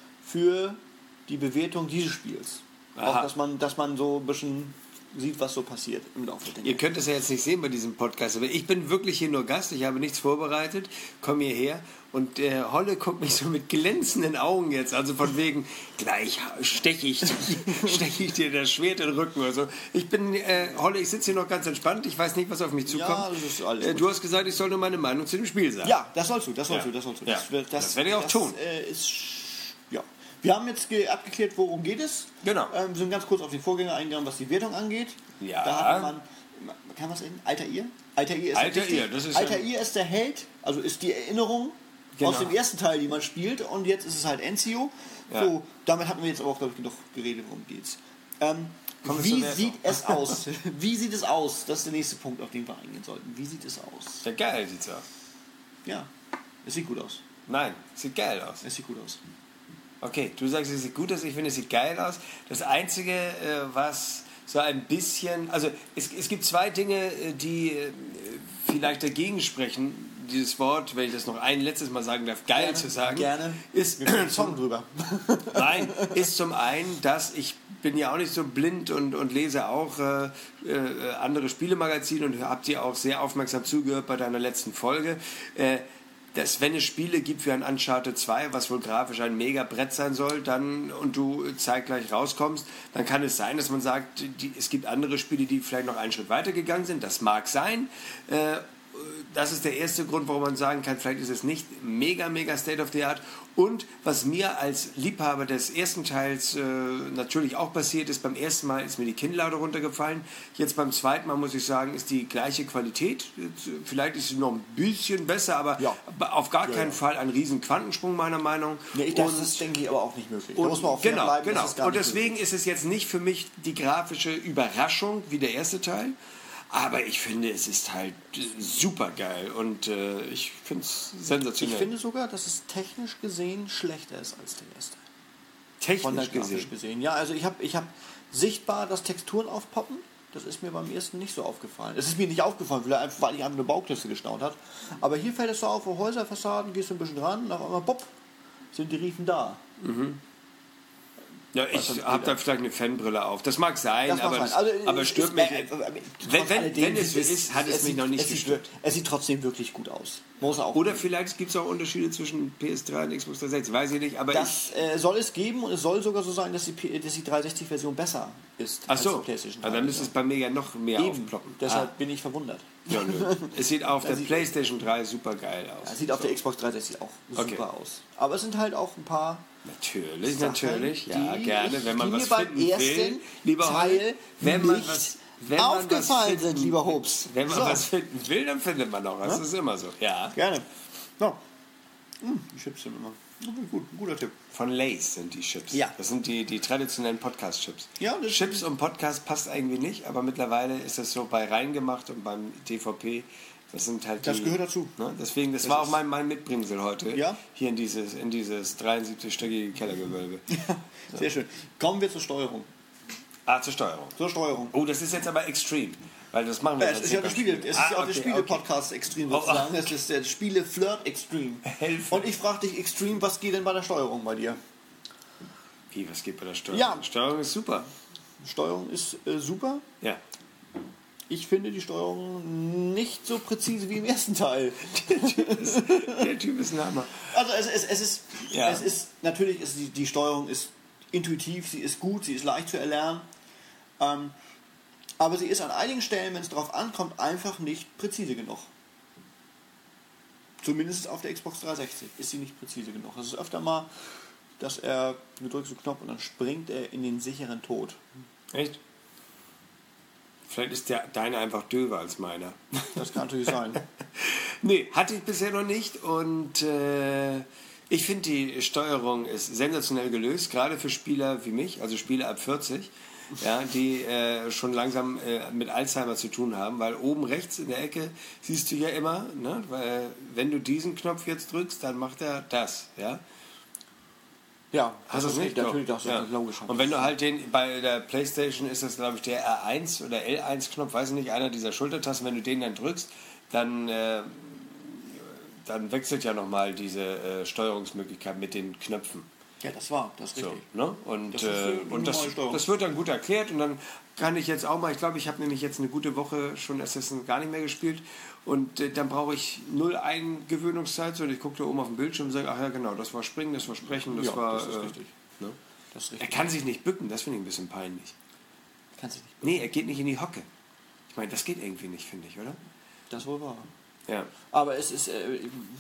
A: für die Bewertung dieses Spiels. Aha. Auch, dass man, dass man so ein bisschen sieht, was so passiert im Laufe der Dinge.
B: Ihr könnt es ja jetzt nicht sehen bei diesem Podcast, aber ich bin wirklich hier nur Gast, ich habe nichts vorbereitet, komme hierher und der Holle guckt mich so mit glänzenden Augen jetzt, also von wegen, gleich steche ich, steche ich dir das Schwert in den Rücken oder so. Ich bin, äh, Holle, ich sitze hier noch ganz entspannt, ich weiß nicht, was auf mich zukommt.
A: Ja, das ist alles
B: äh, du hast gesagt, ich soll nur meine Meinung zu dem Spiel sagen.
A: Ja, das sollst du, das sollst
B: ja.
A: du, das sollst du.
B: Ja.
A: Das, das,
B: das werde ich auch
A: das,
B: tun.
A: Äh, ist, ja. Wir haben jetzt abgeklärt, worum geht es.
B: Genau.
A: Ähm, wir sind ganz kurz auf den Vorgänger eingegangen, was die Wertung angeht.
B: Ja.
A: Da hat man, kann man was sehen? Altair? Altair ist,
B: Altair, das ist,
A: Altair ist der Held, also ist die Erinnerung genau. aus dem ersten Teil, die man spielt. Und jetzt ist es halt Ezio. Ja. So, damit hatten wir jetzt aber auch, glaube ich, genug geredet, worum geht's. Ähm, wie sieht es aus? Wie sieht es aus? Das ist der nächste Punkt, auf den wir eingehen sollten. Wie sieht es aus?
B: Ja, geil sieht's aus.
A: Ja, es sieht gut aus.
B: Nein, es sieht geil aus.
A: Es sieht gut aus.
B: Okay, du sagst, es sieht gut aus, ich finde, es sieht geil aus. Das Einzige, äh, was so ein bisschen... Also es, es gibt zwei Dinge, die äh, vielleicht dagegen sprechen, dieses Wort, wenn ich das noch ein letztes Mal sagen darf, geil
A: gerne,
B: zu sagen.
A: Gerne,
B: ist
A: wir können Song drüber.
B: Nein, ist zum einen, dass ich bin ja auch nicht so blind und, und lese auch äh, äh, andere Spielemagazine und habe dir auch sehr aufmerksam zugehört bei deiner letzten Folge. Äh, dass wenn es Spiele gibt wie ein Uncharted zwei, was wohl grafisch ein Mega-Brett sein soll, dann und du zeitgleich rauskommst, dann kann es sein, dass man sagt, die, es gibt andere Spiele, die vielleicht noch einen Schritt weiter gegangen sind. Das mag sein. Äh, das ist der erste Grund, warum man sagen kann, vielleicht ist es nicht mega, mega State of the Art. Und was mir als Liebhaber des ersten Teils äh, natürlich auch passiert ist, beim ersten Mal ist mir die Kinnlade runtergefallen. Jetzt beim zweiten Mal muss ich sagen, ist die gleiche Qualität. Vielleicht ist sie noch ein bisschen besser, aber ja. auf gar keinen ja, ja. Fall ein riesen Quantensprung meiner Meinung.
A: Ja, ich, das und, ist, denke ich, aber auch nicht möglich.
B: Und,
A: da muss man auch
B: genau,
A: bleiben,
B: genau.
A: Das ist gar
B: und
A: nicht
B: deswegen
A: möglich.
B: ist es jetzt nicht für mich die grafische Überraschung wie der erste Teil. Aber ich finde, es ist halt super geil und äh, ich finde es sensationell.
A: Ich finde sogar, dass es technisch gesehen schlechter ist als der erste.
B: Technisch
A: Von der
B: gesehen?
A: gesehen? Ja, also ich habe ich hab sichtbar, dass Texturen aufpoppen. Das ist mir beim ersten nicht so aufgefallen. Es ist mir nicht aufgefallen, weil ich einfach eine Baukiste gestaunt hat. Aber hier fällt es so auf, Häuserfassaden, gehst du ein bisschen ran und auf einmal, bopp, sind die Riefen da.
B: Mhm. Ja, ich habe da vielleicht eine Fanbrille auf. Das mag sein,
A: das mag
B: aber,
A: sein.
B: Das,
A: also,
B: aber stört
A: ist,
B: mich.
A: Äh, äh,
B: wenn wenn, wenn es so ist, hat es, es mich
A: sieht,
B: noch nicht
A: es
B: gestört.
A: Sieht, es sieht trotzdem wirklich gut aus. Muss auch
B: Oder vielleicht gibt es auch Unterschiede zwischen P S drei und Xbox dreihundertsechzig. Weiß ich nicht. Aber
A: das
B: ich,
A: äh, soll es geben und es soll sogar so sein, dass die, dass die dreihundertsechzig-Version besser ist
B: Ach so,
A: als die PlayStation.
B: also dann müsste es bei mir ja noch mehr
A: Eben.
B: aufploppen.
A: Deshalb
B: ah.
A: bin ich verwundert.
B: Ja, nö. Es sieht auf der
A: sieht-
B: PlayStation drei super geil aus.
A: Das sieht auf der Xbox dreihundertsechzig auch
B: Okay.
A: super aus. Aber es sind halt auch ein paar
B: Natürlich,
A: Sachen,
B: natürlich. Ja,
A: die
B: gerne.
A: ich-
B: Wenn man
A: die
B: was
A: mir beim
B: finden
A: ersten
B: will, lieber
A: Teil
B: Holm, wenn man
A: nicht
B: was, wenn man was
A: aufgefallen
B: finden,
A: sind, lieber Hobbs.
B: Wenn man
A: So.
B: was finden will, dann findet man auch was.
A: Ja?
B: Das ist immer so. Ja.
A: Gerne. So. Hm, die Chips sind immer. Gut, ein guter Tipp.
B: Von Lay's sind die Chips.
A: Ja.
B: Das sind die, die traditionellen Podcast-Chips.
A: Ja, das-
B: Chips und Podcast passt irgendwie nicht, aber mittlerweile ist das so bei Reingemacht und beim D V P. Das sind halt
A: Das
B: die,
A: gehört dazu.
B: Ne? Deswegen, das,
A: Das
B: war auch
A: ist-
B: mein, mein Mitbringsel heute.
A: Ja?
B: Hier in dieses, in dieses dreiundsiebzig-stöckige Kellergewölbe.
A: Sehr schön. Kommen wir zur Steuerung.
B: Ah, zur Steuerung.
A: Zur Steuerung.
B: Oh, das ist jetzt aber extrem. Weil das machen wir
A: Ja,
B: jetzt
A: es ist ja
B: nicht
A: das
B: beim
A: Spiele,
B: Spiel.
A: es ist
B: Ah,
A: ja auch der
B: okay,
A: Spiele-Podcast Extreme sozusagen. Es ist der Spiele-Flirt Extreme.
B: Helfen.
A: Und ich frage dich, Extreme, was geht denn bei der Steuerung bei dir?
B: Wie, was geht bei der Steuerung?
A: Ja.
B: Die Steuerung ist super.
A: Steuerung ist äh, super.
B: Ja.
A: Ich finde die Steuerung nicht so präzise wie im ersten Teil.
B: Der Typ ist ein Hammer.
A: Also es, es, es ist,
B: Ja.
A: es ist natürlich ist die, die Steuerung ist intuitiv, sie ist gut, sie ist leicht zu erlernen. Ähm, aber sie ist an einigen Stellen, wenn es darauf ankommt, einfach nicht präzise genug. Zumindest auf der Xbox dreihundertsechzig ist sie nicht präzise genug. Es ist öfter mal, dass er, du drückst den Knopf und dann springt er in den sicheren Tod.
B: Echt? Vielleicht ist der, deine einfach döver als meiner.
A: Das kann natürlich sein.
B: Nee, hatte ich bisher noch nicht und äh, ich finde die Steuerung ist sensationell gelöst, gerade für Spieler wie mich, also Spieler ab vierzig, ja, die äh, schon langsam äh, mit Alzheimer zu tun haben, weil oben rechts in der Ecke siehst du ja immer, ne, weil, wenn du diesen Knopf jetzt drückst, dann macht er das, ja.
A: Ja,
B: Hast du es nicht?
A: Natürlich,
B: Doch.
A: das ist
B: Ja.
A: logisch.
B: Und wenn du halt den, bei der PlayStation ist das glaube ich der R eins oder L eins Knopf, weiß ich nicht, einer dieser Schultertasten, wenn du den dann drückst, dann, äh, dann wechselt ja nochmal diese äh, Steuerungsmöglichkeit mit den Knöpfen.
A: Ja, das war, das ist
B: So,
A: richtig.
B: ne? Und,
A: Das ist, äh,
B: äh,
A: eine
B: und das,
A: normale Steuerung.
B: das wird dann gut erklärt und dann kann ich jetzt auch mal, ich glaube, ich habe nämlich jetzt eine gute Woche schon Assassin gar nicht mehr gespielt und äh, dann brauche ich null Eingewöhnungszeit, so, und ich gucke da oben auf dem Bildschirm und sage, ach ja genau, das war Springen, das war Sprechen, das
A: Ja,
B: war...
A: das ist
B: äh,
A: richtig.
B: ne?
A: Das ist
B: Er
A: richtig.
B: kann sich nicht bücken, das finde ich ein bisschen peinlich.
A: Kannst du nicht.
B: Nee, er geht nicht in die Hocke. Ich meine, das geht irgendwie nicht, finde ich, oder?
A: Das wohl wahr.
B: Ja.
A: Aber es ist, äh,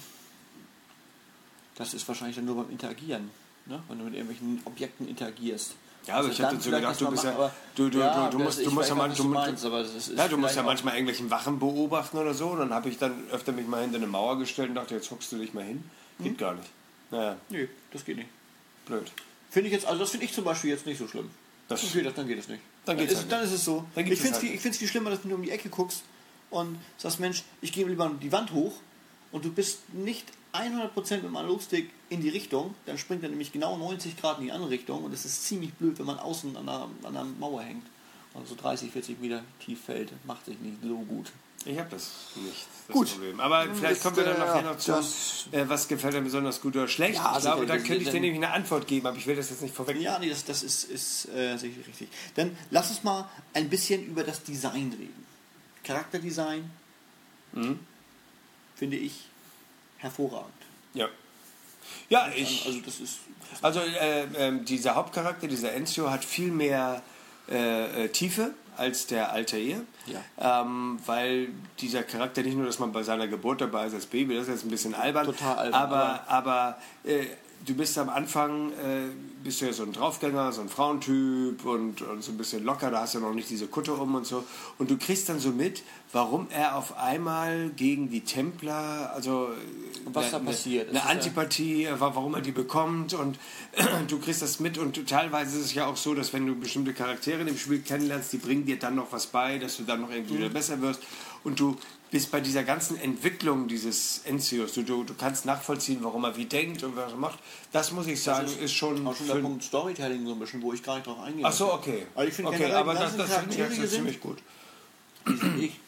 A: das ist wahrscheinlich dann nur beim Interagieren, ne? Wenn du mit irgendwelchen Objekten interagierst.
B: Ja, aber
A: Also
B: ich habe
A: dann
B: dazu
A: vielleicht
B: gedacht, du
A: erst
B: bist
A: mal
B: ja,
A: machen, aber-
B: du, du,
A: ja,
B: du, du musst,
A: ich
B: du musst
A: weiß
B: ja
A: gar
B: man,
A: nicht,
B: du,
A: was du
B: musst-
A: meinst, aber das ist
B: ja, du musst ja
A: vielleicht
B: manchmal irgendwelchen Wachen beobachten oder so. Und dann habe ich dann öfter mich mal hinter eine Mauer gestellt und dachte, jetzt hockst du dich mal hin. Geht
A: Hm?
B: gar nicht. Naja,
A: Nee, das geht nicht.
B: blöd.
A: Finde ich jetzt, also das finde ich zum Beispiel jetzt nicht so schlimm.
B: Das-
A: okay, das, dann geht es nicht.
B: Dann geht's
A: ist,
B: halt
A: dann ist es so.
B: Dann
A: Ich
B: gibt's
A: finde
B: es
A: es
B: halt
A: viel, ich find's viel schlimmer, dass du um die Ecke guckst und sagst, Mensch, ich gehe lieber die Wand hoch und du bist nicht hundert Prozent mit dem Analogstick in die Richtung, dann springt er nämlich genau neunzig Grad in die andere Richtung und es ist ziemlich blöd, wenn man außen an einer, an einer Mauer hängt und so dreißig, vierzig Meter tief fällt. Macht sich nicht so gut.
B: Ich habe das nicht, das
A: Gut.
B: Problem. Aber vielleicht
A: Ist,
B: kommen wir dann
A: äh,
B: nachher noch zu,
A: das-
B: äh, was gefällt dir besonders gut oder schlecht.
A: Ja,
B: ich glaube,
A: sicher,
B: da
A: das-
B: könnte ich dir
A: dann-
B: nämlich eine Antwort geben, aber ich will das jetzt nicht vorweg.
A: Ja, nee, das, das ist, ist äh, sicherlich richtig. Dann lass uns mal ein bisschen über das Design reden. Charakterdesign
B: Mhm.
A: finde ich hervorragend.
B: Ja. Ja, ich...
A: Also das ist
B: Also äh, ähm, dieser Hauptcharakter, dieser Ezio, hat viel mehr äh, äh, Tiefe als der Altair.
A: Ja.
B: Ähm, weil dieser Charakter nicht nur, dass man bei seiner Geburt dabei ist als Baby, das ist jetzt ein bisschen albern.
A: Total albern,
B: Aber, aber äh, du bist am Anfang, äh, bist du ja so ein Draufgänger, so ein Frauentyp und, und so ein bisschen locker, da hast du noch nicht diese Kutte um und so. Und du kriegst dann so mit, warum er auf einmal gegen die Templer, also
A: Und was da
B: eine,
A: passiert.
B: eine
A: Es ist ja-
B: Antipathie, wa- warum er die bekommt und du kriegst das mit und teilweise ist es ja auch so, dass wenn du bestimmte Charaktere in dem Spiel kennenlernst, die bringen dir dann noch was bei, dass du dann noch irgendwie wieder besser wirst und du bist bei dieser ganzen Entwicklung dieses Enzios, du, du, du kannst nachvollziehen, warum er wie denkt und was er macht, das muss ich sagen,
A: Das
B: ist, schon...
A: auch schon der Punkt Storytelling so ein bisschen, wo ich gar nicht drauf eingehe.
B: Ach so, okay.
A: Also ich finde
B: okay,
A: generell
B: aber
A: die
B: das,
A: ganzen
B: das finde ich
A: Charaktere
B: jetzt
A: sind-
B: ziemlich gut.
A: Die finde ich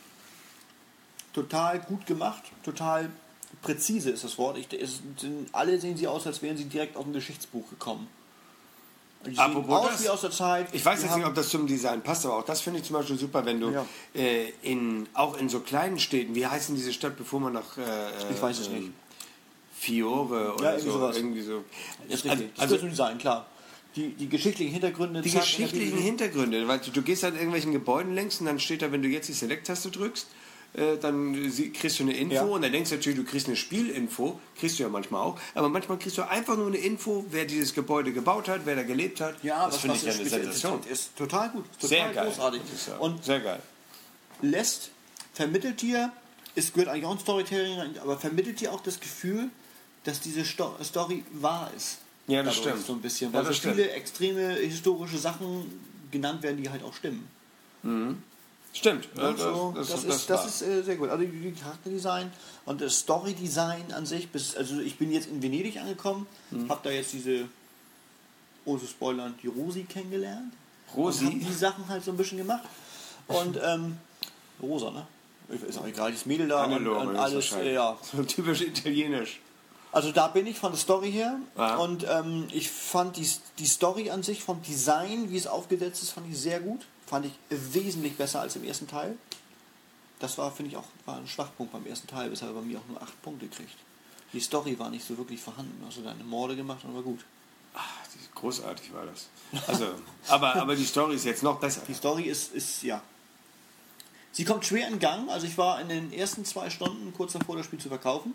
A: total gut gemacht, total präzise ist das Wort. Ich, es sind, alle sehen sie aus, als wären sie direkt aus dem Geschichtsbuch gekommen. Die sehen
B: Apropos
A: aus
B: das-
A: wie aus der Zeit.
B: Ich weiß
A: Die
B: jetzt
A: haben-
B: nicht, ob das zum Design passt, aber auch das finde ich zum Beispiel super, wenn du
A: Ja.
B: äh, in, auch in so kleinen Städten, wie heißen diese Stadt, bevor man nach... Äh,
A: Ich weiß es
B: äh,
A: nicht.
B: Fiore oder
A: irgendwie
B: so.
A: sowas.
B: Irgendwie so.
A: Das ist
B: Also,
A: richtig. Das
B: also
A: ist zum Design, klar. Die, die geschichtlichen Hintergründe.
B: die
A: zack,
B: geschichtlichen
A: in der-
B: Hintergründe, weil du, du gehst an irgendwelchen Gebäuden längs und dann steht da, wenn du jetzt die Select-Taste drückst, äh, dann sie- kriegst du eine Info
A: Ja.
B: und dann denkst du natürlich, du kriegst eine Spielinfo, kriegst du ja manchmal auch, aber manchmal kriegst du einfach nur eine Info, wer dieses Gebäude gebaut hat, wer da gelebt hat.
A: Ja,
B: das finde ich ja eine Sensation.
A: Ist, ist total gut, ist total
B: Sehr geil.
A: großartig.
B: muss ich sagen.
A: Und
B: Sehr geil.
A: lässt, vermittelt dir, es gehört eigentlich auch ein Storytelling rein, aber vermittelt dir auch das Gefühl, dass diese Sto Story wahr ist.
B: Ja, das
A: Dadurch
B: stimmt.
A: So ein bisschen,
B: Ja,
A: weil
B: das
A: so
B: stimmt.
A: viele extreme historische Sachen genannt werden, die halt auch stimmen.
B: Stimmt.
A: Ja,
B: das,
A: so,
B: das,
A: das,
B: das
A: ist, das
B: war-
A: ist äh, sehr gut. Also die Charakterdesign und das Storydesign an sich, bis, also ich bin jetzt in Venedig angekommen,
B: Mhm.
A: habe da jetzt diese, ohne zu spoilern, die Rosi kennengelernt.
B: Rosi?
A: Und hab die Sachen halt so ein bisschen gemacht. Und, ähm, Rosa, ne? Ist auch egal, das Mädel da und,
B: Hannelore
A: und
B: ist
A: alles,
B: wahrscheinlich.
A: äh, ja.
B: So typisch italienisch.
A: Also da bin ich von der Story her
B: Ja.
A: und ähm, ich fand die, die Story an sich vom Design, wie es aufgesetzt ist, fand ich sehr gut. Fand ich wesentlich besser als im ersten Teil. Das war, finde ich, auch war ein Schwachpunkt beim ersten Teil, weshalb er bei mir auch nur acht Punkte kriegt. Die Story war nicht so wirklich vorhanden. Also deine Morde gemacht und war gut.
B: Ach, die- großartig war das. Also, aber, aber die Story ist jetzt noch besser.
A: Die Story ist, ist ja. Sie kommt schwer in Gang. Also ich war in den ersten zwei Stunden kurz davor, das Spiel zu verkaufen.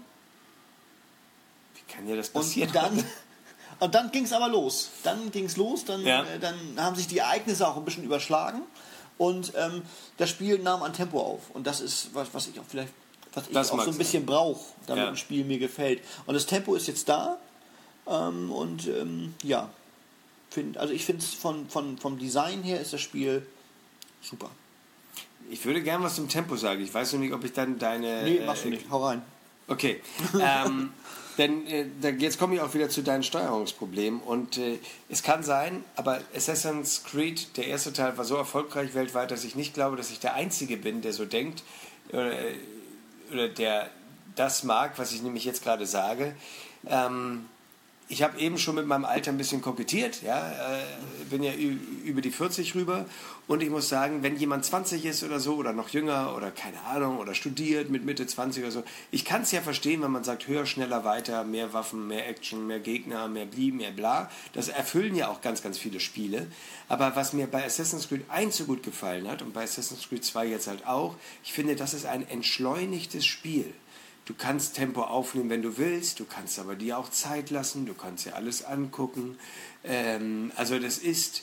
B: Wie kann ja das
A: Und
B: passieren?
A: dann, und dann ging es aber los. Dann ging es los, dann,
B: Ja.
A: äh, dann haben sich die Ereignisse auch ein bisschen überschlagen. Und ähm, das Spiel nahm an Tempo auf. Und das ist, was, was ich auch vielleicht, was ich
B: Das
A: auch
B: mag
A: so ein
B: sein.
A: bisschen brauche, damit
B: Ja.
A: ein Spiel mir gefällt. Und das Tempo ist jetzt da. Ähm, und ähm, ja, find, also ich finde es von, von, vom Design her ist das Spiel super.
B: Ich würde gern was zum Tempo sagen. Ich weiß noch nicht, ob ich dann deine...
A: Nee,
B: äh,
A: machst du nicht. Hau rein.
B: Okay. ähm, denn äh, da, jetzt komme ich auch wieder zu deinen Steuerungsproblemen. Und äh, es kann sein, aber Assassin's Creed, der erste Teil, war so erfolgreich weltweit, dass ich nicht glaube, dass ich der Einzige bin, der so denkt äh, oder der das mag, was ich nämlich jetzt gerade sage. Ähm, ich habe eben schon mit meinem Alter ein bisschen kokettiert, ja, äh, bin ja ü- über die vierzig rüber und ich muss sagen, wenn jemand zwanzig ist oder so oder noch jünger oder keine Ahnung oder studiert mit Mitte zwanzig oder so, ich kann es ja verstehen, wenn man sagt, höher, schneller, weiter, mehr Waffen, mehr Action, mehr Gegner, mehr Bli, mehr bla, das erfüllen ja auch ganz, ganz viele Spiele, aber was mir bei Assassin's Creed eins so gut gefallen hat und bei Assassin's Creed zwei jetzt halt auch, ich finde, das ist ein entschleunigtes Spiel. Du kannst Tempo aufnehmen, wenn du willst, du kannst aber dir auch Zeit lassen, du kannst dir alles angucken. Ähm, also das ist,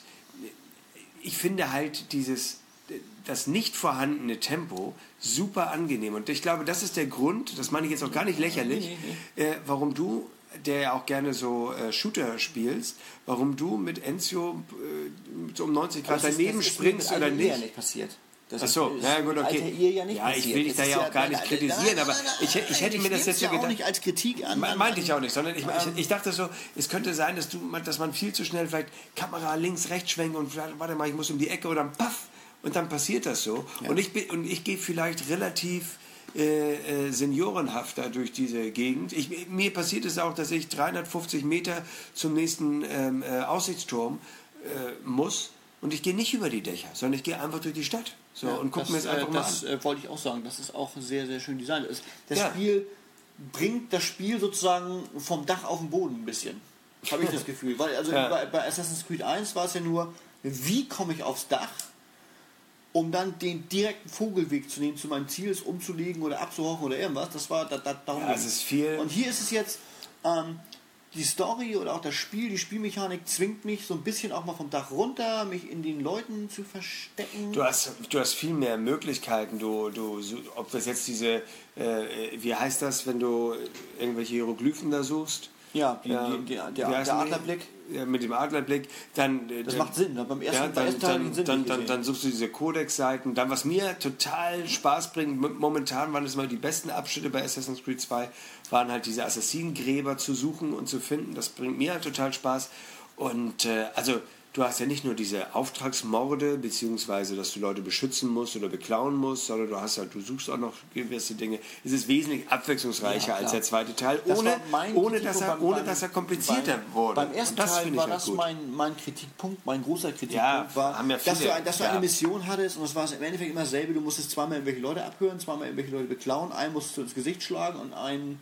B: ich finde halt dieses, das nicht vorhandene Tempo super angenehm. Und ich glaube, das ist der Grund, das meine ich jetzt auch gar nicht lächerlich, äh, warum du, der ja auch gerne so äh, Shooter spielst, warum du mit Ezio äh, so um neunzig Grad
A: Das ist-
B: daneben
A: das ist
B: springst
A: mir mit
B: oder
A: Alter Ehe
B: nicht.
A: nicht passiert. Das
B: Ach so,
A: ist
B: ja gut, okay.
A: Alter Ehe ja nicht
B: ja, ich
A: passiert.
B: will dich
A: Es
B: da
A: ist
B: ja auch gar nicht
A: nein,
B: kritisieren,
A: nein,
B: aber
A: nein, nein,
B: ich, ich hätte
A: nein,
B: mir das
A: nehm's
B: jetzt so
A: ja auch
B: gedacht.
A: nicht als Kritik an.
B: Me-
A: an
B: Meinte ich
A: an-
B: auch nicht, sondern ich,
A: Ähm.
B: ich, ich dachte so, es könnte sein, dass, du, dass man viel zu schnell vielleicht Kamera links, rechts schwenken und vielleicht, warte mal, ich muss um die Ecke oder dann paff und dann passiert das so.
A: Ja.
B: Und ich, bin- und ich gehe vielleicht relativ äh, äh, seniorenhafter durch diese Gegend. Ich, mir passiert es auch, dass ich dreihundertfünfzig Meter zum nächsten ähm, äh, Aussichtsturm äh, muss und ich gehe nicht über die Dächer, sondern ich gehe einfach durch die Stadt so,
A: Ja,
B: und gucke
A: das,
B: mir es einfach
A: äh,
B: mal
A: das,
B: an.
A: äh, wollte ich auch sagen. Das ist auch sehr, sehr schön designt. Das, das
B: Ja.
A: Spiel bringt das Spiel sozusagen vom Dach auf den Boden ein bisschen. Habe ich das Gefühl. Weil, also
B: Ja.
A: bei, bei Assassin's Creed eins war es ja nur, wie komme ich aufs Dach, um dann den direkten Vogelweg zu nehmen, zu meinem Ziel, es umzulegen oder abzuhochen oder irgendwas. Das war da, da, darum.
B: Ja, es
A: ging's.
B: ist viel-
A: Und hier ist es jetzt, ähm, die Story oder auch das Spiel, die Spielmechanik zwingt mich so ein bisschen auch mal vom Dach runter, mich in den Leuten zu verstecken.
B: Du hast, du hast viel mehr Möglichkeiten. Du, du, so- ob das jetzt diese, äh, wie heißt das, wenn du irgendwelche Hieroglyphen da suchst?
A: Ja, die,
B: Ja,
A: die, die, der,
B: wie
A: der
B: heißen die?
A: Adlerblick.
B: Ja, mit dem Adlerblick. Dann, äh,
A: Das
B: dann,
A: macht Sinn. Ne? Beim ersten,
B: Ja,
A: beim
B: dann,
A: ersten Teil habe ich den
B: dann,
A: Sinn
B: dann,
A: nicht
B: dann,
A: gesehen.
B: dann suchst du diese Codex-Seiten. Dann, was mir total Spaß bringt, m- momentan waren es mal die besten Abschnitte bei Assassin's Creed zwei, waren halt diese Assassinengräber zu suchen und zu finden. Das bringt mir halt total Spaß. Und äh, also du hast ja nicht nur diese Auftragsmorde, beziehungsweise dass du Leute beschützen musst oder beklauen musst, sondern du hast halt, du suchst auch noch gewisse Dinge. Es ist wesentlich abwechslungsreicher
A: Ja,
B: als
A: klar.
B: der zweite Teil,
A: Das
B: ohne,
A: war mein
B: ohne, dass, er,
A: Kritikpunkt
B: ohne
A: beim-
B: dass er komplizierter
A: beim,
B: wurde.
A: Beim ersten
B: Und das
A: Teil
B: finde ich
A: war
B: halt
A: das
B: gut.
A: mein, mein Kritikpunkt, mein großer Kritikpunkt
B: Ja,
A: war,
B: haben ja
A: dass
B: viele
A: du, ein, dass du
B: gehabt.
A: eine Mission hattest und es war im Endeffekt immer dasselbe. Du musstest zweimal irgendwelche Leute abhören, zweimal irgendwelche Leute beklauen, einen musstest du ins Gesicht schlagen und einen,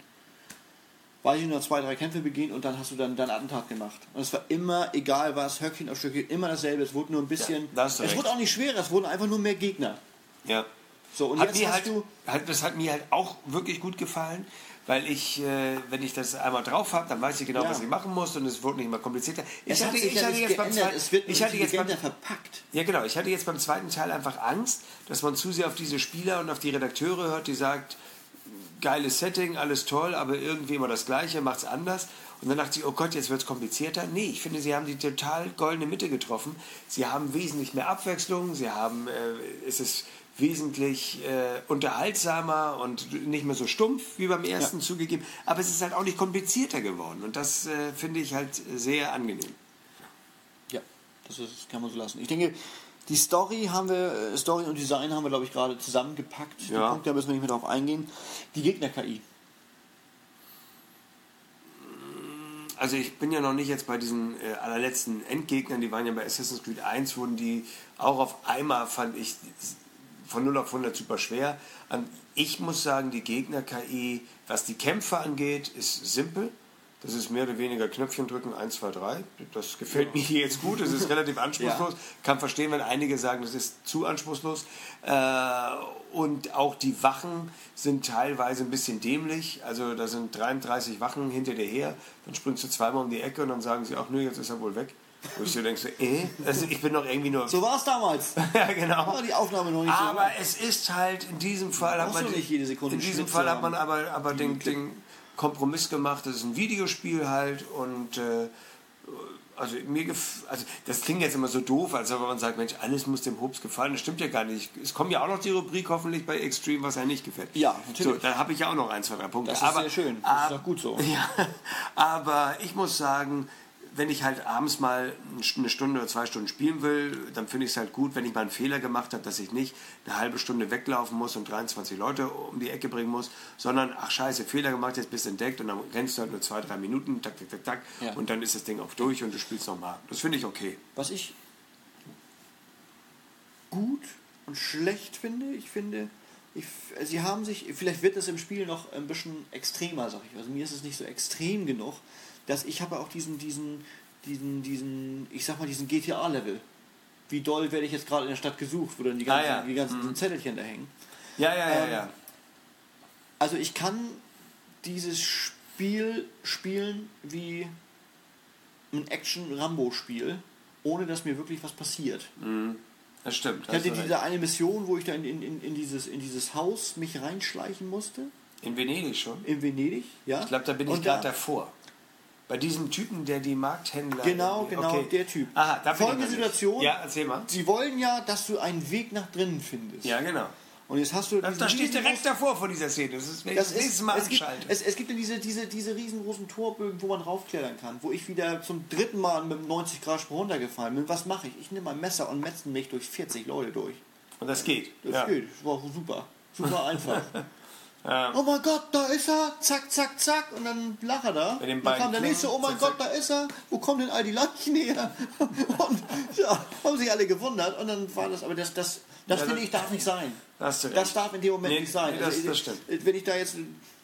A: weiß ich noch, zwei, drei Kämpfe begehen und dann hast du dann dein Attentat gemacht. Und es war immer, egal was, Höckchen auf Stückchen, immer dasselbe. Es wurde nur ein bisschen,
B: Ja, da hast du
A: es
B: recht.
A: wurde auch nicht schwerer, es wurden einfach nur mehr Gegner.
B: Ja.
A: So, und
B: hat
A: jetzt
B: mir
A: hast
B: halt,
A: du...
B: hat, das hat mir halt auch wirklich gut gefallen, weil ich, äh, wenn ich das einmal drauf habe, dann weiß ich genau,
A: Ja.
B: was ich machen muss und es wird nicht immer komplizierter.
A: Es
B: Ich
A: hat
B: hatte,
A: sich
B: ich
A: ja
B: hatte
A: nicht
B: jetzt beim
A: geändert,
B: zweiten,
A: es wird
B: ich hatte jetzt beim,
A: intelligenter verpackt.
B: ja genau, ich hatte jetzt beim zweiten Teil einfach Angst, dass man zu sehr auf diese Spieler und auf die Redakteure hört, die sagt, geiles Setting, alles toll, aber irgendwie immer das Gleiche, macht's anders. Und dann dachte ich, oh Gott, jetzt wird's komplizierter. Nee, ich finde, sie haben die total goldene Mitte getroffen. Sie haben wesentlich mehr Abwechslung, sie haben, äh, es ist wesentlich äh, unterhaltsamer und nicht mehr so stumpf wie beim ersten, ja, zugegeben. Aber es ist halt auch nicht komplizierter geworden. Und das äh, finde ich halt sehr angenehm.
A: Ja, das, ist, das kann man so lassen. Ich denke, die Story haben wir, Story und Design haben wir, glaube ich, gerade zusammengepackt.
B: Ja.
A: Die Punkte, da müssen wir nicht mehr drauf eingehen. Die Gegner-K I.
B: Also ich bin ja noch nicht jetzt bei diesen äh, allerletzten Endgegnern, die waren ja bei Assassin's Creed eins, wurden die auch auf einmal, fand ich, von null auf hundert super schwer. Ich muss sagen, die Gegner-K I, was die Kämpfe angeht, ist simpel. Das ist mehr oder weniger Knöpfchen drücken, eins, zwei, drei. Das gefällt mir hier jetzt gut. Das ist relativ anspruchslos. Ja. Kann verstehen, wenn einige sagen, das ist zu anspruchslos. Und auch die Wachen sind teilweise ein bisschen dämlich. Also da sind dreiunddreißig Wachen hinter dir her. Dann springst du zweimal um die Ecke und dann sagen sie, ach nö, jetzt ist er wohl weg. Wo ich so denke, so, äh, also ich bin doch irgendwie nur...
A: So war es damals.
B: Ja, genau.
A: War die Aufnahme noch nicht
B: aber
A: so.
B: es ist halt, in diesem Fall hat man...
A: Nicht jede Sekunde
B: in diesem
A: Schnitze
B: Fall hat man
A: haben.
B: aber, aber den, den Kompromiss gemacht, das ist ein Videospiel halt und... Äh, also mir gef also das klingt jetzt immer so doof, als ob man sagt, Mensch, alles muss dem Hobbs gefallen. Das stimmt ja gar nicht. Es kommt ja auch noch die Rubrik hoffentlich bei Extreme, was einem nicht gefällt.
A: Ja, natürlich.
B: So, da habe ich ja auch noch ein, zwei, drei Punkte.
A: Das ist
B: aber,
A: sehr schön. Das
B: aber,
A: ist auch gut so.
B: Ja, aber ich muss sagen, wenn ich halt abends mal eine Stunde oder zwei Stunden spielen will, dann finde ich es halt gut, wenn ich mal einen Fehler gemacht habe, dass ich nicht eine halbe Stunde weglaufen muss und dreiundzwanzig Leute um die Ecke bringen muss, sondern, ach scheiße, Fehler gemacht, jetzt bist du entdeckt und dann rennst du halt nur zwei, drei Minuten, tak, tak, tak, tak, ja. Und dann ist das Ding auch durch und du spielst nochmal. Das finde ich okay.
A: Was ich gut und schlecht finde, ich finde, ich, sie haben sich, vielleicht wird das im Spiel noch ein bisschen extremer, sag ich. Also mir ist es nicht so extrem genug, dass ich habe auch diesen, diesen, diesen, diesen, ich sag mal, diesen G T A-Level. Wie doll werde ich jetzt gerade in der Stadt gesucht, wo dann die ganzen, ah, ja. die ganzen mhm. Zettelchen da hängen.
B: Ja, ja, ja,
A: ähm,
B: ja.
A: Also ich kann dieses Spiel spielen wie ein Action-Rambo-Spiel, ohne dass mir wirklich was passiert.
B: Mhm. Das stimmt.
A: Ich hatte diese eine Mission, wo ich da in, in, in, dieses, in dieses Haus mich reinschleichen musste.
B: In Venedig schon?
A: In Venedig, ja.
B: Ich glaube, da bin ich gerade da, davor. Bei diesem Typen, der die Markthändler...
A: Genau, genau, okay. Der Typ.
B: Aha, da
A: folgende Situation.
B: Ja, erzähl mal.
A: Sie wollen ja, dass du einen Weg nach drinnen findest.
B: Ja, genau.
A: Und jetzt hast du...
B: Das, das steht direkt davor von dieser Szene. Das ist, wenn
A: das
B: ich das nächste Mal
A: es gibt,
B: anschalte.
A: Es, es gibt ja diese, diese, diese riesengroßen Torbögen, wo man raufklettern kann. Wo ich wieder zum dritten Mal mit einem neunzig Grad Sprung runtergefallen bin. Was mache ich? Ich nehme mein Messer und metze mich durch vierzig Leute durch.
B: Und das geht?
A: Das
B: ja.
A: geht. Das war super. Super einfach.
B: Ja.
A: Oh mein Gott, da ist er, zack, zack, zack, und dann lacht er da.
B: Mit den
A: dann kam der
B: Klingen.
A: nächste, oh mein Gott, da ist er, wo kommen denn all die Leichen her? Und ja, haben sich alle gewundert und dann war das, aber das, das, das
B: ja,
A: finde ich darf nicht sein.
B: Hast du recht.
A: Das darf in dem Moment
B: nee,
A: nicht sein.
B: Nee, das,
A: also,
B: das stimmt.
A: Wenn ich da jetzt,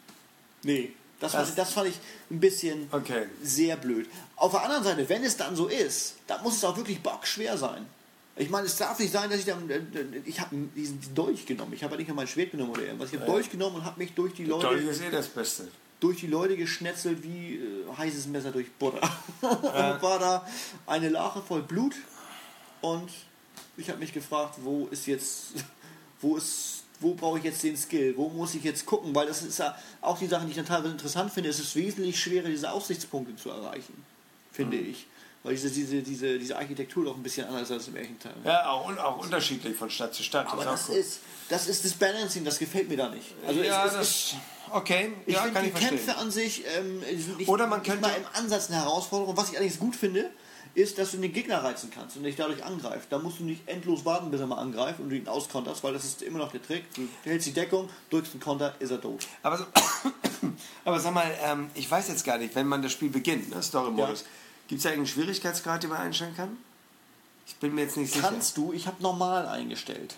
A: nee, das, das, fand, das fand ich ein bisschen
B: okay.
A: sehr blöd. Auf der anderen Seite, wenn es dann so ist, dann muss es auch wirklich bockschwer sein. Ich meine, es darf nicht sein, dass ich dann, ich habe diesen Dolch genommen, ich habe ja nicht nur mein Schwert genommen oder irgendwas, ich habe ja. Dolch genommen und habe mich durch die Leute...
B: Dolch ist eh das Beste.
A: Durch die Leute geschnetzelt wie äh, heißes Messer durch Butter. Ja. Und war da eine Lache voll Blut und ich habe mich gefragt, wo ist jetzt, wo ist, wo brauche ich jetzt den Skill, wo muss ich jetzt gucken, weil das ist ja auch die Sache, die ich dann teilweise interessant finde, es ist wesentlich schwerer, diese Aussichtspunkte zu erreichen, finde mhm. ich. Weil diese, diese, diese, diese Architektur doch ein bisschen anders als im echten Teil.
B: Ja, auch, auch unterschiedlich von Stadt zu Stadt.
A: Aber
B: das,
A: das ist, das ist das Balancing, das gefällt mir da nicht. Also
B: ja,
A: es, es,
B: das,
A: es,
B: okay,
A: ich
B: ja,
A: finde
B: kann
A: die
B: ich verstehen.
A: Kämpfe an sich ähm, sind nicht,
B: Oder man
A: nicht
B: könnte
A: mal im Ansatz eine Herausforderung. Was ich allerdings gut finde, ist, dass du den Gegner reizen kannst und dich dadurch angreifst. Da musst du nicht endlos warten, bis er mal angreift und du ihn auskonterst, weil das ist immer noch der Trick. Du hältst die Deckung, drückst den Konter, ist er tot.
B: Aber, so, aber sag mal, ähm, ich weiß jetzt gar nicht, wenn man das Spiel beginnt, ne, Story-Modus, ja. Gibt es da irgendeinen Schwierigkeitsgrad, den man einstellen kann? Ich bin mir jetzt nicht sicher.
A: Kannst du, ich habe normal eingestellt.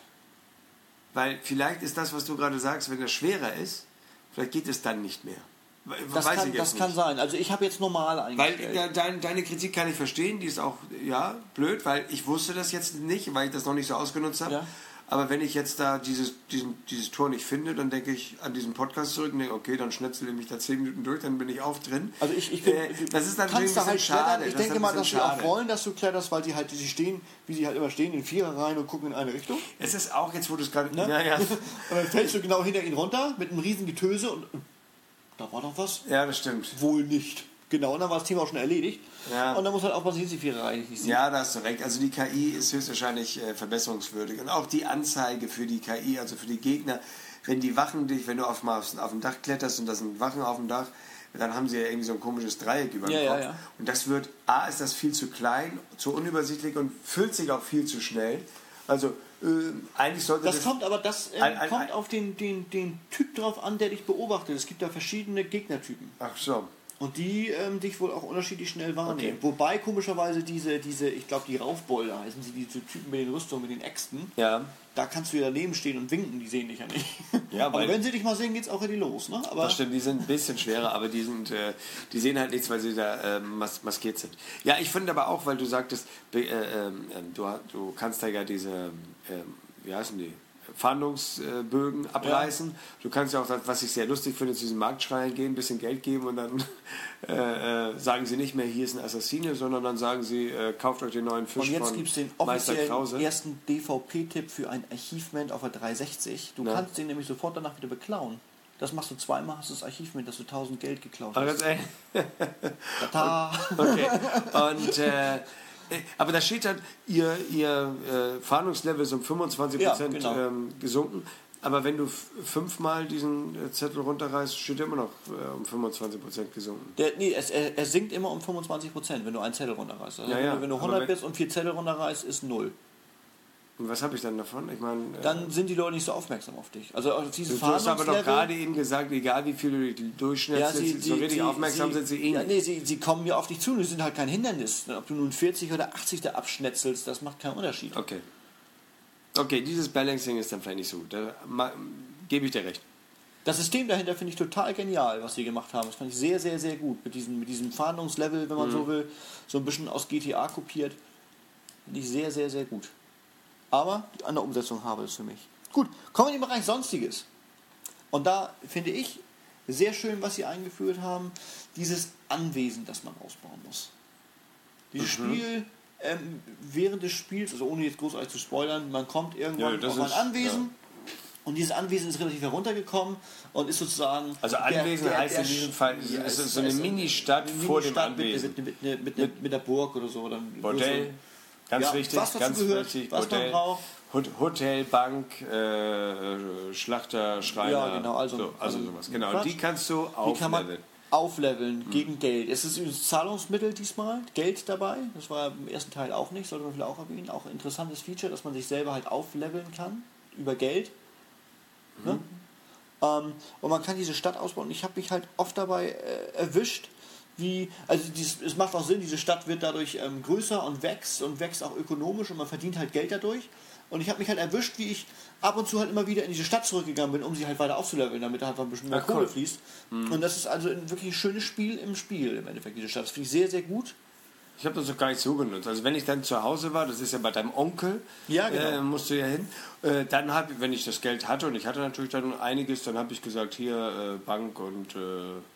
B: Weil vielleicht ist das, was du gerade sagst, wenn das schwerer ist, vielleicht geht es dann nicht mehr.
A: Das,
B: Weiß
A: kann,
B: ich jetzt
A: das
B: nicht.
A: kann sein. Also ich habe jetzt normal eingestellt.
B: Weil ja, dein, deine Kritik kann ich verstehen, die ist auch ja blöd, weil ich wusste das jetzt nicht, weil ich das noch nicht so ausgenutzt habe.
A: Ja.
B: Aber wenn ich jetzt da dieses, diesen, dieses Tor nicht finde, dann denke ich an diesen Podcast zurück und denke, okay, dann schnetzel ich mich da zehn Minuten durch, dann bin ich auch drin.
A: Also ich, ich bin,
B: äh, das ist natürlich ein bisschen
A: halt
B: schade.
A: Ich
B: das
A: denke mal, dass sie
B: schade.
A: auch wollen, dass du kletterst, weil die halt, die stehen, wie sie halt immer stehen, in Vierer rein und gucken in eine Richtung.
B: Es ist auch jetzt, wo du es gerade...
A: Ne?
B: Ja, ja.
A: Und dann fällst du genau hinter ihn runter mit einem riesen Getöse und da war doch was.
B: Ja, das stimmt.
A: Wohl nicht. Genau, und dann war das Thema auch schon erledigt.
B: Ja.
A: Und dann muss halt aufpassen, dass die Vierer nicht sieht.
B: Ja, da hast du recht. Also die K I ist höchstwahrscheinlich äh, verbesserungswürdig. Und auch die Anzeige für die K I, also für die Gegner, wenn die Wachen dich, wenn du auf, mal auf, auf dem Dach kletterst und da sind Wachen auf dem Dach, dann haben sie ja irgendwie so ein komisches Dreieck über dem
A: Ja,
B: Kopf.
A: ja, ja.
B: Und das wird, A, ist das viel zu klein, zu unübersichtlich und füllt sich auch viel zu schnell. Also äh, eigentlich sollte
A: Das
B: das...
A: kommt aber das äh,
B: ein, ein,
A: kommt
B: ein,
A: auf den, den, den Typ drauf an, der dich beobachtet. Es gibt da verschiedene Gegnertypen.
B: Ach so.
A: Und die ähm, dich wohl auch unterschiedlich schnell wahrnehmen.
B: Okay.
A: Wobei komischerweise diese, diese ich glaube die Raufbolde heißen sie, diese Typen mit den Rüstungen, mit den Äxten,
B: Ja.
A: da kannst du ja daneben stehen und winken, die sehen dich ja nicht.
B: Ja,
A: aber
B: weil-
A: wenn sie dich mal sehen, geht's auch in die los. Ne? Aber
B: Das stimmt, die sind ein bisschen schwerer, aber die sind, äh, die sehen halt nichts, weil sie da äh, mas maskiert sind. Ja, ich finde aber auch, weil du sagtest, be- äh, ähm, du, du kannst da ja diese, ähm, wie heißen die, Fahndungsbögen abreißen. Ja. Du kannst ja auch, was ich sehr lustig finde, zu diesem Marktschrein gehen, ein bisschen Geld geben und dann äh, äh, sagen sie nicht mehr, hier ist ein Assassine, sondern dann sagen sie, äh, kauft euch den neuen Fisch
A: und jetzt
B: von
A: gibt es den
B: Meister
A: offiziellen
B: Krause.
A: ersten D V P-Tipp für ein Achievement auf der dreihundertsechzig. Du
B: Ja.
A: kannst den nämlich sofort danach wieder beklauen. Das machst du zweimal, hast du das Achievement, dass du tausend Geld geklaut
B: Aber
A: hast.
B: ganz ehrlich.
A: Tada!
B: Okay. Und äh, aber da steht dann, ihr, ihr äh, Fahndungslevel ist um fünfundzwanzig Prozent
A: Ja, genau.
B: ähm, gesunken. Aber wenn du f- fünfmal diesen äh, Zettel runterreißt, steht er immer noch äh, um fünfundzwanzig Prozent gesunken.
A: Der, nee, es, er, er sinkt immer um fünfundzwanzig Prozent, wenn du einen Zettel runterreißt. Also
B: Ja,
A: wenn,
B: ja,
A: du, wenn du
B: aber
A: hundert
B: wenn-
A: bist und vier Zettel runterreißt, ist null.
B: Und was habe ich dann davon? Ich meine, äh,
A: Dann sind die Leute nicht so aufmerksam auf dich. Also auf diese
B: du hast aber doch
A: Fahndungslevel-
B: gerade eben gesagt, egal wie viel du durchschnittst, so richtig aufmerksam sind sie eh
A: ja,
B: nicht.
A: nee, sie, sie kommen ja auf dich zu, die sind halt kein Hindernis. Ob du nun vierzig oder achtzig da abschnetzelst, das macht keinen Unterschied.
B: Okay. Okay, dieses Balancing ist dann vielleicht nicht so gut. Da ma- gebe ich dir recht.
A: Das System dahinter finde ich total genial, was sie gemacht haben. Das fand ich sehr, sehr, sehr gut. Mit diesem, mit diesem Fahndungslevel, wenn man
B: Mhm.
A: so will, so ein bisschen aus G T A kopiert. Finde ich sehr, sehr, sehr gut. Aber an der Umsetzung habe es für mich. Gut, kommen wir in den Bereich Sonstiges. Und da finde ich sehr schön, was sie eingeführt haben, dieses Anwesen, das man ausbauen muss. Dieses
B: Mhm.
A: Spiel, ähm, während des Spiels, also ohne jetzt großartig zu spoilern, man kommt irgendwann
B: Ja, das
A: auf ein
B: ist-
A: Anwesen. Und dieses Anwesen ist relativ heruntergekommen und ist sozusagen...
B: Also Anwesen heißt in diesem Fall, es ist so eine Mini-Stadt vor dem
A: Mini-Stadt mit,
B: Anwesen.
A: mit, mit, mit, mit, mit, mit der Burg oder so. Dann
B: Bordell, ganz
A: Ja,
B: wichtig,
A: was dazu
B: ganz
A: gehört,
B: wichtig.
A: was man
B: Bordell,
A: braucht.
B: Hot- Hotel, Bank, äh, Schlachter, Schreiner,
A: Ja, genau, also-
B: so, also
A: also
B: sowas. Genau,
A: Quatsch.
B: die kannst du
A: Die kann man
B: aufleveln.
A: aufleveln gegen Geld. Es ist ein Zahlungsmittel diesmal, Geld dabei. Das war im ersten Teil auch nicht, sollte man vielleicht auch erwähnen. Auch ein interessantes Feature, dass man sich selber halt aufleveln kann über Geld. Ne? Ähm, und man kann diese Stadt ausbauen. Und ich habe mich halt oft dabei äh, erwischt, wie, also dieses, es macht auch Sinn, diese Stadt wird dadurch ähm, größer und wächst und wächst auch ökonomisch und man verdient halt Geld dadurch. Und ich habe mich halt erwischt, wie ich ab und zu halt immer wieder in diese Stadt zurückgegangen bin, um sie halt weiter aufzuleveln, damit da einfach ein bisschen mehr
B: Ach, cool.
A: Kohle fließt. Und das ist also ein wirklich schönes Spiel im Spiel, im Endeffekt, diese Stadt. Das finde ich sehr, sehr gut.
B: Ich habe das auch gar nicht so genutzt. Also wenn ich dann zu Hause war, das ist ja bei deinem Onkel,
A: Ja, genau.
B: äh, musst du ja hin, äh, dann habe ich, wenn ich das Geld hatte, und ich hatte natürlich dann einiges, dann habe ich gesagt, hier äh, Bank und äh, äh,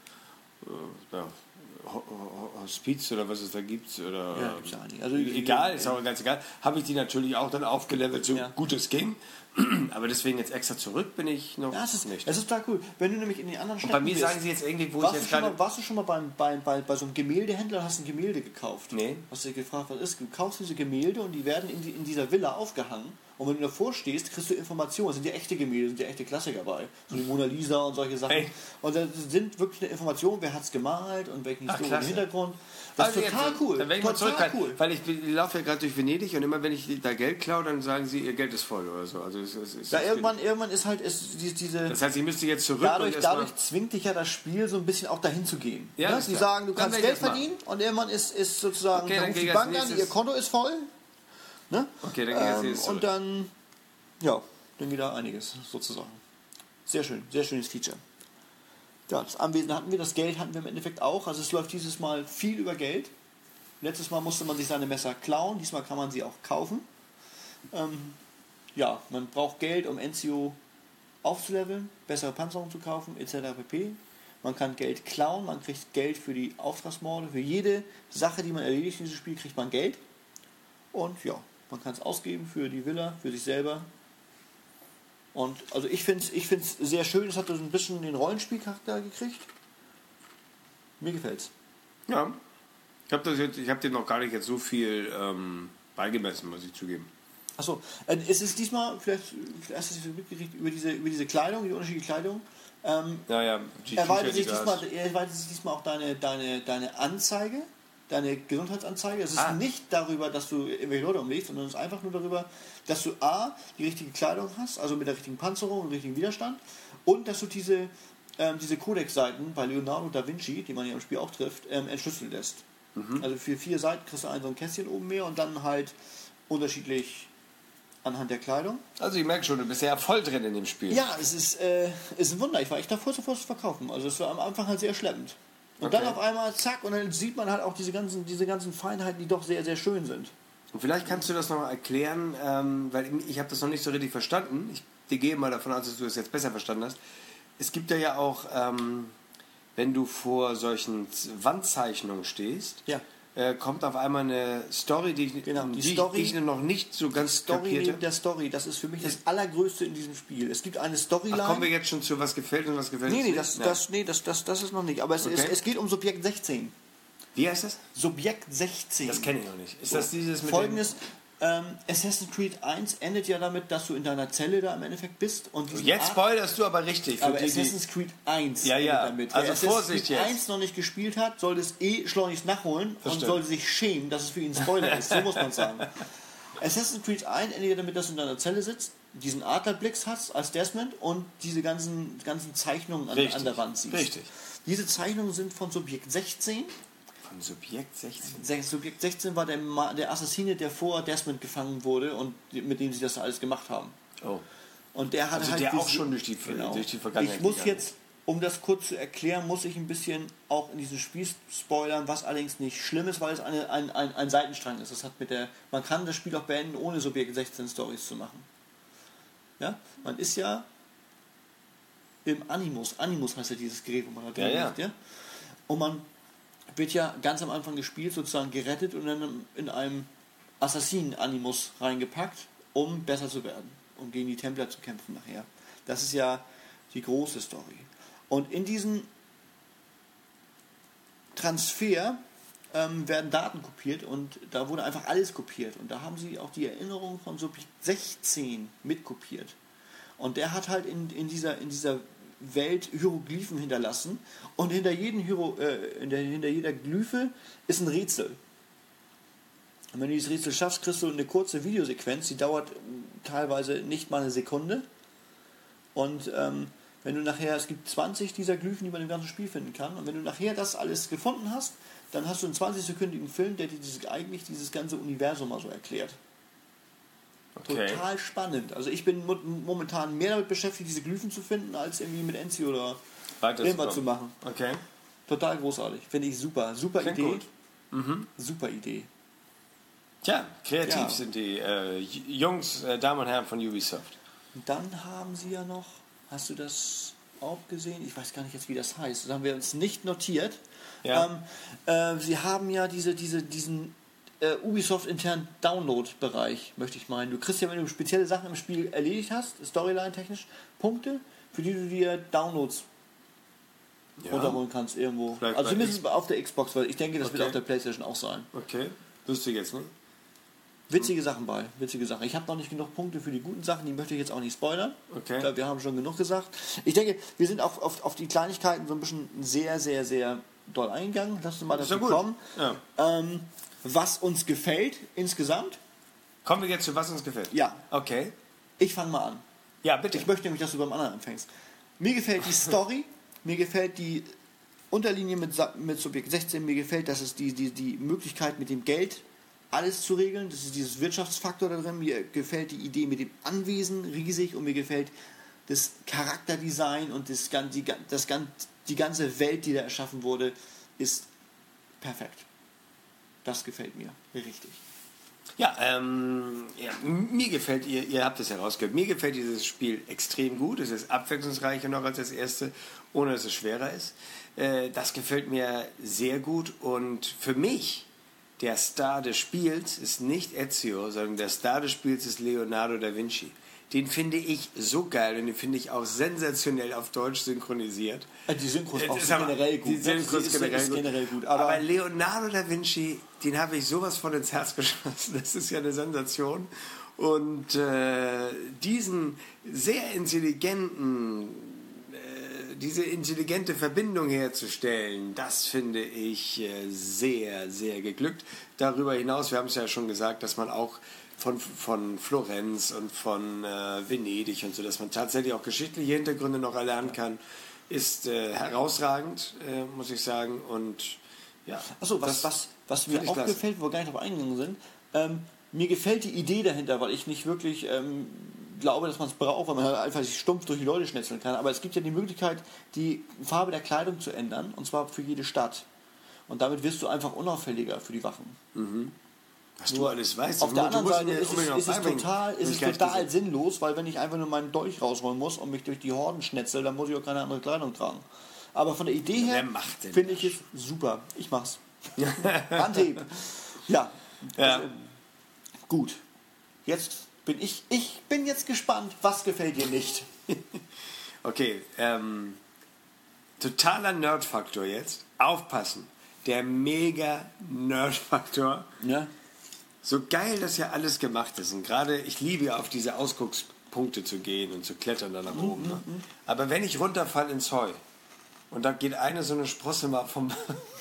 B: ja, Ho- Ho- Hospiz oder was es da gibt. Oder,
A: Ja, gibt's ja einige. Also,
B: egal, ist auch ganz egal. Habe ich die natürlich auch dann aufgelevelt, so
A: Ja.
B: gut es ging. Aber deswegen jetzt extra zurück bin ich noch
A: Ja, es ist,
B: nicht.
A: es ist total cool. Wenn du nämlich in den anderen
B: Und
A: Städten
B: bei mir
A: bist,
B: sagen sie jetzt irgendwie, wo ich
A: warst, du
B: jetzt
A: schon
B: gerade...
A: mal, warst du schon mal beim, bei, bei, bei so einem Gemäldehändler und hast ein Gemälde gekauft?
B: Nee.
A: Hast du dich gefragt, was ist? Du kaufst diese Gemälde und die werden in, die, in dieser Villa aufgehangen. Und wenn du davor stehst, kriegst du Informationen. Es sind ja echte Gemälde, sind ja echte Klassiker bei. So die Mona Lisa und solche Sachen.
B: Hey.
A: Und da sind wirklich eine Information, wer hat es gemalt und welchen
B: Ach,
A: historischen
B: klasse.
A: Hintergrund. Das
B: Also
A: ist total
B: jetzt,
A: cool.
B: Dann werde ich mal
A: Total
B: zurückhalten,
A: cool.
B: weil ich, ich laufe ja gerade durch Venedig und immer wenn ich da Geld klaue, dann sagen sie, ihr Geld ist voll oder so. Also es, es, es,
A: Ja,
B: es
A: irgendwann, irgendwann ist halt ist die, diese...
B: Das heißt, ich müsste jetzt zurück
A: Dadurch,
B: und erst
A: dadurch zwingt dich ja das Spiel so ein bisschen auch dahin zu gehen.
B: Ja,
A: ne?
B: ist
A: Die
B: klar.
A: sagen, du
B: Dann
A: kannst
B: werd ich
A: Geld
B: das machen.
A: verdienen und irgendwann ist, ist sozusagen,
B: Okay,
A: dann
B: dann
A: ruft
B: gehe
A: die
B: ich als
A: Bank an,
B: nächstes-
A: ihr Konto ist voll. Ne?
B: Okay, dann gehe ich als
A: Ähm,
B: nächstes
A: und
B: zurück.
A: dann, ja, dann geht da einiges sozusagen. Sehr schön, sehr schönes Feature. Ja, das Anwesen hatten wir, das Geld hatten wir im Endeffekt auch. Also es läuft dieses Mal viel über Geld. Letztes Mal musste man sich seine Messer klauen, diesmal kann man sie auch kaufen. Ähm, ja, man braucht Geld, um Ezio aufzuleveln, bessere Panzerung zu kaufen, et cetera pp. Man kann Geld klauen, man kriegt Geld für die Auftragsmorde, für jede Sache, die man erledigt in diesem Spiel, kriegt man Geld. Und ja, man kann es ausgeben für die Villa, für sich selber. Und also ich finde es ich find's sehr schön, es hat so ein bisschen den Rollenspielcharakter gekriegt. Mir gefällt's.
B: Ja, ich habe hab dir noch gar nicht jetzt so viel ähm, beigemessen, muss ich zugeben.
A: Achso, äh, es ist diesmal, vielleicht, vielleicht hast du es mitgekriegt, über diese, über diese Kleidung, die unterschiedliche Kleidung. Ähm,
B: ja, ja, die
A: erweitert sich,
B: die
A: diesmal, erweitert sich diesmal auch deine, deine, deine Anzeige, deine Gesundheitsanzeige. Es ist
B: Ah.
A: nicht darüber, dass du irgendwelche Leute umlegst, sondern es ist einfach nur darüber, dass du A, die richtige Kleidung hast, also mit der richtigen Panzerung und dem richtigen Widerstand, und dass du diese, ähm, diese Codex-Seiten bei Leonardo da Vinci, die man ja im Spiel auch trifft, ähm, entschlüsseln lässt. Mhm. Also für vier Seiten kriegst du ein so ein Kästchen oben mehr und dann halt unterschiedlich anhand der Kleidung.
B: Also ich merke schon, du bist ja voll drin in dem Spiel.
A: Ja, es ist, äh, ist ein Wunder. Ich war echt davor zu zu verkaufen. Also es war am Anfang halt sehr schleppend. Und
B: Okay.
A: dann auf einmal, zack, und dann sieht man halt auch diese ganzen, diese ganzen Feinheiten, die doch sehr, sehr schön sind.
B: Und vielleicht kannst du das noch mal erklären, ähm, weil ich habe das noch nicht so richtig verstanden. Ich gehe mal davon aus, dass du es jetzt besser verstanden hast. Es gibt ja ja auch, ähm, wenn du vor solchen Wandzeichnungen stehst,
A: Ja.
B: äh, kommt auf einmal eine Story, die, ich-
A: Genau, die
B: die,
A: Story-
B: ich, die ich noch nicht so ganz
A: Story
B: kapierte.
A: neben der Story, das ist für mich das Allergrößte in diesem Spiel. Es gibt eine Storyline.
B: Ach, kommen wir jetzt schon zu, was gefällt und was gefällt
A: nee,
B: uns
A: nee,
B: nicht?
A: das,
B: Nein.
A: das, nee das, das, das ist noch nicht. Aber es,
B: Okay.
A: es, es geht um Subjekt sechzehn.
B: Wie heißt das?
A: Subjekt sechzehn.
B: Das kenne ich noch nicht. Ist das dieses mit
A: Folgendes, ähm, Assassin's Creed eins endet ja damit, dass du in deiner Zelle da im Endeffekt bist. Und
B: dem...
A: diesen
B: Jetzt
A: Art-
B: spoilerst du aber richtig. Für
A: Aber
B: die, die,
A: Assassin's Creed eins
B: Ja, ja.
A: endet damit.
B: Also
A: Wer Assassin's
B: Vorsicht
A: Creed
B: jetzt.
A: eins noch nicht gespielt hat, sollte es eh schleunigst nachholen
B: Das
A: und
B: stimmt.
A: sollte sich schämen, dass es für ihn ein Spoiler ist. So muss man sagen. Assassin's Creed eins endet ja damit, dass du in deiner Zelle sitzt, diesen Adlerblicks hast als Desmond und diese ganzen, ganzen Zeichnungen an,
B: Richtig,
A: an der Wand siehst.
B: richtig.
A: Diese Zeichnungen sind von Subjekt sechzehn.
B: Von Subjekt sechzehn.
A: Se- Subjekt sechzehn war der, Ma- der Assassine, der vor Desmond gefangen wurde und die- mit dem sie das alles gemacht haben.
B: Oh.
A: Und der hat
B: Also
A: halt
B: der auch
A: diese-
B: schon durch die,
A: Genau.
B: durch die Vergangenheit
A: Ich muss
B: gegangen
A: jetzt, um das kurz zu erklären, muss ich ein bisschen auch in diesem Spiel spoilern, was allerdings nicht schlimm ist, weil es eine, ein, ein, ein Seitenstrang ist. Das hat mit der, man kann das Spiel auch beenden, ohne Subjekt sechzehn Stories zu machen. Ja? Man ist ja im Animus. Animus heißt ja dieses Gerät, wo man da drin
B: Ja, ja.
A: liegt, ja? Und man wird ja ganz am Anfang des Spiels sozusagen gerettet und dann in einem Assassinen-Animus reingepackt, um besser zu werden, um gegen die Templer zu kämpfen nachher. Das ist ja die große Story. Und in diesem Transfer ähm, werden Daten kopiert und da wurde einfach alles kopiert. Und da haben sie auch die Erinnerung von Subjekt sechzehn mitkopiert. Und der hat halt in, in, dieser, in dieser Welt Hieroglyphen hinterlassen und hinter, jeden Hiero, äh, in der, hinter jeder Glyphe ist ein Rätsel. Und wenn du dieses Rätsel schaffst, kriegst du eine kurze Videosequenz, die dauert teilweise nicht mal eine Sekunde. Und ähm, wenn du nachher, es gibt zwanzig dieser Glyphen, die man im ganzen Spiel finden kann, und wenn du nachher das alles gefunden hast, dann hast du einen zwanzig-sekündigen Film, der dir dieses, eigentlich dieses ganze Universum mal so erklärt.
B: Okay.
A: Total spannend. Also ich bin mo- momentan mehr damit beschäftigt, diese Glyphen zu finden, als irgendwie mit Ezio oder
B: Weiter
A: irgendwas
B: zu
A: zu
B: kommen.
A: machen.
B: Okay.
A: Total großartig. Finde ich super. Super
B: Klingt
A: Idee.
B: gut. Mhm.
A: Super Idee.
B: Tja, kreativ
A: Ja.
B: sind die äh, Jungs, äh, Damen und Herren von Ubisoft.
A: Und dann haben sie ja noch, hast du das auch gesehen? Ich weiß gar nicht jetzt, wie das heißt. Das haben wir uns nicht notiert.
B: Ja.
A: Ähm, äh, sie haben ja diese, diese, diesen äh, Ubisoft-internen Download-Bereich, möchte ich meinen. Du kriegst ja, wenn du spezielle Sachen im Spiel erledigt hast, Storyline-technisch, Punkte, für die du dir Downloads
B: Ja.
A: runterholen kannst irgendwo.
B: Vielleicht
A: Also
B: bei
A: zumindest auf der Xbox, weil ich denke, das
B: Okay.
A: wird auf der Playstation auch sein.
B: Okay. Wüsste ich jetzt nicht.
A: Witzige Sachen bei, witzige Sachen. Ich habe noch nicht genug Punkte für die guten Sachen, die möchte ich jetzt auch nicht spoilern.
B: Okay.
A: Ich glaube, wir haben schon genug gesagt. Ich denke, wir sind auch auf, auf die Kleinigkeiten so ein bisschen sehr, sehr, sehr doll eingegangen. Lass uns mal
B: Ist
A: dazu
B: ja gut.
A: kommen.
B: Ja.
A: Ähm, was uns gefällt insgesamt.
B: Kommen wir jetzt zu was uns gefällt.
A: Ja,
B: Okay.
A: ich fange mal an.
B: Ja, bitte.
A: Ich möchte nämlich, dass du beim anderen anfängst. Mir gefällt die Story, mir gefällt die Unterlinie mit, Sa- mit Subjekt sechzehn, mir gefällt, dass es die, die, die Möglichkeit mit dem Geld alles zu regeln, das ist dieses Wirtschaftsfaktor da drin, mir gefällt die Idee mit dem Anwesen riesig und mir gefällt das Charakterdesign und das, gan- die, gan- das, gan- die ganze Welt, die da erschaffen wurde, ist perfekt. Das gefällt mir richtig.
B: Ja, ähm, ja, mir gefällt, ihr, ihr habt es herausgehört, mir gefällt dieses Spiel extrem gut. Es ist abwechslungsreicher noch als das erste, ohne dass es schwerer ist. Äh, das gefällt mir sehr gut und für mich, der Star des Spiels ist nicht Ezio, sondern der Star des Spiels ist Leonardo da Vinci. Den finde ich so geil und den finde ich auch sensationell auf Deutsch synchronisiert.
A: Die Synchros
B: Äh,
A: auch
B: das
A: sind
B: ist aber-
A: generell gut.
B: Die Synchros
A: ist,
B: generell,
A: ist
B: gut.
A: generell gut.
B: Aber,
A: Aber,
B: Leonardo da Vinci, den habe ich sowas von ins Herz geschossen. Das ist ja eine Sensation. Und äh, diesen sehr intelligenten, äh, diese intelligente Verbindung herzustellen, das finde ich äh, sehr, sehr geglückt. Darüber hinaus, wir haben es ja schon gesagt, dass man auch von, von Florenz und von äh, Venedig und so, dass man tatsächlich auch geschichtliche Hintergründe noch erlernen kann, ist äh, herausragend, äh, muss ich sagen. Und ja,
A: achso, was,
B: das
A: was, was mir
B: finde ich
A: auch
B: klasse.
A: gefällt, wo wir gar nicht drauf eingegangen sind, ähm, mir gefällt die Idee dahinter, weil ich nicht wirklich ähm, glaube, dass man es braucht, weil man halt einfach sich stumpf durch die Leute schnetzeln kann. Aber es gibt ja die Möglichkeit, die Farbe der Kleidung zu ändern, und zwar für jede Stadt. Und damit wirst du einfach unauffälliger für die Wachen.
B: Was du alles weißt.
A: Auf
B: du,
A: der
B: du
A: anderen
B: musst
A: Seite
B: mir
A: ist es,
B: unbedingt noch
A: ist es
B: beibringen.
A: total, ist
B: Hab
A: es
B: ich gar nicht
A: total
B: gesehen.
A: sinnlos, weil wenn ich einfach nur meinen Dolch rausholen muss und mich durch die Horden schnetzel, dann muss ich auch keine andere Kleidung tragen. Aber von der Idee
B: Wer
A: her
B: macht denn
A: finde ich es super. Ich mach's. Handheben. Ja.
B: Ja.
A: Also, gut. Jetzt bin ich, ich bin jetzt gespannt, was gefällt dir nicht?
B: Okay, ähm, totaler Nerd-Faktor jetzt. Aufpassen. Der mega Nerd-Faktor.
A: Ja.
B: So geil, dass ja alles gemacht ist. Und gerade, ich liebe ja auf diese Ausguckspunkte zu gehen und zu klettern da nach oben. Ne? Aber wenn ich runterfalle ins Heu und da geht eine so eine Sprosse mal vom...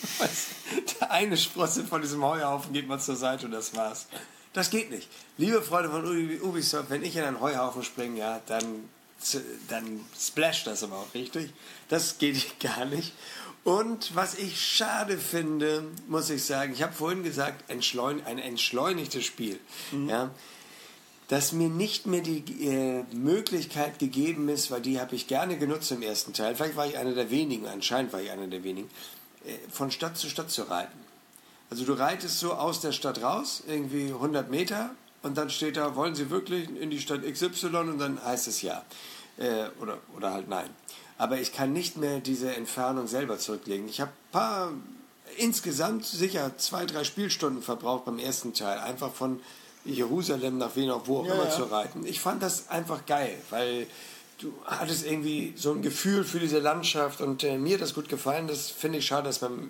B: eine Sprosse von diesem Heuhaufen geht mal zur Seite und das war's. Das geht nicht. Liebe Freunde von Ubisoft, wenn ich in einen Heuhaufen springe, ja, dann, dann splasht das aber auch richtig. Das geht gar nicht. Und was ich schade finde, muss ich sagen, ich habe vorhin gesagt, entschleun ein entschleunigtes Spiel. Mhm. Ja, dass mir nicht mehr die äh, Möglichkeit gegeben ist, weil die habe ich gerne genutzt im ersten Teil, vielleicht war ich einer der wenigen, anscheinend war ich einer der wenigen, äh, von Stadt zu Stadt zu reiten. Also du reitest so aus der Stadt raus, irgendwie hundert Meter, und dann steht da, wollen Sie wirklich in die Stadt X Y, und dann heißt es ja. Äh, oder, oder halt nein. Aber ich kann nicht mehr diese Entfernung selber zurücklegen. Ich habe ein paar, insgesamt sicher zwei, drei Spielstunden verbraucht beim ersten Teil, einfach von Jerusalem nach wen auch wo auch
A: ja,
B: immer
A: ja.
B: zu reiten. Ich fand das einfach geil, weil du hattest irgendwie so ein Gefühl für diese Landschaft, und äh, mir hat das gut gefallen. Das finde ich schade, dass man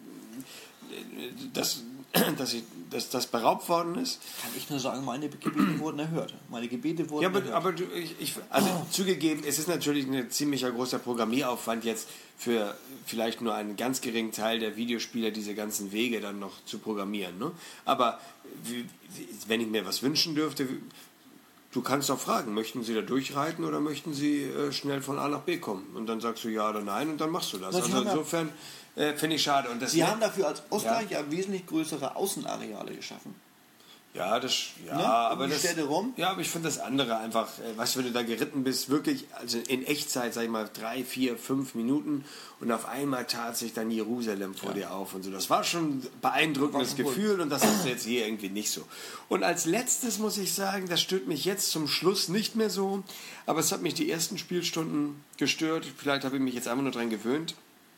B: dass, dass, ich, dass das beraubt worden ist.
A: Kann ich nur sagen, meine Gebete wurden erhört. Meine Gebete wurden
B: Ja, aber,
A: erhört.
B: aber du, ich, ich, also zugegeben, es ist natürlich ein ziemlicher großer Programmieraufwand jetzt für vielleicht nur einen ganz geringen Teil der Videospieler, diese ganzen Wege dann noch zu programmieren. Ne? Aber wie, wenn ich mir was wünschen dürfte, du kannst doch fragen, möchten Sie da durchreiten oder möchten Sie äh, schnell von A nach B kommen? Und dann sagst du ja oder nein und dann machst du das.
A: Das
B: Also
A: haben wir-
B: insofern äh, finde ich schade. Und das
A: Sie haben dafür als Ausgleich ja. wesentlich größere Außenareale geschaffen.
B: Ja, das, ja,
A: Ne?
B: aber
A: Um die
B: das,
A: Städte rum?
B: ja, aber ich finde das andere einfach, äh, weißt du, wenn du da geritten bist, wirklich, also in Echtzeit, sag ich mal, drei, vier, fünf Minuten, und auf einmal tat sich dann Jerusalem vor
A: Ja.
B: dir auf und so. Das war schon ein beeindruckendes
A: War schon cool.
B: Gefühl, und das hast du jetzt hier irgendwie nicht so. Und als letztes muss ich sagen, das stört mich jetzt zum Schluss nicht mehr so, aber es hat mich die ersten Spielstunden gestört. Vielleicht habe ich mich jetzt einfach nur dran gewöhnt.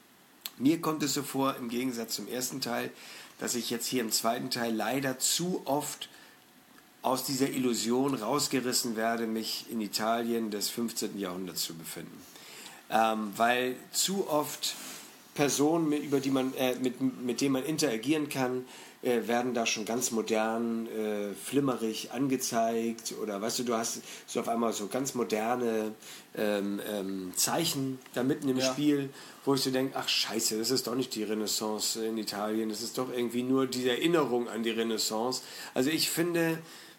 B: Mir kommt es so vor, im Gegensatz zum ersten Teil, dass ich jetzt hier im zweiten Teil leider zu oft aus dieser Illusion rausgerissen werde, mich in Italien des fünfzehnten Jahrhunderts zu befinden. Ähm, weil zu oft Personen, mit, über die man, äh, mit, mit denen man interagieren kann, äh, werden da schon ganz modern, äh, flimmerig angezeigt, oder weißt du, du hast so auf einmal so ganz moderne ähm, ähm, Zeichen da mitten im
A: Ja.
B: Spiel, wo ich so denke, ach scheiße, das ist doch nicht die Renaissance in Italien, das ist doch irgendwie nur die Erinnerung an die Renaissance. Also ich finde,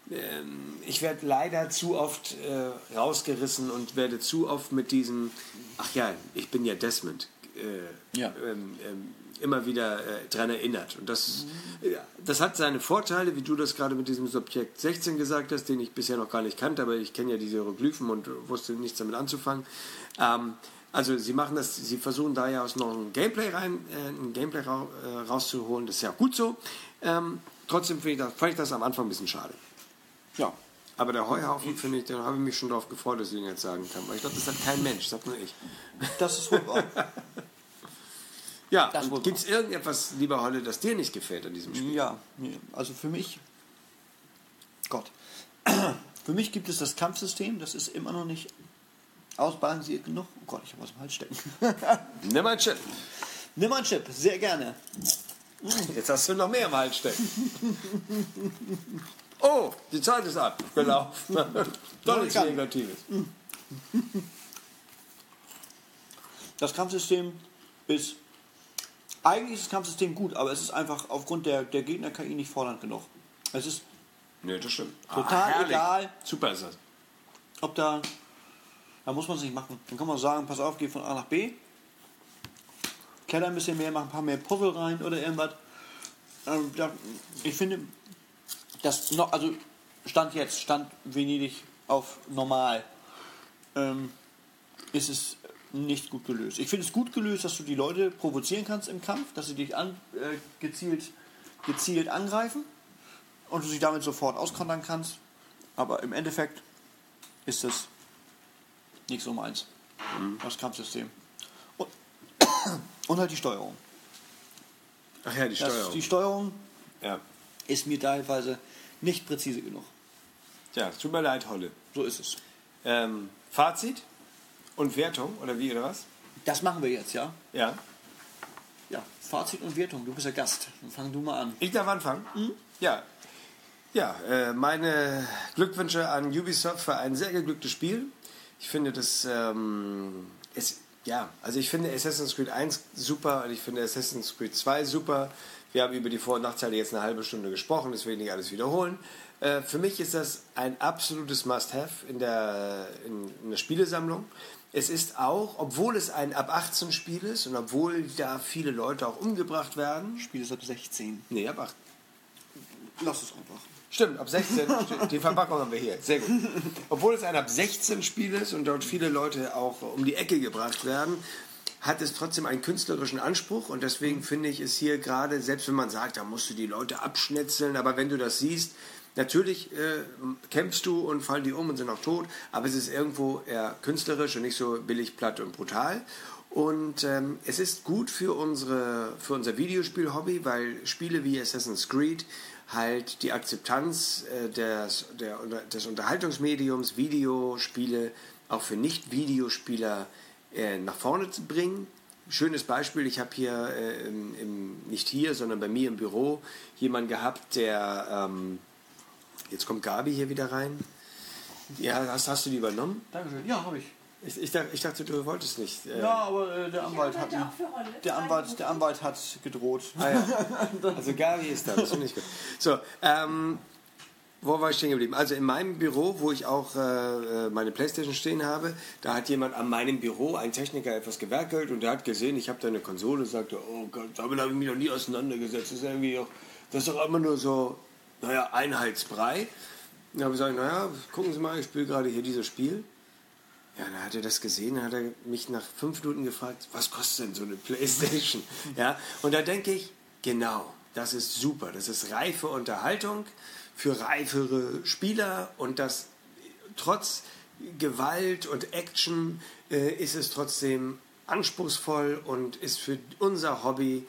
B: ähm, ich werde leider zu oft äh, rausgerissen und werde zu oft mit diesem, ach ja, ich bin ja Desmond, äh,
A: Ja.
B: ähm, ähm, immer wieder äh, dran erinnert. Und das, mhm. äh, das hat seine Vorteile, wie du das gerade mit diesem Subjekt sechzehn gesagt hast, den ich bisher noch gar nicht kannte, aber ich kenne ja diese Hieroglyphen und wusste nichts damit anzufangen. Ähm, also sie machen das, sie versuchen da ja aus noch ein Gameplay rein, äh, ein Gameplay ra äh, rauszuholen, das ist ja gut so. Ähm, trotzdem finde ich, das, fand ich das am Anfang ein bisschen schade.
A: Ja.
B: Aber der Heuhaufen, finde ich, da habe ich mich schon darauf gefreut, dass ich ihn jetzt sagen kann. Weil ich glaube, das hat kein Mensch, sagt nur ich.
A: Das ist wohl wahr.
B: Ja,
A: Das wohl
B: gibt es irgendetwas, lieber Holle, das dir nicht gefällt an diesem Spiel?
A: Ja, also für mich, Gott, für mich gibt es das Kampfsystem, das ist immer noch nicht ausbalanciert genug. Oh Gott, ich habe was im Hals stecken.
B: Nimm mal einen Chip.
A: Nimm mal einen Chip, sehr gerne.
B: Jetzt hast du noch mehr im Hals stecken. Oh, die Zeit ist abgelaufen. Doch nichts Negatives.
A: Das Kampfsystem ist, eigentlich ist das Kampfsystem gut, aber es ist einfach aufgrund der, der Gegner-K I nicht fordernd genug. Es ist
B: Nö, das stimmt.
A: total
B: herrlich.
A: egal,
B: Super ist das.
A: ob da, da muss man es nicht machen. Dann kann man sagen, pass auf, geh von A nach B, kletter ein bisschen mehr, mach ein paar mehr Puzzle rein oder irgendwas. Ähm, da, ich finde, das noch, also Stand jetzt, Stand Venedig auf normal, ähm, ist es nicht gut gelöst. Ich finde es gut gelöst, dass du die Leute provozieren kannst im Kampf, dass sie dich an, äh, gezielt, gezielt angreifen und du sie damit sofort auskontern kannst. Aber im Endeffekt ist das nichts um eins. Mhm. Das Kampfsystem. Und, und halt die Steuerung.
B: Ach ja, die Steuerung.
A: Das, die Steuerung
B: ja.
A: ist mir teilweise nicht präzise genug.
B: Ja, tut mir leid, Holle.
A: So ist es.
B: Ähm, Fazit und Wertung, oder wie, oder was?
A: Das machen wir jetzt, ja?
B: Ja.
A: Ja, Fazit und Wertung. Du bist der Gast. Dann fang du mal an.
B: Ich darf anfangen? Mhm. Ja. Ja, äh, meine Glückwünsche an Ubisoft für ein sehr geglücktes Spiel. Ich finde das, ähm, es, ja, also ich finde Assassin's Creed eins super und ich finde Assassin's Creed zwei super. Wir haben über die Vor- und Nachteile jetzt eine halbe Stunde gesprochen, das will ich nicht alles wiederholen. Äh, für mich ist das ein absolutes Must-Have in der, in, in der Spielesammlung. Es ist auch, obwohl es ein ab achtzehn Spiel ist und obwohl da viele Leute auch umgebracht werden.
A: Spiel ist ab sechzehn.
B: Nee, ab achtzehn.
A: Lass es einfach.
B: Stimmt, ab sechzehn. Die Verpackung haben wir hier. Sehr gut. Obwohl es ein ab sechzehn Spiel ist und dort viele Leute auch um die Ecke gebracht werden, hat es trotzdem einen künstlerischen Anspruch und deswegen finde ich es hier gerade, selbst wenn man sagt, da musst du die Leute abschnetzeln, aber wenn du das siehst, natürlich äh, kämpfst du und fallen die um und sind auch tot, aber es ist irgendwo eher künstlerisch und nicht so billig, platt und brutal. Und ähm, es ist gut für, unsere, für unser Videospiel-Hobby, weil Spiele wie Assassin's Creed halt die Akzeptanz äh, des, der, des Unterhaltungsmediums, Videospiele, auch für Nicht-Videospieler äh, nach vorne zu bringen. Schönes Beispiel, ich habe hier, äh, im, im, nicht hier, sondern bei mir im Büro jemanden gehabt, der, ähm, jetzt kommt Gabi hier wieder rein. Ja, hast, hast du die übernommen?
A: Dankeschön. Ja, habe ich.
B: Ich, ich, dachte, ich dachte, du wolltest nicht. Äh,
A: ja, aber äh, der Anwalt hat der Anwalt, der Anwalt hat gedroht.
B: Ah, ja. Also Gabi ist da, das finde ich gut. So, ähm, wo war ich stehen geblieben? Also in meinem Büro, wo ich auch äh, meine Playstation stehen habe, da hat jemand an meinem Büro, ein Techniker, etwas gewerkelt und der hat gesehen, ich habe da eine Konsole und sagte, oh Gott, damit habe ich mich noch nie auseinandergesetzt. Das ist irgendwie auch, das ist doch immer nur so, naja, Einheitsbrei. Und da habe ich gesagt, naja, gucken Sie mal, ich spiele gerade hier dieses Spiel. Ja, dann hat er das gesehen, dann hat er mich nach fünf Minuten gefragt, was kostet denn so eine Playstation? Ja, und da denke ich, genau, das ist super, das ist reife Unterhaltung für reifere Spieler und das trotz Gewalt und Action äh, ist es trotzdem anspruchsvoll und ist für unser Hobby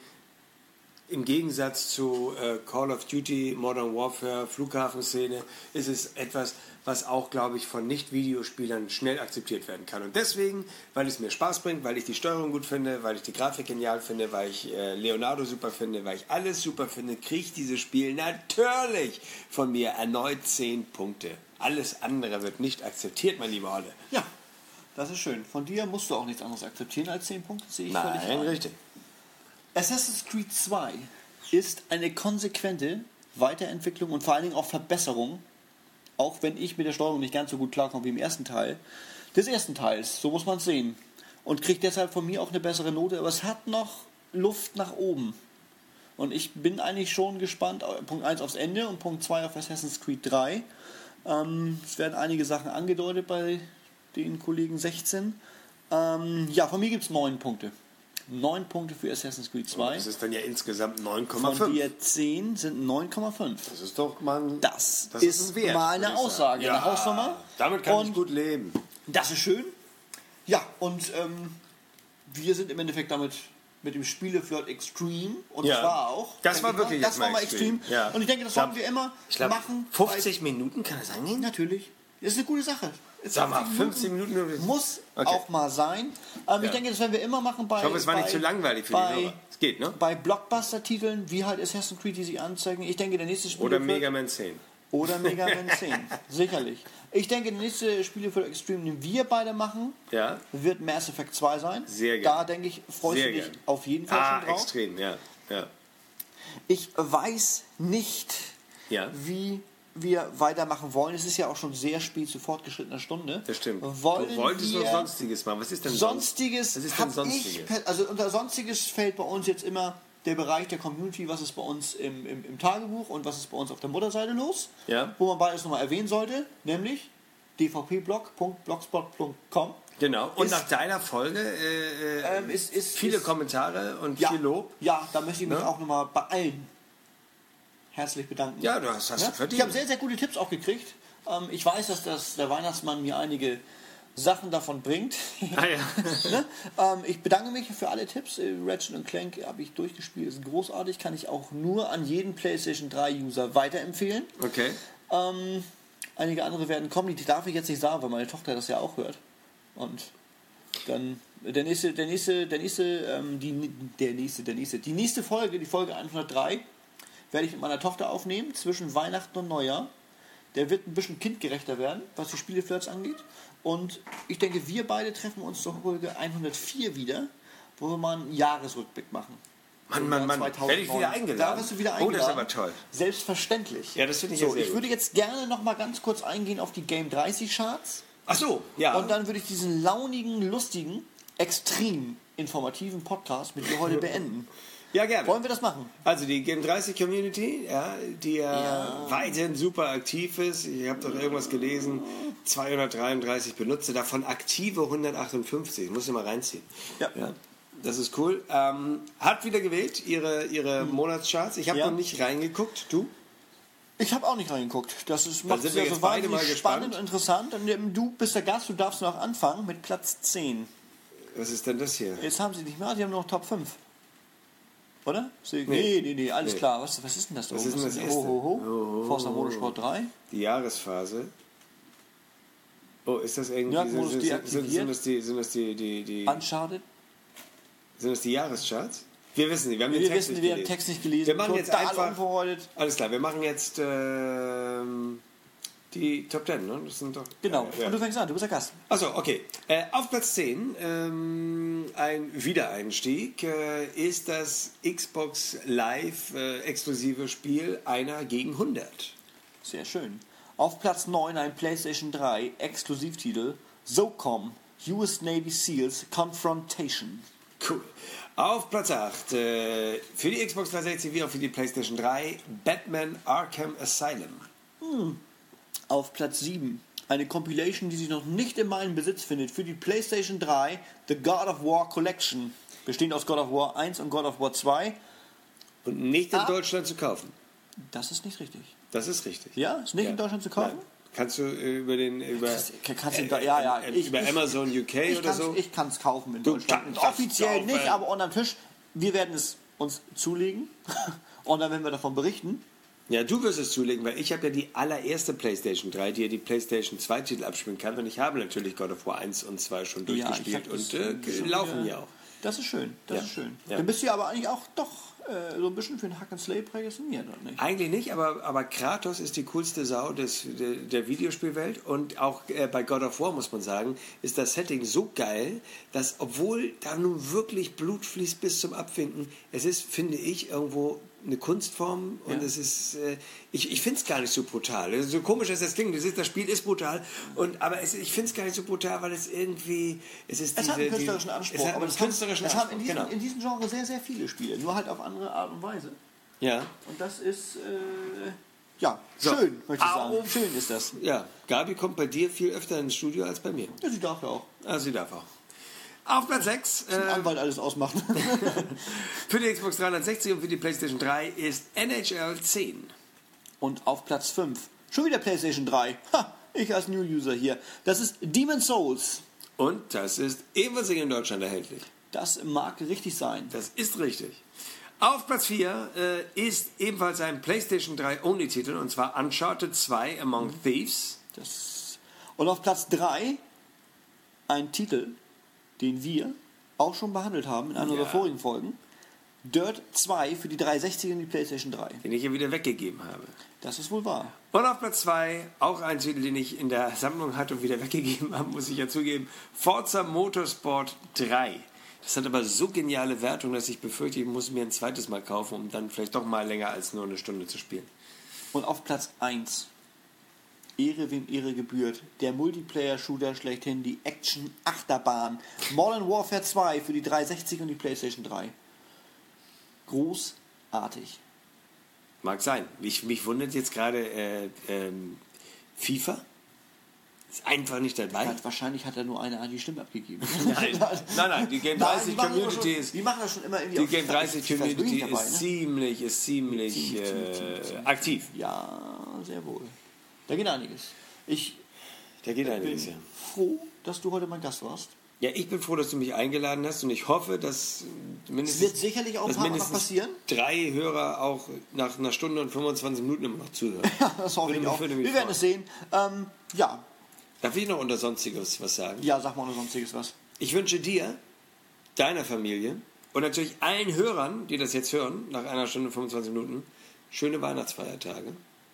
B: im Gegensatz zu äh, Call of Duty, Modern Warfare, Flughafenszene, ist es etwas, was auch, glaube ich, von Nicht-Videospielern schnell akzeptiert werden kann. Und deswegen, weil es mir Spaß bringt, weil ich die Steuerung gut finde, weil ich die Grafik genial finde, weil ich äh, Leonardo super finde, weil ich alles super finde, kriegt dieses Spiel natürlich von mir erneut zehn Punkte. Alles andere wird nicht akzeptiert, mein lieber Holle.
A: Ja, das ist schön. Von dir musst du auch nichts anderes akzeptieren als zehn Punkte, sehe ich völlig
B: Nein,
A: rein.
B: richtig.
A: Assassin's Creed zwei ist eine konsequente Weiterentwicklung und vor allen Dingen auch Verbesserung, auch wenn ich mit der Steuerung nicht ganz so gut klarkomme wie im ersten Teil, des ersten Teils, so muss man es sehen. Und kriegt deshalb von mir auch eine bessere Note, aber es hat noch Luft nach oben. Und ich bin eigentlich schon gespannt, Punkt eins aufs Ende und Punkt zwei auf Assassin's Creed drei. Ähm, es werden einige Sachen angedeutet bei den Kollegen sechzehn. Ähm, ja, von mir gibt es neun Punkte. neun Punkte für Assassin's Creed zwei.
B: Das ist dann ja insgesamt neun Komma
A: Von
B: fünf.
A: dir zehn sind neun Komma fünf.
B: Das ist doch mal ein,
A: Das,
B: das
A: ist
B: ein Wert,
A: mal eine
B: würde ich
A: Aussage,
B: sagen.
A: eine Hausnummer.
B: Damit kann
A: Und
B: ich gut leben.
A: das ist schön. Ja, und ähm, wir sind im Endeffekt damit mit dem Spieleflirt Extreme und
B: Ja.
A: zwar auch.
B: Das
A: denke
B: war
A: ich
B: wirklich
A: mal, das
B: jetzt
A: war
B: mal
A: mal Extreme.
B: extrem. Ja.
A: Und ich denke, das
B: Ich glaub-
A: sollten wir immer
B: Ich glaube,
A: machen.
B: fünfzig Minuten kann das
A: Bei,
B: angehen?
A: natürlich. Das ist eine gute Sache. Es
B: Sag mal,
A: fünfzig
B: fünfzehn Minuten nur-
A: muss
B: Okay.
A: auch mal sein. Ähm, Ich
B: Ja.
A: denke, das werden wir immer machen bei.
B: Ich hoffe, es war
A: bei,
B: nicht zu langweilig für
A: bei,
B: die Hörer. Es geht, ne?
A: Bei Blockbuster-Titeln, wie halt Assassin's Creed, die sie anzeigen. Ich denke, der nächste Spiel.
B: Oder Mega Man zehn.
A: Oder Mega Man zehn. Sicherlich. Ich denke, der nächste Spiele für Extreme, den wir beide machen,
B: Ja.
A: wird Mass Effect zwei sein.
B: Sehr
A: Da
B: gern.
A: denke ich, freust
B: Sehr
A: du dich
B: gern.
A: auf jeden Fall
B: Ah,
A: schon drauf.
B: extrem, ja. Ja.
A: Ich weiß nicht,
B: Ja.
A: wie wir weitermachen wollen. Es ist ja auch schon sehr spät zu fortgeschrittener Stunde.
B: Das stimmt.
A: Wollen
B: du wolltest
A: wir
B: noch Sonstiges machen. Was ist denn
A: Sonstiges?
B: sonst? Was ist
A: hab
B: denn Sonstiges?
A: Ich, per- also unter Sonstiges fällt bei uns jetzt immer der Bereich der Community, was ist bei uns im, im, im Tagebuch und was ist bei uns auf der Mutterseite los.
B: Ja.
A: Wo man beides nochmal erwähnen sollte, nämlich d v p blog punkt blogspot punkt com.
B: Genau. Und
A: Ist-
B: nach deiner Folge äh, äh,
A: Ähm, ist- ist-
B: viele
A: ist-
B: Kommentare und
A: Ja,
B: viel Lob.
A: ja, da möchte ich mich
B: Ne?
A: auch nochmal bei allen herzlich bedanken.
B: Ja, du hast, hast
A: Ja?
B: du verdient.
A: Ich habe sehr, sehr gute Tipps auch gekriegt. Ähm, ich weiß, dass das, der Weihnachtsmann mir einige Sachen davon bringt.
B: Ah, ja.
A: ne? ähm, ich bedanke mich für alle Tipps. Äh, Ratchet und Clank habe ich durchgespielt, ist großartig. Kann ich auch nur an jeden PlayStation drei User weiterempfehlen.
B: Okay.
A: Ähm, einige andere werden kommen, die darf ich jetzt nicht sagen, weil meine Tochter das ja auch hört. Und dann der nächste, der nächste, der nächste, ähm, die, der nächste, der nächste, die nächste Folge, die Folge hundertdrei, werde ich mit meiner Tochter aufnehmen, zwischen Weihnachten und Neujahr. Der wird ein bisschen kindgerechter werden, was die Spieleflirts angeht. Und ich denke, wir beide treffen uns zur Folge hundertvier wieder, wo wir mal einen Jahresrückblick machen.
B: Mann,
A: Im
B: Mann,
A: Jahr
B: Mann.
A: zweitausendneun.
B: Werde ich wieder eingeladen?
A: Da wirst du wieder eingeladen.
B: Oh, das ist aber toll.
A: Selbstverständlich.
B: Ja, das finde ich
A: so,
B: ja sehr
A: Ich
B: gut.
A: würde jetzt gerne noch mal ganz kurz eingehen auf die Game dreißig Charts.
B: Ach so, ja.
A: Und dann würde ich diesen launigen, lustigen, extrem informativen Podcast mit dir heute beenden.
B: ja, gerne.
A: Wollen wir das machen?
B: Also die Game dreißig Community, ja, die ja,
A: Ja.
B: weiterhin super aktiv ist. Ich habe doch irgendwas gelesen, zweihundertdreiunddreißig Benutzer, davon aktive hundertachtundfünfzig. Muss ich mal reinziehen.
A: Ja.
B: Das ist cool. Ähm, hat wieder gewählt, ihre, ihre Monatscharts. Ich habe
A: Ja.
B: noch nicht reingeguckt. Du?
A: Ich habe auch nicht reingeguckt. Das ist, macht
B: sind
A: es
B: wir
A: ja
B: jetzt
A: so
B: beide
A: wahnsinnig
B: mal
A: spannend
B: gespannt.
A: und interessant. Und ähm, du bist der Gast, du darfst noch anfangen mit Platz zehn.
B: Was ist denn das hier?
A: Jetzt haben sie nicht mehr, sie haben noch Top fünf. Oder? Sie,
B: Nee.
A: nee, nee, nee, alles
B: Nee.
A: klar. Was, was ist denn das da
B: Was
A: oben?
B: ist denn das
A: Was
B: erste?
A: Ho, ho, ho.
B: Oh, oh,
A: Forza
B: oh.
A: Motorsport drei.
B: Die Jahresphase. Oh, ist das irgendwie...
A: Ja,
B: sind,
A: Modus
B: sind, sind,
A: deaktiviert.
B: sind das die, sind das die, die, die,
A: Uncharted.
B: sind das die Jahrescharts? Wir wissen nicht, wir haben den
A: Wir
B: Text
A: wissen,
B: nicht
A: wir haben
B: gelesen.
A: Text nicht gelesen.
B: Wir machen jetzt
A: Total
B: einfach...
A: unvorbereitet.
B: Alles klar, wir machen jetzt ähm, die Top Ten, ne? Das sind doch...
A: Genau.
B: Ja,
A: Und du
B: ja.
A: fängst an, du bist der Gast.
B: Achso, okay. Äh, auf Platz zehn, ähm, ein Wiedereinstieg, äh, ist das Xbox Live äh, exklusive Spiel Einer gegen hundert.
A: Sehr schön. Auf Platz neun ein PlayStation drei Exklusivtitel SOCOM U S Navy SEALs Confrontation.
B: Cool. Auf Platz acht, äh, für die Xbox dreihundertsechzig wie auch für die PlayStation drei, Batman Arkham Asylum.
A: Auf Platz sieben eine Compilation, die sich noch nicht in meinem Besitz findet, für die PlayStation drei The God of War Collection. Bestehend aus God of War eins und God of War zwei.
B: Und nicht in
A: Ah.
B: Deutschland zu kaufen.
A: Das ist nicht richtig.
B: Das ist richtig.
A: Ja? Ist nicht in Deutschland zu kaufen?
B: Nein. Kannst du äh, über den über,
A: Kannst, kannst du,
B: äh,
A: ja, ja.
B: äh,
A: Ich,
B: über
A: ich,
B: Amazon U K
A: ich
B: oder
A: kann's,
B: so?
A: Ich kann es kaufen in
B: Du
A: Deutschland.
B: kannst das
A: Offiziell
B: kaufen.
A: nicht, aber unterm Tisch. Wir werden es uns zulegen und dann werden wir davon berichten.
B: Ja, du wirst es zulegen, weil ich habe ja die allererste PlayStation drei, die ja die PlayStation zwei Titel abspielen kann. Und ich habe natürlich God of War eins und zwei schon durchgespielt
A: Ja, ich hab das
B: und äh,
A: schon
B: laufen
A: wieder-
B: ja auch.
A: Das ist schön, das
B: Ja.
A: ist schön.
B: Ja.
A: Dann bist du ja aber eigentlich auch doch äh, so ein bisschen für ein Hack and Slay prädestiniert, oder nicht?
B: Eigentlich nicht, aber, aber Kratos ist die coolste Sau des, der, der Videospielwelt. Und auch äh, bei God of War, muss man sagen, ist das Setting so geil, dass obwohl da nun wirklich Blut fließt bis zum Abwinken, es ist, finde ich, irgendwo eine Kunstform und
A: Ja.
B: es ist, äh, ich, ich finde es gar nicht so brutal. Also so komisch ist das Ding, das, ist, das Spiel ist brutal, und, aber es, ich finde es gar nicht so brutal, weil es irgendwie, es ist
A: Es
B: diese,
A: hat einen künstlerischen
B: die,
A: Anspruch,
B: es hat
A: aber
B: einen
A: das haben,
B: künstlerischen
A: das haben
B: Anspruch,
A: in, diesem,
B: genau.
A: in diesem Genre sehr, sehr viele Spiele, nur halt auf andere Art und Weise.
B: Ja.
A: Und das ist, äh, ja,
B: So.
A: schön, möchte ich sagen.
B: Auf.
A: Schön ist das.
B: Ja, Gabi kommt bei dir viel öfter ins Studio als bei mir.
A: Ja, sie darf ja auch.
B: Ah, sie darf auch. Auf Platz sechs.
A: Äh, Anwalt alles ausmachen.
B: Für die Xbox dreihundertsechzig und für die PlayStation drei ist N H L zehn.
A: Und auf Platz fünf. Schon wieder PlayStation drei. Ha, ich als New User hier. Das ist Demon's Souls.
B: Und das ist ebenfalls in Deutschland erhältlich.
A: Das mag richtig sein.
B: Das ist richtig. Auf Platz vier äh, ist ebenfalls ein PlayStation drei Only-Titel, und zwar Uncharted zwei Among Thieves.
A: Das und auf Platz drei ein Titel, den wir auch schon behandelt haben in einer
B: Ja.
A: unserer vorigen Folgen. Dirt zwei für die dreihundertsechzig und die PlayStation drei.
B: Den ich hier wieder weggegeben habe.
A: Das ist wohl wahr.
B: Und auf Platz zwei auch ein Titel, den ich in der Sammlung hatte und wieder weggegeben habe, muss ich ja zugeben. Forza Motorsport drei. Das hat aber so geniale Wertung, dass ich befürchte, ich muss mir ein zweites Mal kaufen, um dann vielleicht doch mal länger als nur eine Stunde zu spielen.
A: Und auf Platz eins, Ehre wem Ehre gebührt, der Multiplayer-Shooter schlechthin, die Action-Achterbahn. Modern Warfare zwei für die dreihundertsechzig und die PlayStation drei. Großartig.
B: Mag sein. Mich, mich wundert jetzt gerade äh, ähm, FIFA. Ist einfach nicht dabei.
A: Hat, wahrscheinlich hat er nur eine die Stimme abgegeben.
B: Nein, nein, nein, die Game dreißig
A: Nein, die machen
B: Community
A: schon,
B: ist...
A: Die machen das schon immer irgendwie
B: Die
A: auf
B: Game dreißig
A: FIFA
B: Community
A: dabei,
B: ist
A: ne?
B: ziemlich, ist ziemlich,
A: Ziemlich,
B: äh,
A: ziemlich, ziemlich, ziemlich.
B: aktiv.
A: Ja, sehr wohl. Da geht einiges. Ich
B: Da geht
A: bin
B: einiges, ja.
A: froh, dass du heute mein Gast warst.
B: Ja, ich bin froh, dass du mich eingeladen hast, und ich hoffe, dass mindestens,
A: Es wird sicherlich auch ein
B: dass
A: paar Mal
B: mindestens
A: passieren.
B: drei Hörer auch nach einer Stunde und fünfundzwanzig Minuten immer noch zuhören.
A: Ja, das hoffe
B: Würde
A: ich
B: mich-
A: auch.
B: würde
A: Wir
B: mich
A: werden
B: freuen.
A: es sehen. Ähm, ja.
B: Darf ich noch unter Sonstiges was sagen?
A: Ja, sag mal noch sonstiges was.
B: Ich wünsche dir, deiner Familie und natürlich allen Hörern, die das jetzt hören, nach einer Stunde und fünfundzwanzig Minuten, schöne Weihnachtsfeiertage.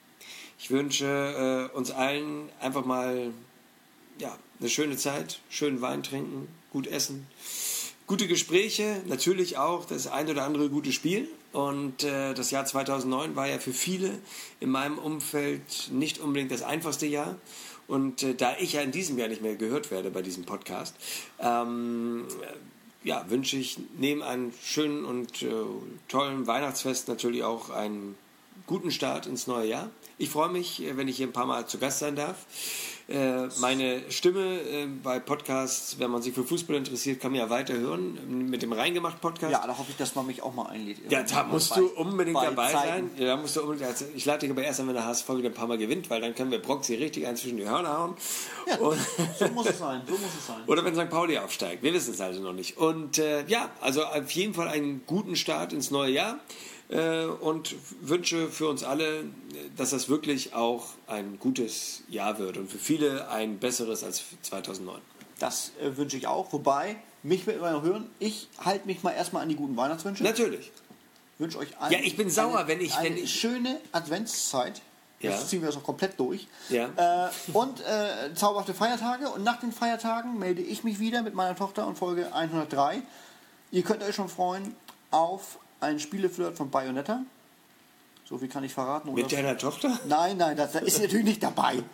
B: Ich wünsche äh, uns allen einfach mal ja, eine schöne Zeit, schönen Wein trinken, gut essen, gute Gespräche, natürlich auch das ein oder andere gute Spiel. Und äh, das Jahr zweitausendneun war ja für viele in meinem Umfeld nicht unbedingt das einfachste Jahr. Und äh, da ich ja in diesem Jahr nicht mehr gehört werde bei diesem Podcast, ähm, ja, wünsche ich neben einem schönen und äh, tollen Weihnachtsfest natürlich auch einen guten Start ins neue Jahr. Ich freue mich, äh, wenn ich hier ein paar Mal zu Gast sein darf. Äh, meine Stimme äh, bei Podcasts, wenn man sich für Fußball interessiert, kann man ja weiterhören mit dem Reingemacht-Podcast.
A: Ja, da hoffe ich, dass man mich auch mal einlädt.
B: Ja, da musst
A: Bei-
B: du unbedingt
A: bei
B: dabei
A: Zeiten.
B: sein. Ja, da musst du unbedingt, also ich lade dich aber erst an, wenn der H S V wieder ein paar Mal gewinnt, weil dann können wir Proxy richtig einen zwischen die Hörner hauen.
A: Ja,
B: Und,
A: so muss es sein. So muss es sein.
B: oder wenn Sankt Pauli aufsteigt. Wir wissen es also noch nicht. Und äh, ja, also auf jeden Fall einen guten Start ins neue Jahr. Äh, und wünsche für uns alle, dass das wirklich auch ein gutes Jahr wird und für viele ein besseres als zweitausendneun.
A: Das äh, wünsche ich auch. Wobei, mich wird immer noch hören, ich halte mich mal erstmal an die guten Weihnachtswünsche.
B: Natürlich.
A: Wünsche euch allen
B: Ja, ich bin sauer,
A: eine,
B: wenn ich-
A: eine
B: wenn ich-
A: schöne Adventszeit.
B: Ja.
A: Das ziehen wir jetzt noch komplett durch.
B: Ja.
A: Äh, und äh, zauberhafte Feiertage. Und nach den Feiertagen melde ich mich wieder mit meiner Tochter und Folge hundertdrei. Ihr könnt euch schon freuen auf einen Spieleflirt von Bayonetta. So viel kann ich verraten. Oder?
B: Mit deiner Tochter?
A: Nein, nein, das, das ist natürlich nicht dabei.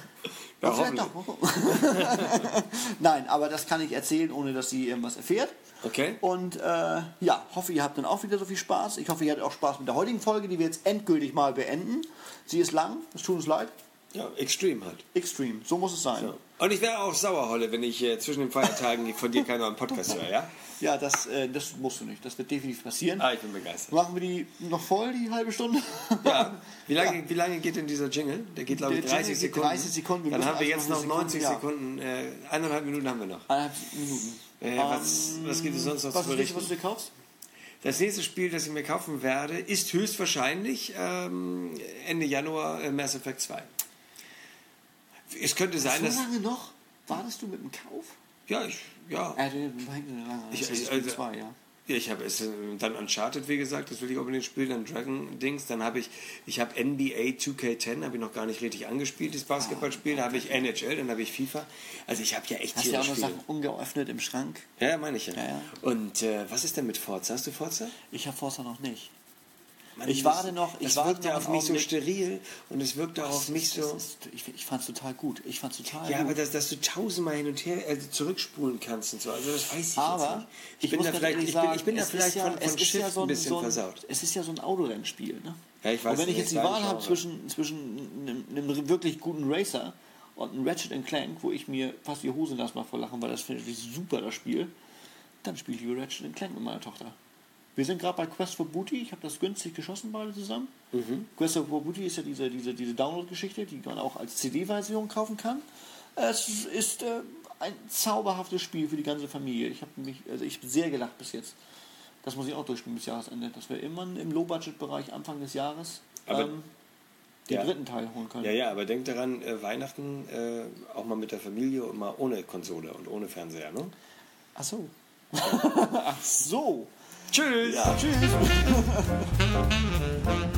B: Ja,
A: Oder vielleicht
B: hoffentlich.
A: doch. Nein, aber das kann ich erzählen, ohne dass sie irgendwas erfährt.
B: Okay.
A: Und äh, ja, hoffe, ihr habt dann auch wieder so viel Spaß. Ich hoffe, ihr hattet auch Spaß mit der heutigen Folge, die wir jetzt endgültig mal beenden. Sie ist lang, es tut uns leid.
B: Ja, extrem halt.
A: Extreme, so muss es sein.
B: Ja. Und ich wäre auch sauer, Holle, wenn ich äh, zwischen den Feiertagen von dir keinen neuen Podcast höre, ja?
A: Ja, das, äh, das musst du nicht. Das wird definitiv passieren.
B: Ah, ich bin begeistert.
A: Machen wir die noch voll, die halbe Stunde?
B: Ja. Wie lange, wie lange geht denn dieser Jingle? Der geht, glaube ich,
A: Der
B: dreißig
A: Jingle geht
B: Sekunden.
A: dreißig Sekunden. Wir
B: Dann
A: müssen
B: haben wir
A: also
B: jetzt
A: noch
B: noch
A: eine
B: neunzig
A: Sekunde, ja.
B: Sekunden. Äh, eineinhalb Minuten haben wir noch.
A: Eineinhalb Minuten.
B: Äh, was, was gibt es sonst noch
A: Was
B: zu
A: ist das nächste,
B: berichten?
A: was du dir kaufst?
B: Das nächste Spiel, das ich mir kaufen werde, ist höchstwahrscheinlich ähm, Ende Januar äh, Mass Effect zwei. Es könnte sein,
A: So
B: dass...
A: lange noch? Wartest du mit dem Kauf?
B: Ja, ich... Ja.
A: Äh, du- du hängst eine lange.
B: Ich-
A: Das ist
B: ich-
A: Spiel
B: also-
A: zwei, ja.
B: Ja, ich habe es äh, dann Uncharted, wie gesagt, das will ich unbedingt spielen, dann Dragon Dings, dann habe ich, ich habe N B A zwei K zehn, habe ich noch gar nicht richtig angespielt, das Basketballspiel, dann habe ich N H L, dann habe ich FIFA, also ich habe ja echt
A: Hast du ja auch noch
B: Spiele.
A: Sachen ungeöffnet im Schrank?
B: Ja, meine ich ja.
A: Ja, ja.
B: Und äh, was ist denn mit Forza? Hast du Forza?
A: Ich habe Forza noch nicht.
B: Mann,
A: Ich
B: das-
A: warte noch- ich
B: Das
A: warte
B: wirkte
A: noch
B: auf
A: einen
B: mich so
A: Augenblick.
B: steril und es wirkte auch auf mich
A: Das
B: so...
A: ist, ich ich fand es total gut. Ich fand es total
B: Ja,
A: gut.
B: aber dass, dass du tausendmal hin und her also zurückspulen kannst und so, also das weiß ich
A: Aber
B: jetzt nicht.
A: ich,
B: bin
A: muss
B: da
A: ganz
B: vielleicht,
A: ehrlich
B: ich bin,
A: sagen,
B: ich bin da
A: es
B: vielleicht
A: ist ja,
B: von,
A: es
B: von
A: ist
B: Schiff
A: ja so
B: ein
A: ein,
B: bisschen
A: so ein,
B: versaut.
A: Es ist ja so ein Autorennspiel. Ne?
B: Ja, ich weiß
A: Und wenn ich
B: nicht,
A: jetzt die
B: das war
A: Wahl
B: nicht
A: habe
B: Genre.
A: zwischen, zwischen einem, einem wirklich guten Racer und einem Ratchet and Clank, wo ich mir fast die Hose nass mache vor Lachen, weil das finde ich super, das Spiel, Dann spiele ich Ratchet and Clank mit meiner Tochter. Wir sind gerade bei Quest for Booty. Ich habe das günstig geschossen beide zusammen. Mhm. Quest for Booty ist ja diese, diese, diese Download-Geschichte, die man auch als C D-Version kaufen kann. Es ist äh, ein zauberhaftes Spiel für die ganze Familie. Ich habe mich, also ich bin sehr gelacht bis jetzt. Das muss ich auch durchspielen bis Jahresende, dass wir immer im Low-Budget-Bereich Anfang des Jahres ähm, den ja. dritten Teil holen können.
B: Ja, ja, aber denkt daran, äh, Weihnachten äh, auch mal mit der Familie und mal ohne Konsole und ohne Fernseher, ne?
A: Ach so. Ach so.
B: Tschüss.
A: Ja, tschüss.